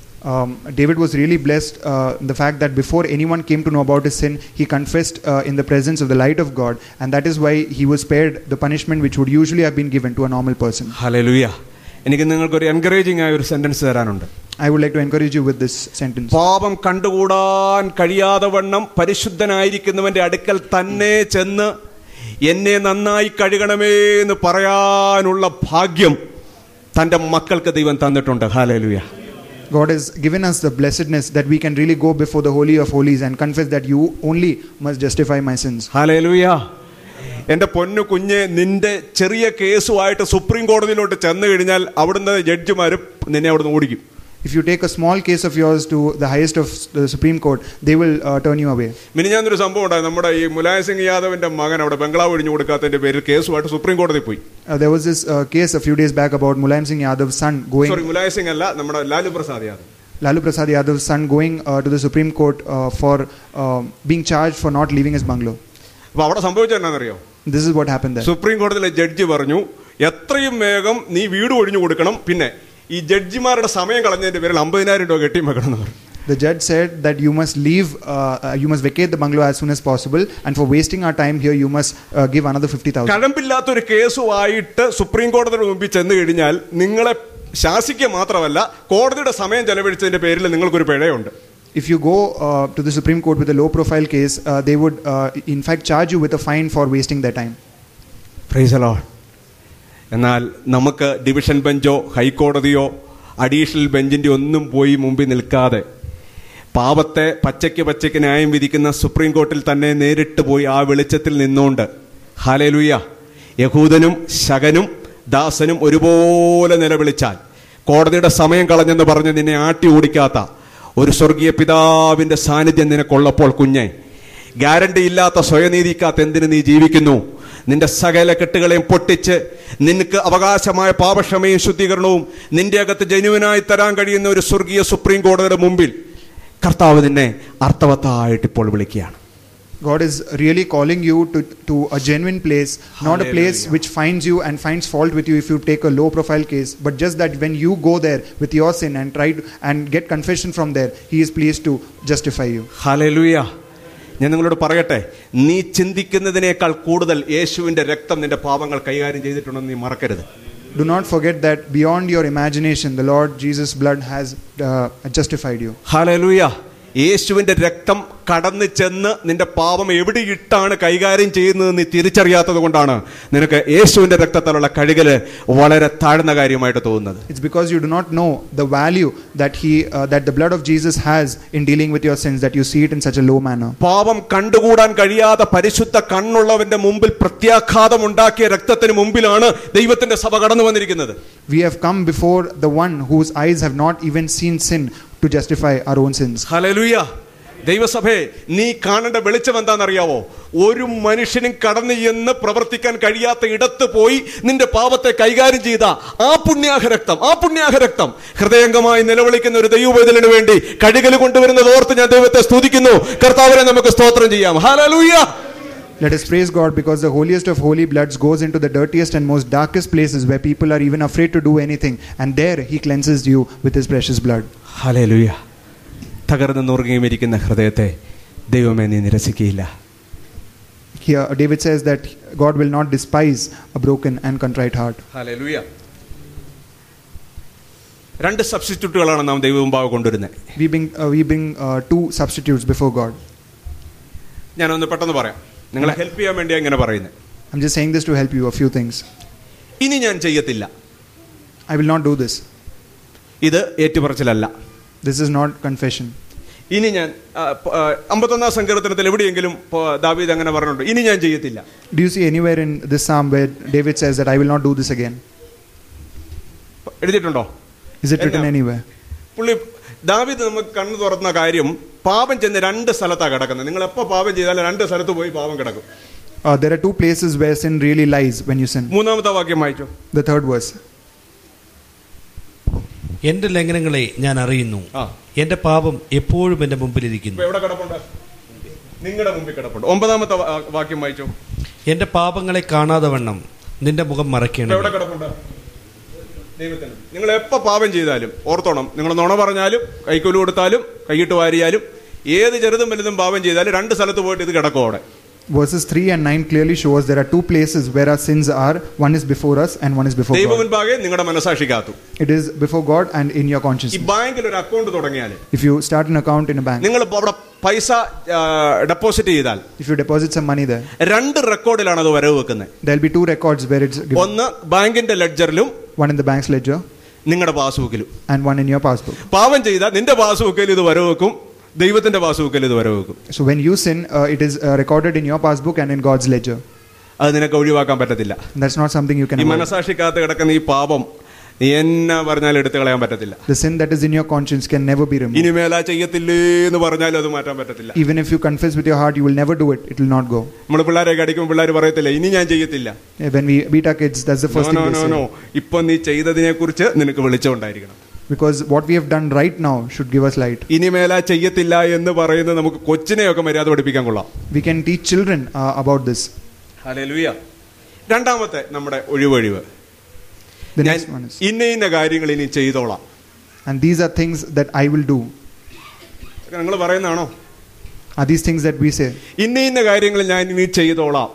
Speaker 1: David was really blessed the fact that before anyone came to know about his sin, he confessed in the presence of the light of God, and that is why he was spared the punishment which would usually have been given to a normal person.
Speaker 2: Hallelujah. എനിക്ക് നിങ്ങൾക്കൊരു encouraging ആയ ഒരു sentence തരാനുണ്ട്.
Speaker 1: I would like to encourage you with this sentence.
Speaker 2: പാപം കണ്ടുകൂടാൻ കഴിയാതെ വണ്ണം പരിശുദ്ധനായിരിക്കുന്നവന്റെ അടുക്കൽ തന്നെ ചെന്ന് എന്നെ നന്നായി കഴുകണമേ എന്ന് പറയാനുള്ള ഭാഗ്യം തന്റെ മക്കൾക്ക് ദൈവം തന്നിട്ടുണ്ട്. Hallelujah.
Speaker 1: God has given us the blessedness that we can really go before the Holy of Holies and confess that you only must justify my sins.
Speaker 2: Hallelujah. എൻ്റെ പൊന്നു കുഞ്ഞെ, നിന്റെ ചെറിയ കേസുമായിട്ട് സുപ്രീം കോടതിയിലോട്ട് ചെന്ന് കഴിഞ്ഞാൽ അവിടുന്ന് ജഡ്ജിമാരും നിന്നെ അവിടുന്ന് ഓടിക്കും.
Speaker 1: If you take a small case of yours to the highest of the Supreme Court, they will turn you away.
Speaker 2: മിനിഞ്ഞാന്നൊരു സംഭവം ഉണ്ടായി. നമ്മുടെ ഈ മുലായം സിംഗ് യാദവിന്റെ മകൻ അവിടെ ബംഗ്ലാവ് ഒഴിഞ്ഞു കൊടുക്കാത്തതിന്റെ പേരിൽ കേസുമായിട്ട് സുപ്രീം കോടതി പോയി.
Speaker 1: There was this case a few days back about Mulayam Singh Yadav's son going.
Speaker 2: Sorry, Mulayam Singh അല്ല, നമ്മുടെ Lalu Prasad Yadav.
Speaker 1: Lalu Prasad Yadav's son going to the Supreme Court for being charged for not leaving his bungalow.
Speaker 2: അപ്പൊ അവിടെ സംഭവിച്ചത് എന്നാണെന്നറിയോ?
Speaker 1: This is what happened there.
Speaker 2: Supreme കോടതിയിലെ judge പറഞ്ഞു, എത്രയും വേഗം നീ വീട് ഒഴിഞ്ഞു കൊടുക്കണം, പിന്നെ ഈ ജഡ്ജിമാരുടെ സമയം കളഞ്ഞതിന്റെ പേരിൽ 50,000 രൂപ കെട്ടി വെക്കണം എന്ന് പറഞ്ഞു.
Speaker 1: The judge said that you must leave, you must vacate the bungalow as soon as possible, and for wasting our time here, you must give another 50,000.
Speaker 2: കഴമ്പില്ലാത്തൊരു കേസുമായിട്ട് സുപ്രീം കോടതിയുടെ മുമ്പിൽ ചെന്ന് കഴിഞ്ഞാൽ നിങ്ങളെ ശാസിക്കുക മാത്രമല്ല, കോടതിയുടെ സമയം ചെലവഴിച്ചതിന്റെ പേരിൽ നിങ്ങൾക്കൊരു പിഴയുണ്ട്.
Speaker 1: If you go to the Supreme Court with a low profile case, they would in fact charge you with a fine for wasting their time.
Speaker 2: Praise the Lord. എന്നാൽ നമുക്ക് ഡിവിഷൻ ബെഞ്ചോ ഹൈക്കോടതിയോ അഡീഷണൽ ബെഞ്ചിന്റെ ഒന്നും പോയി മുമ്പിൽ നിൽക്കാതെ പാപത്തെ പച്ചയ്ക്ക് ന്യായം വിധിക്കുന്ന സുപ്രീം കോർട്ടിൽ തന്നെ നേരിട്ട് പോയി ആ വെളിച്ചത്തിൽ നിന്നുകൊണ്ട് ഹല്ലേലൂയ, യഹൂദനും ശകനും ദാസനും ഒരുപോലെ നിലവിളിച്ചാൽ കോടതിയുടെ സമയം കളഞ്ഞെന്ന് പറഞ്ഞ് നിന്നെ ആട്ടി ഓടിക്കാത്ത ഒരു സ്വർഗീയ പിതാവിന്റെ സാന്നിധ്യം നിനക്കുള്ളപ്പോൾ കുഞ്ഞെ, ഗ്യാരണ്ടി ഇല്ലാത്ത സ്വയനീതിക്കകത്ത് എന്തിന് നീ ജീവിക്കുന്നു? നിന്റെ സകല കെട്ടുകളെയും പൊട്ടിച്ച് നിനക്ക് അവകാശമായ പാപക്ഷമയും ശുദ്ധീകരണവും നിന്റെ അകത്ത് ജനുവിനായി തരാൻ കഴിയുന്ന ഒരു സ്വർഗീയ സുപ്രീം കോടതിയുടെ മുമ്പിൽ കർത്താവ് നിന്നെ അർത്ഥവത്തായിട്ട് ഇപ്പോൾ വിളിക്കുകയാണ്.
Speaker 1: God is really calling you to a genuine place, not a place which finds you and finds fault with you if you take a low profile case, but just that when you go there with your sin and try to and get confession from there, he is pleased to justify you.
Speaker 2: Hallelujah. ഞാൻ നിങ്ങളോട് പറയട്ടെ, നീ ചിന്തിക്കുന്നതിനേക്കാൾ കൂടുതൽ യേശുവിന്റെ രക്തം നിന്റെ പാപങ്ങൾ കൈകാര്യം ചെയ്തിട്ടുണ്ടെന്ന് നീ മറക്കരുത്.
Speaker 1: Do not forget that beyond your imagination, the Lord Jesus' blood has justified you.
Speaker 2: Hallelujah. യേശുവിന്റെ രക്തം കടന്നു ചെന്ന് നിന്റെ പാപം എവിടെ ഇട്ടാണ് കൈകാര്യം ചെയ്യുന്നത് നീ തിരിച്ചറിയാത്തത് കൊണ്ടാണ് നിനക്ക് യേശുവിന്റെ രക്തത്താലുള്ള കഴുകല് വളരെ താഴ്ന്ന കാര്യമായിട്ട് തോന്നുന്നത്.
Speaker 1: It's because you do not know the value that the blood of Jesus has in dealing with your sins, that you see it in such a low manner.
Speaker 2: പാപം കണ്ടുകൂടാൻ കഴിയാതെ പരിശുദ്ധ കണ്ണുള്ളവന്റെ മുമ്പിൽ പ്രത്യാഘാതം ഉണ്ടാക്കിയ രക്തത്തിന് മുമ്പിലാണ് ദൈവത്തിന്റെ സഭ കടന്നു വന്നിരിക്കുന്നത്.
Speaker 1: We have come before the one whose eyes have not even seen sin to justify our own sins.
Speaker 2: Hallelujah. ദൈവസഭയെ, നീ കാണേണ്ട വെളിച്ചം എന്താണെന്നറിയാവോ? ഒരു മനുഷ്യനും കടന്നു എന്ന് പ്രവർത്തിക്കാൻ കഴിയാത്ത ഇടത്ത് പോയി നിന്റെ പാപത്തെ കൈകാര്യം ചെയ്ത ആ പുണ്യാഹരക്തം ഹൃദയംഗമായി നിലവിളിക്കുന്ന ഒരു ദൈവവേദനു വേണ്ടി കഴുകൽ കൊണ്ടുവരുന്നത് ഓർത്ത് ഞാൻ ദൈവത്തെ സ്തുതിക്കുന്നു. കർത്താവിനെ നമുക്ക് സ്തോത്രം ചെയ്യാം. Hallelujah.
Speaker 1: Let us praise God, because the holiest of holy bloods goes into the dirtiest and most darkest places where people are even afraid to do anything, and there he cleanses you with his precious blood.
Speaker 2: Hallelujah. തകർന്ന് നുറുങ്ങിയിരിക്കുന്ന ഹൃദയത്തെ ദൈവമേ നീ നിരസിക്കുകയില്ല.
Speaker 1: Here David says that God will not despise a broken and contrite heart.
Speaker 2: Hallelujah. രണ്ട് സബ്സ്റ്റിറ്റ്യൂട്ടുകളാണ് നാം ദൈവമുമ്പാകെ കൊണ്ടുവരുന്നത്.
Speaker 1: We bring two substitutes before God.
Speaker 2: ഞാനൊന്ന് പെട്ടെന്ന് പറയാം, നിങ്ങളെ ഹെൽപ്പ് ചെയ്യാൻ വേണ്ടിയാണ് ഇങ്ങനെ പറയുന്നത്.
Speaker 1: I'm just saying this to help you a few things.
Speaker 2: ഇനി ഞാൻ ചെയ്യത്തില്ല.
Speaker 1: I will not do this.
Speaker 2: ഇത് ഏറ്റുപറച്ചിലല്ല.
Speaker 1: This is not confession.
Speaker 2: ഇനി ഞാൻ 51 സങ്കീർത്തനത്തിൽ എവിടെയെങ്കിലും ദാവീദ് അങ്ങനെ പറഞ്ഞിട്ടുണ്ട്, ഇനി ഞാൻ ചെയ്യത്തില്ല.
Speaker 1: Do you see anywhere in this psalm where David says that I will not do this again?
Speaker 2: എഴുതിയിട്ടുണ്ടോ?
Speaker 1: Is it written anywhere?
Speaker 2: പുള്ളി ദാവീദ് നമുക്ക് കണ്ണു തുറന്ന കാര്യം, പാപം ചെന്ന് രണ്ട് സ്ഥലത്താണ് കിടക്കുന്നത്. നിങ്ങൾ എപ്പോൾ പാപം ചെയ്താലും രണ്ട് സ്ഥലത്ത് പോയി പാപം കിടക്കും.
Speaker 1: There are two places where sin really lies when you sin.
Speaker 2: മൂന്നാമത്തെ വാക്യം വായിച്ചു.
Speaker 1: The third verse.
Speaker 3: എന്റെ ലംഘനങ്ങളെ ഞാൻ അറിയുന്നു, എന്റെ പാപം എപ്പോഴും എന്റെ മുമ്പിലിരിക്കുന്നു.
Speaker 2: എവിടെ കിടപ്പുണ്ട്? നിങ്ങളുടെ മുമ്പിൽ കിടപ്പുണ്ട്. 9ാമത്തെ വാക്യം വായിച്ചു.
Speaker 3: എന്റെ പാപങ്ങളെ കാണാതെ വണ്ണം നിന്റെ മുഖം മറയ്ക്കണം.
Speaker 2: എവിടെ കിടപ്പുണ്ട്? ദൈവത്തിന്. നിങ്ങൾ എപ്പോൾ പാപം ചെയ്താലും ഓർത്തോണം, നിങ്ങൾ നുണ പറഞ്ഞാലും കൈക്കൂലി കൊടുത്താലും കൈയിട്ട് വാരിയാലും ഏത് ചെറുതും വലുതും പാപം ചെയ്താലും രണ്ട് സ്ഥലത്ത് പോയിട്ട് ഇത് കിടക്കും അവിടെ.
Speaker 1: Verses 3 and 9 clearly show us there are two places where our sins are. One is before us and one is before God.
Speaker 2: ദൈവമുൻപാകെ നിങ്ങളുടെ മനസാക്ഷിക്കകത്തു.
Speaker 1: It is before God and in your conscience.
Speaker 2: ഈ ബാങ്കിൽ ഒരു അക്കൗണ്ട് തുടങ്ങിയാൽ,
Speaker 1: if you start an account in a bank,
Speaker 2: നിങ്ങൾ അവിടെ പൈസ deposit ചെയ്താൽ,
Speaker 1: if you deposit some money there,
Speaker 2: രണ്ട് റെക്കോർഡിലാണ് അത് വരവ് വെക്കുന്നത്.
Speaker 1: there will be two records where it's given.
Speaker 2: ഒന്ന് ബാങ്കിന്റെ ലെഡ്ജറിലും,
Speaker 1: one in the bank's ledger,
Speaker 2: നിങ്ങളുടെ പാസ്ബുക്കിലും,
Speaker 1: and one in your passbook.
Speaker 2: പാപം ചെയ്താൽ നിന്റെ പാസ്ബുക്കിൽ ഇത് വരവ് വെക്കും, ദൈവത്തിന്റെ പാസ്ബുക്കിൽ ഇത് വരവ് വെക്കും.
Speaker 1: So when you sin, it is recorded in your passbook and in God's ledger.
Speaker 2: അത് നിനക്ക് ഒഴിവാക്കാൻ പറ്റത്തില്ല.
Speaker 1: That's not something you can
Speaker 2: ഈ
Speaker 1: avoid.
Speaker 2: മനസാക്ഷിക്കകത്ത് കിടക്കുന്ന ഈ പാപം നീ എന്നാ പറഞ്ഞാൽ എടുത്തു കളയാൻ പറ്റത്തില്ല.
Speaker 1: The sin that is in your conscience can never be removed.
Speaker 2: ഇനി മേലാ ചെയ്യത്തില്ലേ എന്ന് പറഞ്ഞാലും അത് മാറ്റാൻ പറ്റത്തില്ല.
Speaker 1: Even if you confess with your heart, you will never do it. It will not go.
Speaker 2: നമ്മൾ പിള്ളേരെ അടിക്കുമ്പോൾ പിള്ളേർ പറയത്തില്ല ഇനി ഞാൻ ചെയ്യത്തില്ല.
Speaker 1: When we beat our kids, that's the first thing they say.
Speaker 2: ഇപ്പൊ നീ ചെയ്തതിനെ കുറിച്ച് നിനക്ക് വെളിച്ചമുണ്ടായിരിക്കണം.
Speaker 1: Because what we have done right now should give us light.
Speaker 2: ഇനി മേലാ ചെയ്യത്തില്ല എന്ന് പറയുന്നത് നമുക്ക് കൊച്ചിനെയൊക്കെ മര്യാദ പഠിപ്പിക്കാൻ കൊള്ളാം.
Speaker 1: We can teach children about this.
Speaker 2: Hallelujah. രണ്ടാമത്തെ നമ്മുടെ ഒഴിവൊഴിവ്,
Speaker 1: The next one is,
Speaker 2: ഇന്ന കാര്യങ്ങൾ ഇനി ചെയ്തോളാം.
Speaker 1: and these are things that I will do.
Speaker 2: നിങ്ങൾ പറയുന്നതാണോ?
Speaker 1: Are these things that we say?
Speaker 2: ഇന്ന കാര്യങ്ങൾ ഞാൻ ഇനി ചെയ്തോളാം.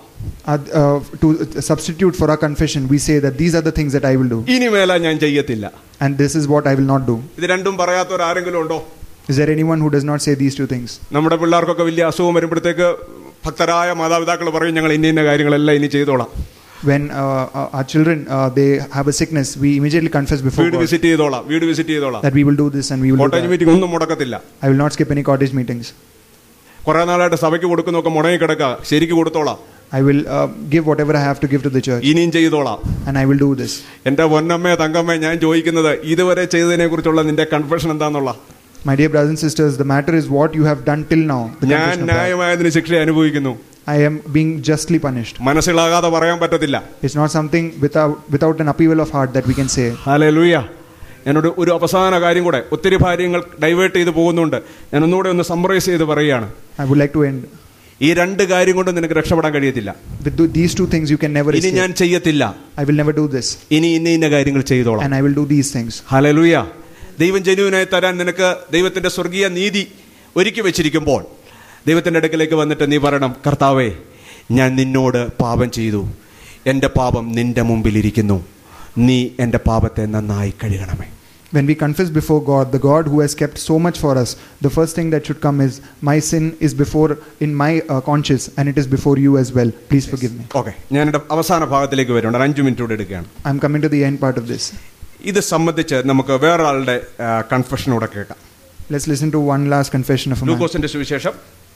Speaker 1: To substitute for our confession, we say that these are the things that I will do.
Speaker 2: ഇനി മേലാ ഞാൻ ചെയ്യത്തില്ല.
Speaker 1: And this is what I will not do.
Speaker 2: ഇത് രണ്ടും പറയാത്തവർ ആരെങ്കിലും ഉണ്ടോ?
Speaker 1: Is there anyone who does not say these two things?
Speaker 2: നമ്മുടെ പിള്ളേർക്കൊക്കെ വലിയ അസുഖം വരുമ്പോഴത്തേക്ക് ഭക്തരായ മാതാപിതാക്കൾ പറയും ഞങ്ങൾ ഇന്ന കാര്യങ്ങളെല്ലാം ഇനി ചെയ്തോളാം.
Speaker 1: When our children they have a sickness, we immediately confess before
Speaker 2: വീട്
Speaker 1: God
Speaker 2: വിസിറ്റ് ചെയ്തോളാം
Speaker 1: that we will do this and we will do
Speaker 2: cottage
Speaker 1: that.
Speaker 2: Meeting ഒന്നും മുടക്കത്തില്ല.
Speaker 1: I will not skip any cottage meetings.
Speaker 2: കുറെ നാളായിട്ട് സഭയ്ക്ക് കൊടുക്കുന്നൊക്കെ മുടങ്ങി കിടക്കുക, ശരിക്ക് കൊടുത്തോളാം.
Speaker 1: I will give whatever I have to give to the church.
Speaker 2: ഇനിയും ചെയ്തോളാം.
Speaker 1: And I will do this.
Speaker 2: എന്റെ പൊന്നമ്മേ തങ്കമ്മേ, ഞാൻ ചോദിക്കുന്നത് ഇതുവരെ ചെയ്തതിനെ കുറിച്ചുള്ള നിന്റെ കൺഫെഷൻ എന്താന്നുള്ള.
Speaker 1: My dear brothers and sisters, the matter is what you have done till now. The
Speaker 2: ഞാൻ
Speaker 1: confession of that.
Speaker 2: ന്യായമായതിന് ശിക്ഷ അനുഭവിക്കുന്നു.
Speaker 1: I am being justly punished.
Speaker 2: മനസ്സിലാകാതെ പറയാൻ പറ്റത്തില്ല.
Speaker 1: It's not something without an upheaval of heart that we can say.
Speaker 2: Hallelujah. എന്നോട് ഒരു അവസാന കാര്യം കൂടെ, ഒത്തിരി കാര്യങ്ങൾ ഡൈവേർട്ട് ചെയ്ത് പോകുന്നുണ്ട്, ഞാൻ ഒന്നുകൂടെ ഒന്ന് സമ്മറൈസ് ചെയ്ത് പറയുകയാണ്.
Speaker 1: I would like to end.
Speaker 2: ഈ രണ്ട് കാര്യം കൊണ്ട് നിനക്ക് രക്ഷപ്പെടാൻ കഴിയത്തില്ല.
Speaker 1: With these two things you can never
Speaker 2: ഇനി ഞാൻ
Speaker 1: escape.
Speaker 2: ചെയ്യത്തില്ല,
Speaker 1: I will never do this,
Speaker 2: ഇനി ഇന്ന കാര്യങ്ങൾ ചെയ്തോളാം.
Speaker 1: and I will do these things.
Speaker 2: Hallelujah. ദൈവം ജനുവിനായി തരാൻ നിനക്ക് ദൈവത്തിന്റെ സ്വർഗീയ നീതി ഒരുക്കി വെച്ചിരിക്കുമ്പോൾ ദൈവത്തിന്റെ അടുക്കലേക്ക് വന്നിട്ട് നീ പറയണം, കർത്താവേ, ഞാൻ നിന്നോട് പാപം ചെയ്തു, എൻ്റെ പാപം നിന്റെ മുമ്പിലിരിക്കുന്നു, നീ എൻ്റെ പാപത്തെ നന്നായി കഴുകണമേ.
Speaker 1: When we confess before God, the God who has kept so much for us, the first thing that should come is, my sin is before in my conscience, and it is before you as well. Please forgive me.
Speaker 2: Okay, ഞാൻ എൻ്റെ അവസാന ഭാഗത്തിലേക്ക് വരുന്നുണ്ട്. 5 minute കൂടെ എടുക്കുകയാണ്.
Speaker 1: I'm coming to the end part of this.
Speaker 2: ഇത് സംബന്ധിച്ച് നമുക്ക് വേറൊരാളുടെ കൺഫെഷനൂടെ കേൾക്കാം.
Speaker 1: Let's listen to one last confession of a man.
Speaker 2: ലൂക്കോസിന്റെ സുവിശേഷം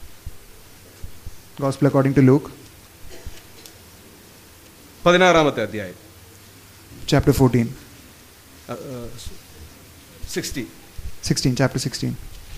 Speaker 1: Gospel according to Luke,
Speaker 2: 16-ാമത്തെ അധ്യായം,
Speaker 1: chapter 14.
Speaker 2: 16,
Speaker 1: chapter 16.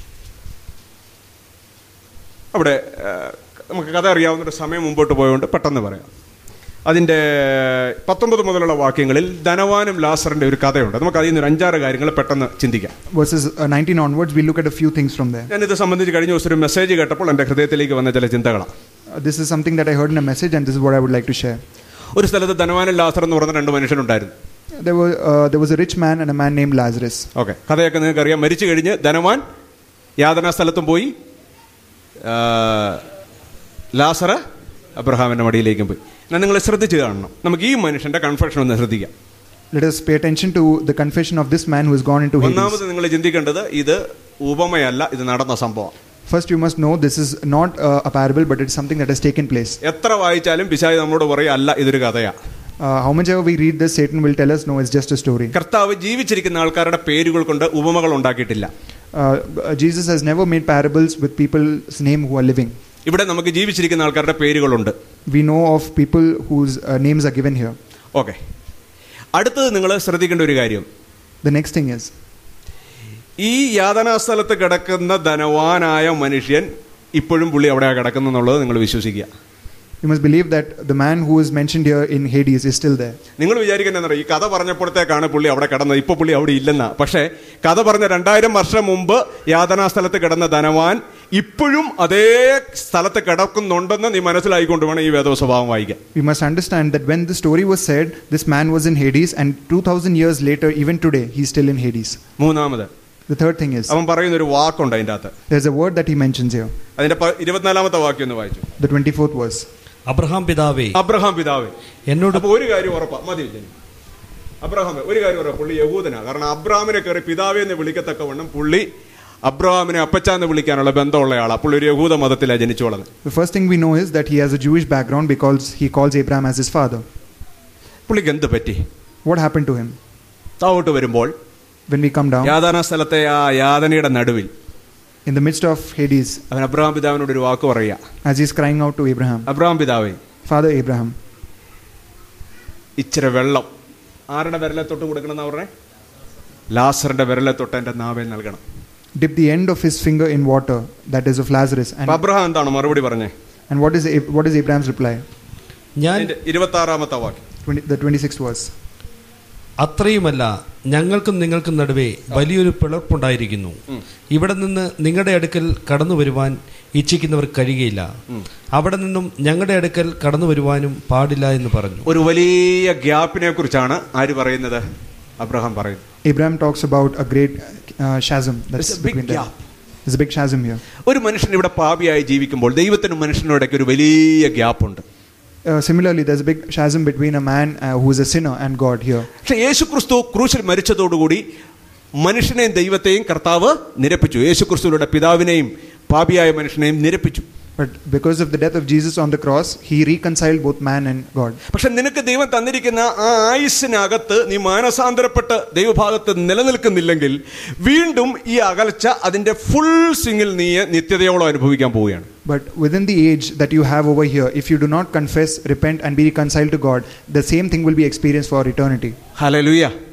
Speaker 2: അവിടെ നമുക്ക് കഥ അറിയാവുന്നൊരു സമയം മുമ്പോട്ട് പോയതുകൊണ്ട് പെട്ടെന്ന് പറയാം. അതിൻ്റെ 19 മുതലുള്ള വാക്യങ്ങളിൽ ധനവാനും ലാസറിന്റെ ഒരു കഥയുണ്ട്. നമുക്ക് അതിൽ നിന്ന് ഒരു 5-6 കാര്യങ്ങൾ പെട്ടെന്ന് ചിന്തിക്കാം.
Speaker 1: Verses 19 onwards, we look at a few things from there.
Speaker 2: ഞാനിത് സംബന്ധിച്ച് കഴിഞ്ഞ ദിവസം ഒരു മെസ്സേജ് കേട്ടപ്പോൾ എൻ്റെ ഹൃദയത്തിലേക്ക് വന്ന ചില ചിന്തകളാണ്.
Speaker 1: This is something that I heard in a message, and this is what I would like to share.
Speaker 2: ഒരു സ്ഥലത്ത് ധനവാനും ലാസർ എന്ന് പറയുന്ന 2 മനുഷ്യരുണ്ടായിരുന്നു.
Speaker 1: There was a rich man and a man named Lazarus.
Speaker 2: Okay, കഥയൊക്കെ നിങ്ങൾക്ക് അറിയാം. മരിച്ചു കഴിഞ്ഞ് ധനവാൻ യാതനാ സ്ഥലത്തും പോയി, ലാസർ അബ്രഹാമിന്റെ മടിയിലേക്കും പോയി. ഞാൻ നിങ്ങൾ ശ്രദ്ധിച്ച് കാണണം. നമുക്ക് ഈ മനുഷ്യന്റെ കൺഫെഷൻ ഒന്ന് ശ്രദ്ധിക്കാം.
Speaker 1: Let us pay attention to the confession of this man who has gone into Hades.
Speaker 2: ഒന്നാമത് നിങ്ങൾ ചിന്തിക്കേണ്ടത്, ഇത് ഉപമയല്ല, ഇത് നടന്ന സംഭവം.
Speaker 1: First, you must know this is not a parable, but it's something that has taken place.
Speaker 2: എത്ര വായിച്ചാലും പിശാച് നമ്മളോട് പറയും, അല്ല, ഇതൊരു കഥയാ.
Speaker 1: How much ever we read this, Satan will tell us, no, it's just a story.
Speaker 2: കർത്താവ് ജീവിച്ചിരിക്കുന്ന ആൾക്കാരുടെ പേരുകൾ കൊണ്ട് ഉപമകൾ ഉണ്ടാക്കിയിട്ടില്ല.
Speaker 1: Jesus has never made parables with people's name who are living.
Speaker 2: ഇവിടെ നമുക്ക് ജീവിച്ചിരിക്കുന്ന ആൾക്കാരുടെ പേരുകളുണ്ട്.
Speaker 1: We know of people whose names are given here.
Speaker 2: Okay, അടുത്തത് നിങ്ങൾ ശ്രദ്ധിക്കേണ്ട ഒരു കാര്യം,
Speaker 1: The next thing is,
Speaker 2: ഈ യാതനാസ്ഥലത്ത് കിടക്കുന്ന ധനവാനായ മനുഷ്യൻ ഇപ്പോഴും പുള്ളി അവിടെ കിടക്കുന്നു എന്നുള്ളത് നിങ്ങൾ വിശ്വസിക്കുക.
Speaker 1: you must believe that the man who is mentioned here in Hades is still there.
Speaker 2: നിങ്ങൾ വിചാരിക്കുന്നത് ഈ കഥ പറഞ്ഞപ്പോഴത്തേക്കാണ് പുള്ളി അവിടെ കിടന്നത്, ഇപ്പൊ പുള്ളി അവിടെ ഇല്ലെന്നാ. പക്ഷേ കഥ പറഞ്ഞ 2000 വർഷം മുമ്പ് യാതനാസ്ഥലത്ത് കിടന്ന ധനവാൻ ഇപ്പോഴും അതേ സ്ഥലത്ത് കിടക്കുന്നുണ്ടെന്ന് നീ മനസ്സിലായിക്കൊണ്ട് വേണം ഈ വേദോസ്വഭാവം വായിക്കാൻ.
Speaker 1: We must understand that when the story was said, this man was in Hades, and 2000 years later, even today, he's still in Hades.
Speaker 2: മൂന്നാമത്,
Speaker 1: The third thing is,
Speaker 2: അവൻ പറയുന്ന ഒരു വാക്കുണ്ട് അതിൻ്റെ അകത്ത്.
Speaker 1: there's a word that he mentions here.
Speaker 2: അതിന്റെ 24-ാമത്തെ വാക്യം ഒന്ന് വായിച്ചു.
Speaker 1: The 24th verse.
Speaker 3: അബ്രഹാം പിതാവേ,
Speaker 2: അബ്രഹാം പിതാവേ
Speaker 3: എന്നോട്.
Speaker 2: അപ്പൊ ഒരു കാര്യം ഉറപ്പാ, മതി അബ്രഹാം, ഒരു കാര്യം ഉറപ്പാ, പുള്ളി യഹൂദനാ. കാരണം അബ്രഹാമിനെ കയറി പിതാവേ എന്ന് വിളിക്കത്തക്കവണ്ണം പുള്ളി അബ്രഹാമിനെ അപ്പച്ചാന്ന് വിളിക്കാനുള്ള ബന്ധമുള്ള ആളാ. പുള്ളി ഒരു യഹൂദ മതത്തിലാണ് ജനിച്ചു വളർന്നത്.
Speaker 1: The first thing we know is that he has a Jewish background because he calls Abraham as his father.
Speaker 2: പുള്ളിക്ക് എന്ത് പറ്റി?
Speaker 1: What happened to him?
Speaker 2: താവോട്ട് വരുമ്പോൾ,
Speaker 1: When we come down,
Speaker 2: യാതനാ സ്ഥലത്തെ ആ യാതനയുടെ നടുവിൽ
Speaker 1: in the midst of Hades,
Speaker 2: അവൻ Abraham പിതാവിനോട് ഒരു വാക്ക് പറയാ.
Speaker 1: as he's crying out to Abraham,
Speaker 2: Abraham പിതാവേ,
Speaker 1: Father Abraham,
Speaker 2: ഇച്ചിരി വെള്ളം ആരുടെ വിരലെ തൊട്ട് കൊടുക്കണം എന്ന് പറഞ്ഞേ? ലാസറിന്റെ വിരലെ തൊട്ട് എന്റെ നാവേൽ നൽകണം.
Speaker 1: dip the end of his finger in water, that is of Lazarus. And
Speaker 2: Abraham എന്താണ് മറുപടി പറഞ്ഞേ?
Speaker 1: what is Abraham's reply?
Speaker 3: ഞാൻ
Speaker 2: 26-ാമത്തെ വാക്യം,
Speaker 1: The 26th verse.
Speaker 3: അത്രയുമല്ല, ഞങ്ങൾക്കും നിങ്ങൾക്കും നടുവേ വലിയൊരു പിളർപ്പുണ്ടായിരിക്കുന്നു. ഇവിടെ നിന്ന് നിങ്ങളുടെ അടുക്കൽ കടന്നു വരുവാൻ ഇച്ഛിക്കുന്നവർ കഴിയുകയില്ല, അവിടെ നിന്നും ഞങ്ങളുടെ അടുക്കൽ കടന്നു വരുവാനും പാടില്ല എന്ന് പറഞ്ഞു. ഒരു
Speaker 2: വലിയ ഗ്യാപ്പിനെ കുറിച്ചാണ് ആര് പറയുന്നത്? അബ്രഹാം പറയുന്നു.
Speaker 1: Abraham talks about a great chasm. That's between them. There's a big chasm here.
Speaker 2: ഒരു മനുഷ്യൻ ഇവിടെ പാപിയായി ജീവിക്കുമ്പോൾ ദൈവത്തിനും മനുഷ്യനോടൊക്കെ ഒരു വലിയ ഗ്യാപ്പുണ്ട്.
Speaker 1: Similarly, there's a big chasm between a man who is a sinner and God here.
Speaker 2: പക്ഷേ യേശുക്രിസ്തു ക്രൂശിൽ മരിച്ചതോടുകൂടി മനുഷ്യനെയും ദൈവത്തെയും കർത്താവ് നിരപ്പിച്ചു. യേശുക്രിസ്തുവിന്റെ പിതാവിനെയും പാപിയായ മനുഷ്യനെയും നിരപ്പിച്ചു.
Speaker 1: But because of the death of Jesus on the cross, he reconciled both man and God.
Speaker 2: പക്ഷെ നിനക്ക് ദൈവം തന്നിരിക്കുന്ന ആ ആയുസ്സിനകത്ത് നീ മാനസാന്തരപ്പെട്ട് ദൈവഭാഗത്ത് നിലനിൽക്കുന്നില്ലെങ്കിൽ വീണ്ടും ഈ അകൽച്ച അതിന്റെ ഫുൾ സ്വിംഗിൽ നീ നിത്യതയോളം അനുഭവിക്കാൻ പോവുകയാണ്.
Speaker 1: But within the age that you have over here, if you do not confess, repent and be reconciled to God, the same thing will be experienced for eternity.
Speaker 2: Hallelujah.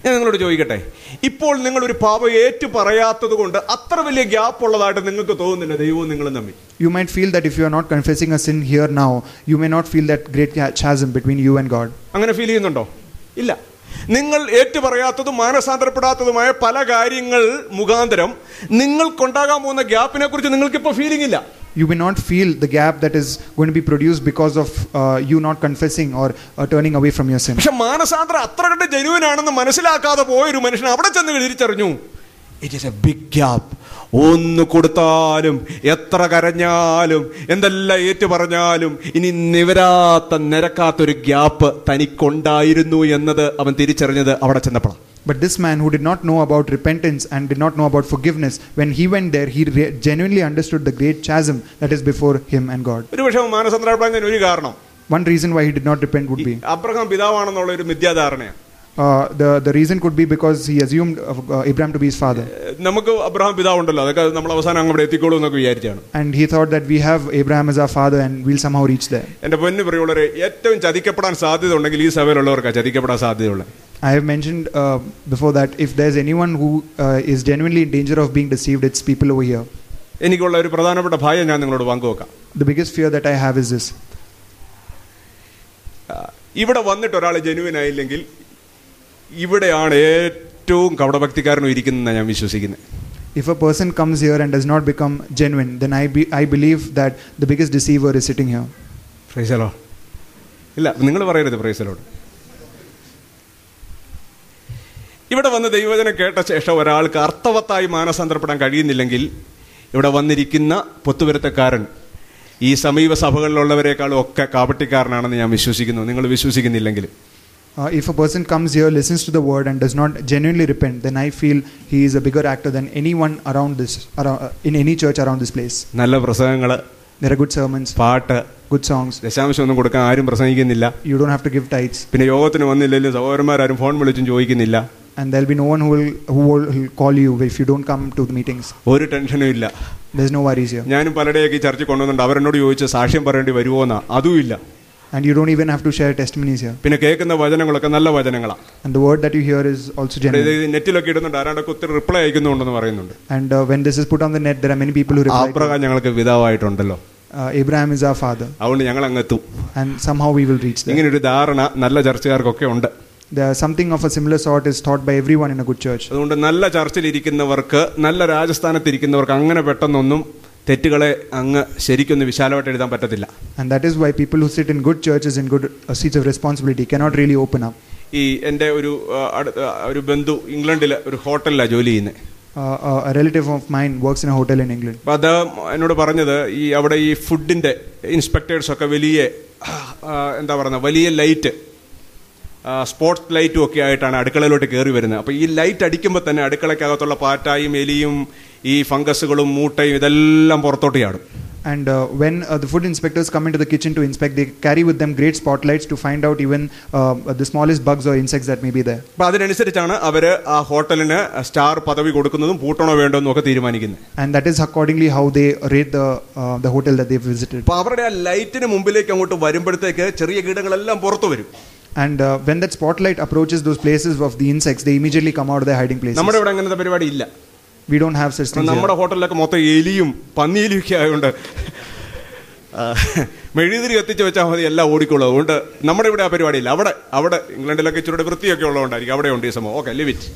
Speaker 2: ഞാൻ നിങ്ങളോട് ചോദിക്കട്ടെ, ഇപ്പോൾ നിങ്ങളൊരു പാപം ഏറ്റു പറയാത്തത് കൊണ്ട് അത്ര വലിയ ഗ്യാപ്പ് ഉള്ളതായിട്ട് നിങ്ങൾക്ക് തോന്നുന്നില്ല ദൈവവും നിങ്ങളും തമ്മിൽ?
Speaker 1: You might feel that if you are not confessing a sin here now, you may not feel that great chasm between you and God.
Speaker 2: അങ്ങനെ ഫീൽ ചെയ്യുന്നുണ്ടോ? ഇല്ല. നിങ്ങൾ ഏറ്റുപറയാത്തതും മാനസാന്തരപ്പെടാത്തതുമായ പല കാര്യങ്ങൾ മുഖാന്തരം നിങ്ങൾക്കുണ്ടാകാൻ പോകുന്ന ഗ്യാപ്പിനെ കുറിച്ച് നിങ്ങൾക്കിപ്പോൾ ഫീലിംഗ് ഇല്ല.
Speaker 1: You may not feel the gap that is going to be produced because of you not confessing or turning away from your sin.
Speaker 2: പക്ഷെ മാനസാന്തരം അത്ര കണ്ട് ജെന്യുവൻ ആണെന്ന് മനസ്സിലാക്കാതെ പോയൊരു മനുഷ്യൻ അവിടെ ചെന്ന് തിരിച്ചറിഞ്ഞു, it is a big gap. ഒന്ന് കൊടുത്താലും എത്ര കരഞ്ഞാലും എന്തെല്ലാം ഏറ്റു പറഞ്ഞാലും ഇനി നിരക്കാത്തൊരു ഗ്യാപ്പ് തനിക്കുണ്ടായിരുന്നു എന്നത് അവൻ തിരിച്ചറിഞ്ഞത് അവിടെ ചെന്നപ്പോഴാണ്.
Speaker 1: But this man who did not know about repentance and did not know about forgiveness, when he went there, he genuinely understood the great chasm that is before him and God.
Speaker 2: ഒരു പക്ഷേ മാനസാന്തരപ്പെടാൻ ഒരു കാരണം,
Speaker 1: one reason why he did not repent would be
Speaker 2: Abraham പിതാവാണെന്നുള്ള ഒരു മിഥ്യാധാരണയാണ്.
Speaker 1: The reason could be because he assumed Abraham to be his father.
Speaker 2: നമുക്ക് Abraham പിതാവുണ്ടല്ലോ, അതൊക്കെ നമ്മൾ അവസാനം അങ്ങോട്ട് എത്തിക്കോളൂ എന്നൊക്കെ വിചാരിച്ചാണ്.
Speaker 1: And he thought that we have Abraham as our father and we'll somehow reach there.
Speaker 2: എന്റെ പൊന്നു പ്രിയമുള്ളവരെ, ഏറ്റവും ചതിക്കപ്പെടാൻ സാധ്യത ഉണ്ടെങ്കിൽ ഈ സഭയിലുള്ളവർക്ക് ചതിക്കപ്പെടാൻ സാധ്യതയുള്ളത്.
Speaker 1: I have mentioned before that if there's anyone who is genuinely in danger of being deceived, it's people over here.
Speaker 2: എനിക്കുള്ള ഒരു പ്രധാനപ്പെട്ട ഭയം ഞാൻ നിങ്ങളോട് പങ്കുവെക്കാം.
Speaker 1: The biggest fear that I have is this.
Speaker 2: ഇവിടെ വന്നിട്ട് ഒരാൾ ജെന്യുവൻ ആയില്ലെങ്കിൽ ഇവിടെയാണ് ഏറ്റവും കപടഭക്തിക്കാരനും ഇരിക്കുന്നതെന്ന് ഞാൻ വിശ്വസിക്കുന്നത്.
Speaker 1: If a person comes here and does not become genuine, then I believe that the biggest deceiver is sitting here.
Speaker 2: Praise the Lord. ഇല്ല, നിങ്ങൾ പറയരുത് പ്രൈസ് ദി ലോർഡ്. ഇവിടെ വന്ന് ദൈവവചനം കേട്ട ശേഷം ഒരാൾക്ക് അർത്ഥവത്തായി മാനസാന്തരപ്പെടാൻ കഴിയുന്നില്ലെങ്കിൽ ഇവിടെ വന്നിരിക്കുന്ന പൊത്തുവരുത്തക്കാരൻ ഈ സമീപ സഭകളിലുള്ളവരെക്കാളും ഒക്കെ കാപട്ടിക്കാരനാണെന്ന് ഞാൻ വിശ്വസിക്കുന്നു. നിങ്ങൾ വിശ്വസിക്കുന്നില്ലെങ്കിൽ,
Speaker 1: if a person comes here, listens to the word and does not genuinely repent, then I feel he is a bigger actor than anyone in any church around this place.
Speaker 2: നല്ല പ്രസംഗങ്ങൾ,
Speaker 1: there are good sermons,
Speaker 2: പാട്ട്,
Speaker 1: good songs,
Speaker 2: ദശാംശം ഒന്നും കൊടുക്കാൻ ആരും പ്രസംഗിക്കുന്നില്ല.
Speaker 1: you don't have to give tithes.
Speaker 2: പിന്നെ യോഗത്തിന് വന്നില്ലെങ്കിലും സഹോദരന്മാരും ഫോൺ വിളിച്ചും ചോദിക്കുന്നില്ല.
Speaker 1: And there'll be no one who will call you if you don't come to the meetings.
Speaker 2: ഒരു ടെൻഷനും ഇല്ല.
Speaker 1: There's no worries here.
Speaker 2: ഞാനും പലരുടെയൊക്കെ ഈ ചർച്ച കൊണ്ടുവന്നുണ്ട്. അവരെന്നോട് ചോദിച്ച് സാക്ഷ്യം പറയേണ്ടി വരുമോന്നാ, അതും ഇല്ല.
Speaker 1: And you don't even have to share testimonies here.
Speaker 2: പിന്നെ കേൾക്കുന്ന വചനങ്ങളൊക്കെ നല്ല വചനങ്ങളാണ്.
Speaker 1: And the word that you hear is also genuine.
Speaker 2: നെറ്റിലൊക്കെ ഇടുന്നുണ്ട്, ആരാണ്ടൊക്കെ ഒത്തിരി റിപ്ലൈ അയക്കുന്നുണ്ടെന്ന് പറയുന്നുണ്ട്.
Speaker 1: And when this is put on the net, there are many people who reply.
Speaker 2: Abraham ഞങ്ങൾക്ക് പിതാവായിട്ടുണ്ടല്ലോ,
Speaker 1: Abraham is our father.
Speaker 2: അതുകൊണ്ട് ഞങ്ങൾ അങ്ങെത്തും.
Speaker 1: And somehow we will reach there.
Speaker 2: ഇങ്ങനെ ഒരു ധാരണ നല്ല ചർച്ചക്കാർക്കൊക്കെ ഉണ്ട്.
Speaker 1: Something of a similar sort is taught by everyone in a good church.
Speaker 2: അതുകൊണ്ട് നല്ല ചർച്ചിൽ ഇരിക്കുന്നവർക്ക്, നല്ല രാജസ്ഥാനത്ത് ഇരിക്കുന്നവർക്ക് അങ്ങനെ പെട്ടെന്നൊന്നും തെറ്റുകളെ അങ്ങ് ശരിക്കൊന്ന് വിശാലമായിട്ട് എഴുതാൻ പറ്റത്തില്ല.
Speaker 1: And that is why people who sit in good churches in good seats of responsibility cannot really open up.
Speaker 2: ഈ എൻ്റെ ഒരു ബന്ധു ഇംഗ്ലണ്ടിലെ ഒരു ഹോട്ടലിലാണ് ജോലി ചെയ്യുന്നത്.
Speaker 1: A relative of mine works in a hotel in England.
Speaker 2: അപ്പോൾ അത് എന്നോട് പറഞ്ഞത്, ഈ അവിടെ ഈ ഫുഡിൻ്റെ ഇൻസ്പെക്ടേഴ്സൊക്കെ വലിയ എന്താ പറയുക, വലിയ ലൈറ്റ്, സ്പോട്സ് ലൈറ്റും ഒക്കെ ആയിട്ടാണ് അടുക്കളയിലോട്ട് കയറി വരുന്നത്. അപ്പോൾ ഈ ലൈറ്റ് അടിക്കുമ്പോൾ തന്നെ അടുക്കളയ്ക്കകത്തുള്ള പാറ്റായും എലിയും ഈ ഫംഗസുകളും മൂട്ടയും ഇതെല്ലാം പുറത്തോട്ട് ചാടും.
Speaker 1: And when the food inspectors come into the kitchen to inspect, they carry with them great spotlights to find out even the smallest bugs or insects that may be there.
Speaker 2: അപ്പോൾ അതിനനുസരിച്ചാണ് അവർ ആ ഹോട്ടലിന് സ്റ്റാർ പദവി കൊടുക്കുന്നതും പൂട്ടണോ വേണ്ടോ എന്നൊക്കെ തീരുമാനിക്കുന്നത്.
Speaker 1: And that is accordingly how they rate the hotel that they've visited.
Speaker 2: അപ്പോൾ അവരുടെ ആ ലൈറ്റിന് മുമ്പിലേക്ക് അങ്ങോട്ട് വരുമ്പോഴത്തേക്ക് ചെറിയ കീടങ്ങളെല്ലാം പുറത്തു വരും.
Speaker 1: And when that spotlight approaches those places of the insects, they immediately come out of their hiding places.
Speaker 2: നമ്മുടെ ഇവിടെ അങ്ങനത്തെ പരിപാടി ഇല്ല.
Speaker 1: We don't have such things.
Speaker 2: നമ്മുടെ ഹോട്ടലിലൊക്കെ മൊത്തം എലിയും പന്നിയിലും ഒക്കെ ആയതുകൊണ്ട് മെഴുകുതിരി കത്തിച്ച് വെച്ചാൽ മതി, എല്ലാം ഓടിക്കോളും. അതുകൊണ്ട് നമ്മുടെ ഇവിടെ ആ പരിപാടിയില്ല. അവിടെ ഇംഗ്ലണ്ടിലൊക്കെ ഇച്ചിരി വൃത്തിയൊക്കെ ഉള്ളതുകൊണ്ടായിരിക്കും അവിടെ ഉണ്ട് ഈ സംഭവം. Okay, leave it.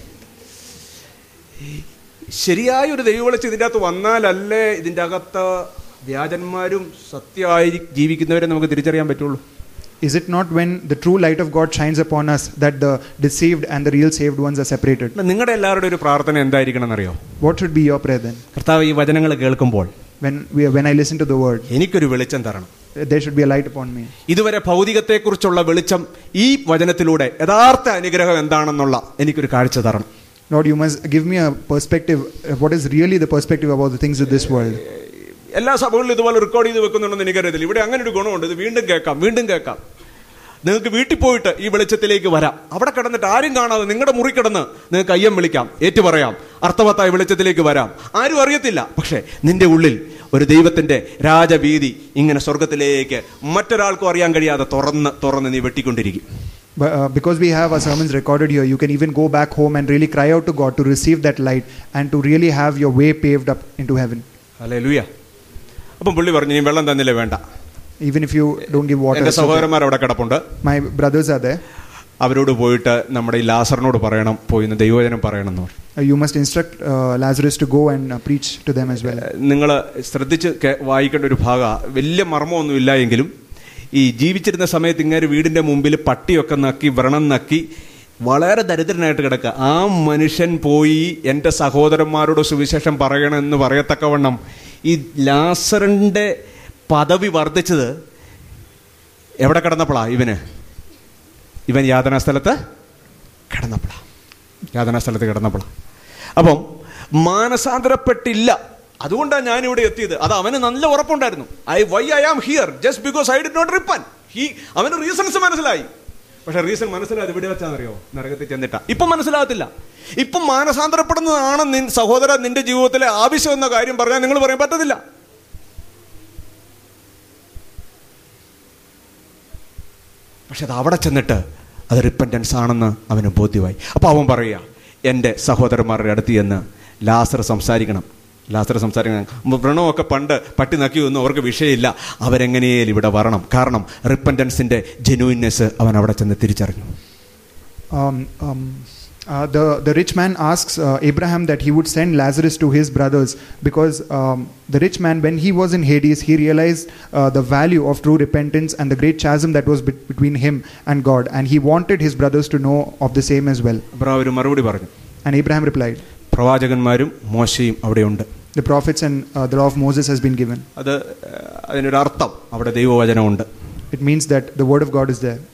Speaker 2: ശരിയായ ഒരു ദൈവവിളിച്ച് ഇതിൻ്റെ അകത്ത് വന്നാലല്ലേ ഇതിൻ്റെ അകത്ത് വ്യാജന്മാരും സത്യമായി ജീവിക്കുന്നവരെ നമുക്ക് തിരിച്ചറിയാൻ പറ്റുള്ളൂ.
Speaker 1: Is it not when the true light of God shines upon us that the deceived and the real saved ones are separated?
Speaker 2: നിങ്ങളുടെ എല്ലാവരുടെ ഒരു പ്രാർത്ഥന എന്തായിരിക്കണം എന്നറിയോ?
Speaker 1: What should be your prayer then?
Speaker 2: കർത്താവ്, ഈ വചനങ്ങൾ കേൾക്കുമ്പോൾ
Speaker 1: when I listen to the word,
Speaker 2: എനിക്കൊരു വെളിച്ചം തരണം.
Speaker 1: there should be a light upon me.
Speaker 2: ഇതുവരെ ഭൗതികത്തെക്കുറിച്ചുള്ള വെളിച്ചം ഈ വചനത്തിലൂടെ യഥാർത്ഥ അനുഗ്രഹം എന്താണെന്നുള്ള എനിക്കൊരു കാഴ്ച തരണം.
Speaker 1: Lord, you must give me a perspective, what is really the perspective about the things of this world.
Speaker 2: എല്ലാ സഭകളിലും ഇതുപോലെ റെക്കോർഡ് ചെയ്ത് വെക്കുന്നുണ്ടെന്ന് എനിക്കറിയത്തില്ല. ഇവിടെ അങ്ങനെ ഒരു ഗുണമുണ്ട്, ഇത് വീണ്ടും കേൾക്കാം. നിങ്ങൾക്ക് വീട്ടിൽ പോയിട്ട് ഈ വെളിച്ചത്തിലേക്ക് വരാം. അവിടെ കിടന്നിട്ട് ആരും കാണാതെ നിങ്ങളുടെ മുറി കിടന്ന് നിങ്ങൾക്ക് അയ്യം വിളിക്കാം, ഏറ്റുപറയാം, അർത്ഥവത്തായ വെളിച്ചത്തിലേക്ക് വരാം. ആരും അറിയത്തില്ല. പക്ഷേ നിന്റെ ഉള്ളിൽ ഒരു ദൈവത്തിന്റെ രാജവീതി ഇങ്ങനെ സ്വർഗത്തിലേക്ക് മറ്റൊരാൾക്കും അറിയാൻ കഴിയാതെ തുറന്ന് നീ വെട്ടിക്കൊണ്ടിരിക്കും.
Speaker 1: But because we have our sermons recorded here, you can even go back home and really cry out to God to receive that light and to really have your way paved up into heaven.
Speaker 2: Hallelujah. അപ്പം പുള്ളി പറഞ്ഞു, നീ വെള്ളം തന്നില്ലേ വേണ്ട,
Speaker 1: Even if you don't give water.
Speaker 2: എന്റെ സഹോദരന്മാർ അവിടെ കിടപ്പുണ്ട്,
Speaker 1: My brothers are there.
Speaker 2: അവരോട് പോയിട്ട് നമ്മുടെ ഈ ലാസറിനോട് പറയണം, പോയി ഇന്ന് ദൈവവചനം പറയണം എന്ന് പറഞ്ഞു.
Speaker 1: You must instruct Lazarus to go and preach to them as well.
Speaker 2: നിങ്ങൾ ശ്രദ്ധിച്ച് വായിക്കേണ്ട ഒരു ഭാഗം, വലിയ മർമ്മമൊന്നും ഇല്ല എങ്കിലും ഈ ജീവിച്ചിരുന്ന സമയത്ത് ഇങ്ങനെ വീടിന്റെ മുമ്പിൽ പട്ടിയൊക്കെ നക്കി വ്രണം നക്കി വളരെ ദരിദ്രനായിട്ട് കിടക്കുക. ആ മനുഷ്യൻ പോയി എൻ്റെ സഹോദരന്മാരോട് സുവിശേഷം പറയണമെന്ന് പറയത്തക്കവണ്ണം ഈ ലാസറിന്റെ പദവി വർദ്ധിച്ചത് എവിടെ കിടന്നപ്പോഴാ? ഇവൻ യാതനാസ്ഥലത്ത് കിടന്നപ്പോഴാ. അപ്പം മാനസാന്തരപ്പെട്ടില്ല. അതുകൊണ്ടാണ് ഞാനിവിടെ എത്തിയത്. അത് അവന് നല്ല ഉറപ്പുണ്ടായിരുന്നു. Why I am here just because I did not repent. അവന് റീസൺസ് മനസ്സിലായി. പക്ഷെ റീസൺ മനസ്സിലായത് ഇവിടെ വെച്ചാണെന്നറിയോ? നരകത്തിൽ ചെന്നിട്ടാ. ഇപ്പം മനസ്സിലാകത്തില്ല. ഇപ്പം മാനസാന്തരപ്പെടുന്നതാണ് സഹോദര നിന്റെ ജീവിതത്തിലെ ആവശ്യം എന്ന കാര്യം പറഞ്ഞാൽ നിങ്ങൾ പറയാൻ പറ്റത്തില്ല. പക്ഷെ അത് അവിടെ ചെന്നിട്ട് അത് റിപ്പൻറ്റൻസ് ആണെന്ന് അവന് ബോധ്യമായി. അപ്പോൾ അവൻ പറയുക, എൻ്റെ സഹോദരന്മാരുടെ അടുത്ത് ചെന്ന് ലാസർ സംസാരിക്കണം. വ്രണമൊക്കെ പണ്ട് പട്ടി നക്കിയൊന്നും അവർക്ക് വിഷയമില്ല. അവരെങ്ങനെയും ഇവിടെ വരണം. കാരണം റിപ്പൻറ്റൻസിൻ്റെ ജെന്യൂയിൻനെസ് അവൻ അവിടെ ചെന്ന് തിരിച്ചറിഞ്ഞു.
Speaker 1: The rich man asks Abraham that he would send Lazarus to his brothers because the rich man, when he was in Hades, he realized the value of true repentance and the great chasm that was between him and God, and he wanted his brothers to know of the same as well.
Speaker 2: And
Speaker 1: Abraham replied,
Speaker 2: പ്രവാചകന്മാരും മോശയും അവിടെയുണ്ട്.
Speaker 1: The prophets and the law of Moses has been given.
Speaker 2: അതിനൊരു അർത്ഥം, അവിടെ ദൈവവചനമുണ്ട്.
Speaker 1: It means that the word of God is there.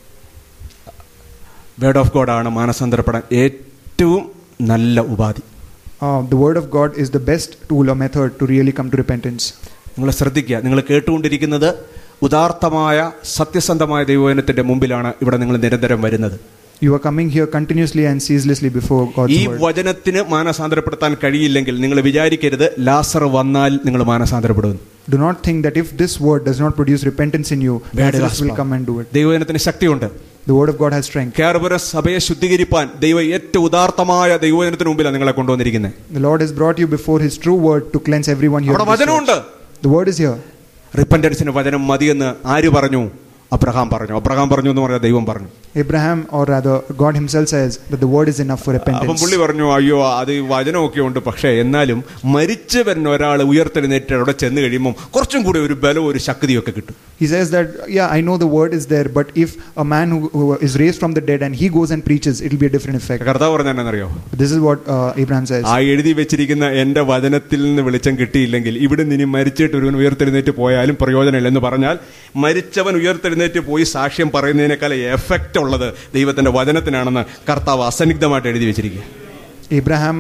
Speaker 2: Word of God ആണ് മാനസാന്തരപ്പെടാൻ ഏറ്റവും നല്ല ഉപാധി.
Speaker 1: The word of God is the best tool or method to really come to repentance.
Speaker 2: നിങ്ങൾ ശ്രദ്ധിക്കുക, നിങ്ങൾ കേട്ടുകൊണ്ടിരിക്കുന്നത് ഉദാർത്ഥമായ സത്യസന്ധമായ ദൈവവചനത്തിന്റെ മുമ്പിലാണ് ഇവിടെ നിങ്ങൾ നിരന്തരം വരുന്നത്.
Speaker 1: You are coming here continuously and ceaselessly before God's word.
Speaker 2: ഈ വചനത്തിന് മാനസാന്തരപ്പെടുത്താൻ കഴിയില്ലെങ്കിൽ നിങ്ങൾ വിചാരിക്കരുത് ലാസർ വന്നാൽ നിങ്ങൾ മാനസാന്തരപ്പെടും.
Speaker 1: Do not think that if this word does not produce repentance in you, Lazarus will come and do it.
Speaker 2: ദൈവവചനത്തിന് ശക്തിയുണ്ട്.
Speaker 1: The word of God has strength.
Speaker 2: കേരളപുര സഭയെ ശുദ്ധീകരിപ്പാൻ ദൈവം ഏറ്റവും ഉദാർത്ഥമായ ദൈവവചനത്തിന് മുമ്പിലാണ് നിങ്ങളെ കൊണ്ടുവന്നിരിക്കുന്നത്.
Speaker 1: The Lord has brought you before His true word to cleanse everyone here.
Speaker 2: അവിടെ വചനമുണ്ട്.
Speaker 1: The word is here.
Speaker 2: റിപ്പന്റൻസിന് വചനം മതിയെന്ന് ആര് പറഞ്ഞു? അബ്രഹാം പറഞ്ഞു എന്ന് പറഞ്ഞാൽ ദൈവം പറഞ്ഞു.
Speaker 1: Abraham, or rather God himself, says that the word is enough for repentance.
Speaker 2: അപ്പം പുള്ളി പറഞ്ഞു, അയ്യോ അത് വചനമൊക്കെ ഉണ്ട്, പക്ഷേ എന്നാലും മരിച്ചവൻ ഒരാൾ ഉയർത്തെഴുന്നേറ്റ് അവിടെ ചെന്ന് കഴിയുമ്പോൾ കുറച്ചും കൂടി ഒരു ബലവും ഒരു ശക്തിയൊക്കെ കിട്ടും.
Speaker 1: He says that I know the word is there, but if a man who is raised from the dead and he goes and preaches, it will be a different effect.
Speaker 2: കർത്താവ് പറഞ്ഞാൽ എന്നറിയോ?
Speaker 1: This is what Abraham says.
Speaker 2: ആ എഴുതി വെച്ചിരിക്കുന്ന എന്റെ വചനത്തിൽ നിന്ന് വെളിച്ചം കിട്ടിയില്ലെങ്കിൽ ഇവിടെ നിന്ന് മരിച്ചിട്ട് ഒരുവൻ ഉയർത്തെഴുന്നേറ്റ് പോയാലും പ്രയോജനമില്ല എന്ന് പറഞ്ഞാൽ മരിച്ചവൻ ഉയർത്തെഴുന്നേറ്റ് പോയി സാക്ഷ്യം പറയുന്നതിനേക്കാൾ എഫക്റ്റ് ഉള്ളത് ദൈവത്തിന്റെ വചനത്തിനാണെന്ന് കർത്താവ് അസന്നിഗ്ധമായിട്ട് എഴുതി വെച്ചിരിക്കുക.
Speaker 1: Abraham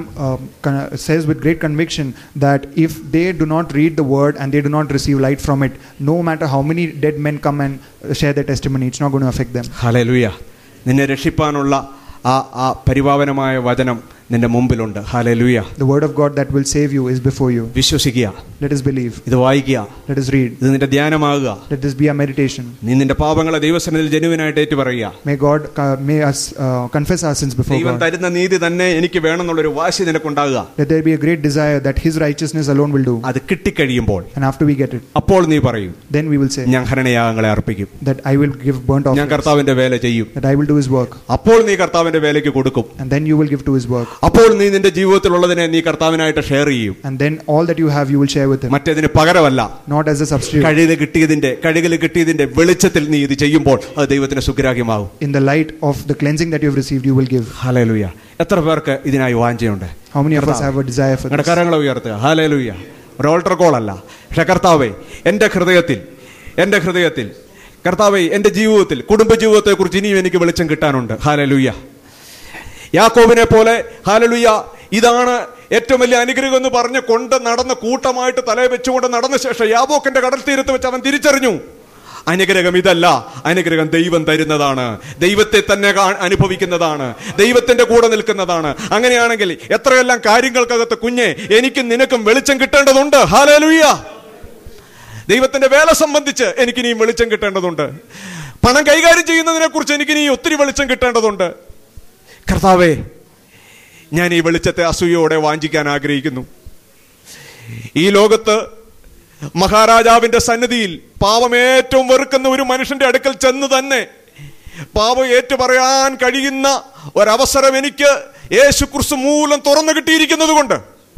Speaker 1: says with great conviction that if they do not read the word and they do not receive light from it, no matter how many dead men come and share their testimony, it's not going to affect them.
Speaker 2: Hallelujah. നിന്നെ രക്ഷിപ്പാനുള്ള ആ പരിപാവനമായ വചനം നിന്റെ മുമ്പിലുണ്ട്. Hallelujah.
Speaker 1: The word of God that will save you is before you.
Speaker 2: വിശ്വസിക്കുക.
Speaker 1: Let us believe.
Speaker 2: ഇത് വായിക്കുക.
Speaker 1: Let us read.
Speaker 2: ഇത് നിന്റെ ധ്യാനമാകുക.
Speaker 1: Let this be our meditation.
Speaker 2: നീ നിന്റെ പാപങ്ങളെ ദൈവസന്നിധിയിൽ ജെന്യുവിനായിട്ട് ഏറ്റുപറയുക.
Speaker 1: May us confess our sins before God.
Speaker 2: ദൈവം തരുന്ന നീതി തന്നെ എനിക്ക് വേണമെന്നുള്ളൊരു വാശി നിനക്കുണ്ടാകുക.
Speaker 1: Let there be a great desire that His righteousness alone will do.
Speaker 2: അത് കിട്ടിക്കഴിയുമ്പോൾ,
Speaker 1: and after we get it,
Speaker 2: അപ്പോൾ നീ പറയും,
Speaker 1: then we will say,
Speaker 2: ഞാൻ ഹനനയാഗങ്ങളെ അർപ്പിക്കും.
Speaker 1: That I will give burnt offerings.
Speaker 2: ഞാൻ കർത്താവിന്റെ വേല ചെയ്യും.
Speaker 1: That I will do His work.
Speaker 2: അപ്പോൾ നീ കർത്താവിന്റെ വേലയ്ക്ക് കൊടുക്കും.
Speaker 1: And then you will give to His work.
Speaker 2: അപ്പോൾ നീ നിന്റെ ജീവിതത്തിലുള്ളതിനെ നീ കർത്താവിനായിട്ട് ഷെയർ ചെയ്യും.
Speaker 1: And then all that you have you will share with Him.
Speaker 2: മറ്റേതിന് പകരമല്ല,
Speaker 1: not as a substitute.
Speaker 2: കഴുകിൽ കിട്ടിയതിന്റെ വെളിച്ചത്തിൽ നീ ഇത് ചെയ്യുമ്പോൾ അത് ദൈവത്തിന് സുഗ്രാഹ്യമാകും.
Speaker 1: In the light of the cleansing that you have received, you will give.
Speaker 2: Hallelujah. എത്ര പേർക്ക് ഇതിനായി വാഞ്ചയുണ്ട്?
Speaker 1: How many of us have a desire for this?
Speaker 2: കരങ്ങളെ ഉയർത്തുക. ഹല്ലേലൂയ. ഒരു ഓൾട്ടർ കോൾ അല്ല, പക്ഷെ കർത്താവേ എന്റെ ഹൃദയത്തിൽ കർത്താവേ എന്റെ ജീവിതത്തിൽ കുടുംബ ജീവിതത്തെ കുറിച്ച് ഇനിയും എനിക്ക് വെളിച്ചം കിട്ടാനുണ്ട്. ഹല്ലേലൂയ. യാക്കോബിനെ പോലെ ഹല്ലേലൂയ, ഇതാണ് ഏറ്റവും വലിയ അനുഗ്രഹം എന്ന് പറഞ്ഞ് കൊണ്ട് നടന്ന കൂട്ടമായിട്ട് തലയെ വെച്ചുകൊണ്ട് നടന്ന ശേഷം യാബോക്കിന്റെ കടൽ തീരത്ത് വെച്ച് അവൻ തിരിച്ചറിഞ്ഞു, അനുഗ്രഹം ഇതല്ല, അനുഗ്രഹം ദൈവം തരുന്നതാണ്, ദൈവത്തെ തന്നെ അനുഭവിക്കുന്നതാണ്, ദൈവത്തിന്റെ കൂടെ നിൽക്കുന്നതാണ്. അങ്ങനെയാണെങ്കിൽ എത്രയെല്ലാം കാര്യങ്ങൾക്കകത്ത് കുഞ്ഞെ എനിക്കും നിനക്കും വെളിച്ചം കിട്ടേണ്ടതുണ്ട്. ഹല്ലേലൂയ. ദൈവത്തിന്റെ വേല സംബന്ധിച്ച് എനിക്കിനിയും വെളിച്ചം കിട്ടേണ്ടതുണ്ട്. പണം കൈകാര്യം ചെയ്യുന്നതിനെ കുറിച്ച് എനിക്ക് ഇനി ഒത്തിരി വെളിച്ചം കിട്ടേണ്ടതുണ്ട്. കർത്താവേ, ഞാൻ ഈ വെളിച്ചത്തെ അസൂയോടെ വാഞ്ചിക്കാൻ ആഗ്രഹിക്കുന്നു. ഈ ലോകത്ത് മഹാരാജാവിന്റെ സന്നിധിയിൽ പാപം ഏറ്റവും വെറുക്കുന്ന ഒരു മനുഷ്യന്റെ അടുക്കൽ ചെന്ന് തന്നെ പാപം ഏറ്റു പറയാൻ കഴിയുന്ന ഒരവസരം എനിക്ക് യേശു ക്രിസ്തു മൂലം തുറന്നു കിട്ടിയിരിക്കുന്നത് കൊണ്ട്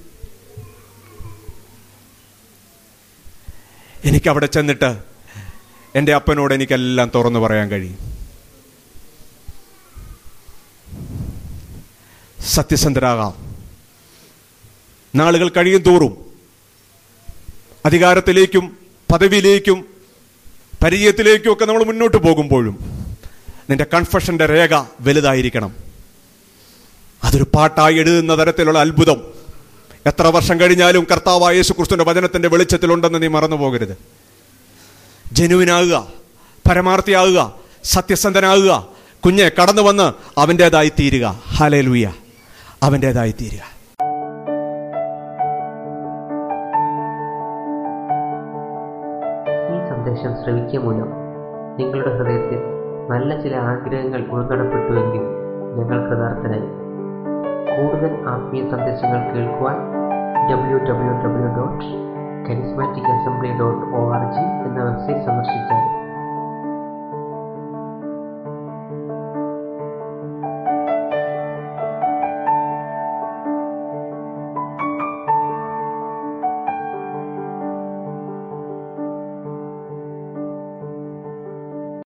Speaker 2: എനിക്ക് അവിടെ ചെന്നിട്ട് എൻ്റെ അപ്പനോട് എനിക്കെല്ലാം തുറന്നു പറയാൻ കഴിയും. സത്യസന്ധരാകാം. നാളുകൾ കഴിയും തോറും അധികാരത്തിലേക്കും പദവിയിലേക്കും പരിചയത്തിലേക്കും ഒക്കെ നമ്മൾ മുന്നോട്ട് പോകുമ്പോഴും നിന്റെ കൺഫഷന്റെ രേഖ വലുതായിരിക്കണം. അതൊരു പാട്ടായി എഴുതുന്ന തരത്തിലുള്ള അത്ഭുതം എത്ര വർഷം കഴിഞ്ഞാലും കർത്താവായ യേശു ക്രിസ്തുവിന്റെ വചനത്തിന്റെ വെളിച്ചത്തിലുണ്ടെന്ന് നീ മറന്നു പോകരുത്. ജനുവിനാകുക, പരമാർത്ഥിയാകുക, സത്യസന്ധനാകുക. കുഞ്ഞെ കടന്നു വന്ന് അവൻ്റെതായി തീരുക. ഹല്ലേലൂയ, അവൻ്റെതായി തീരുക.
Speaker 4: ഈ സന്ദേശം ശ്രവിക്കുക മൂലം നിങ്ങളുടെ ഹൃദയത്തിൽ നല്ല ചില ആഗ്രഹങ്ങൾ ഉൾനടപ്പെട്ടുവെങ്കിൽ ഞങ്ങൾ കൃതാർത്ഥരായി. കൂടുതൽ ആത്മീയ സന്ദേശങ്ങൾ കേൾക്കുവാൻ www.charismaticassembly.org എന്ന വെബ്സൈറ്റ് സന്ദർശിച്ചാൽ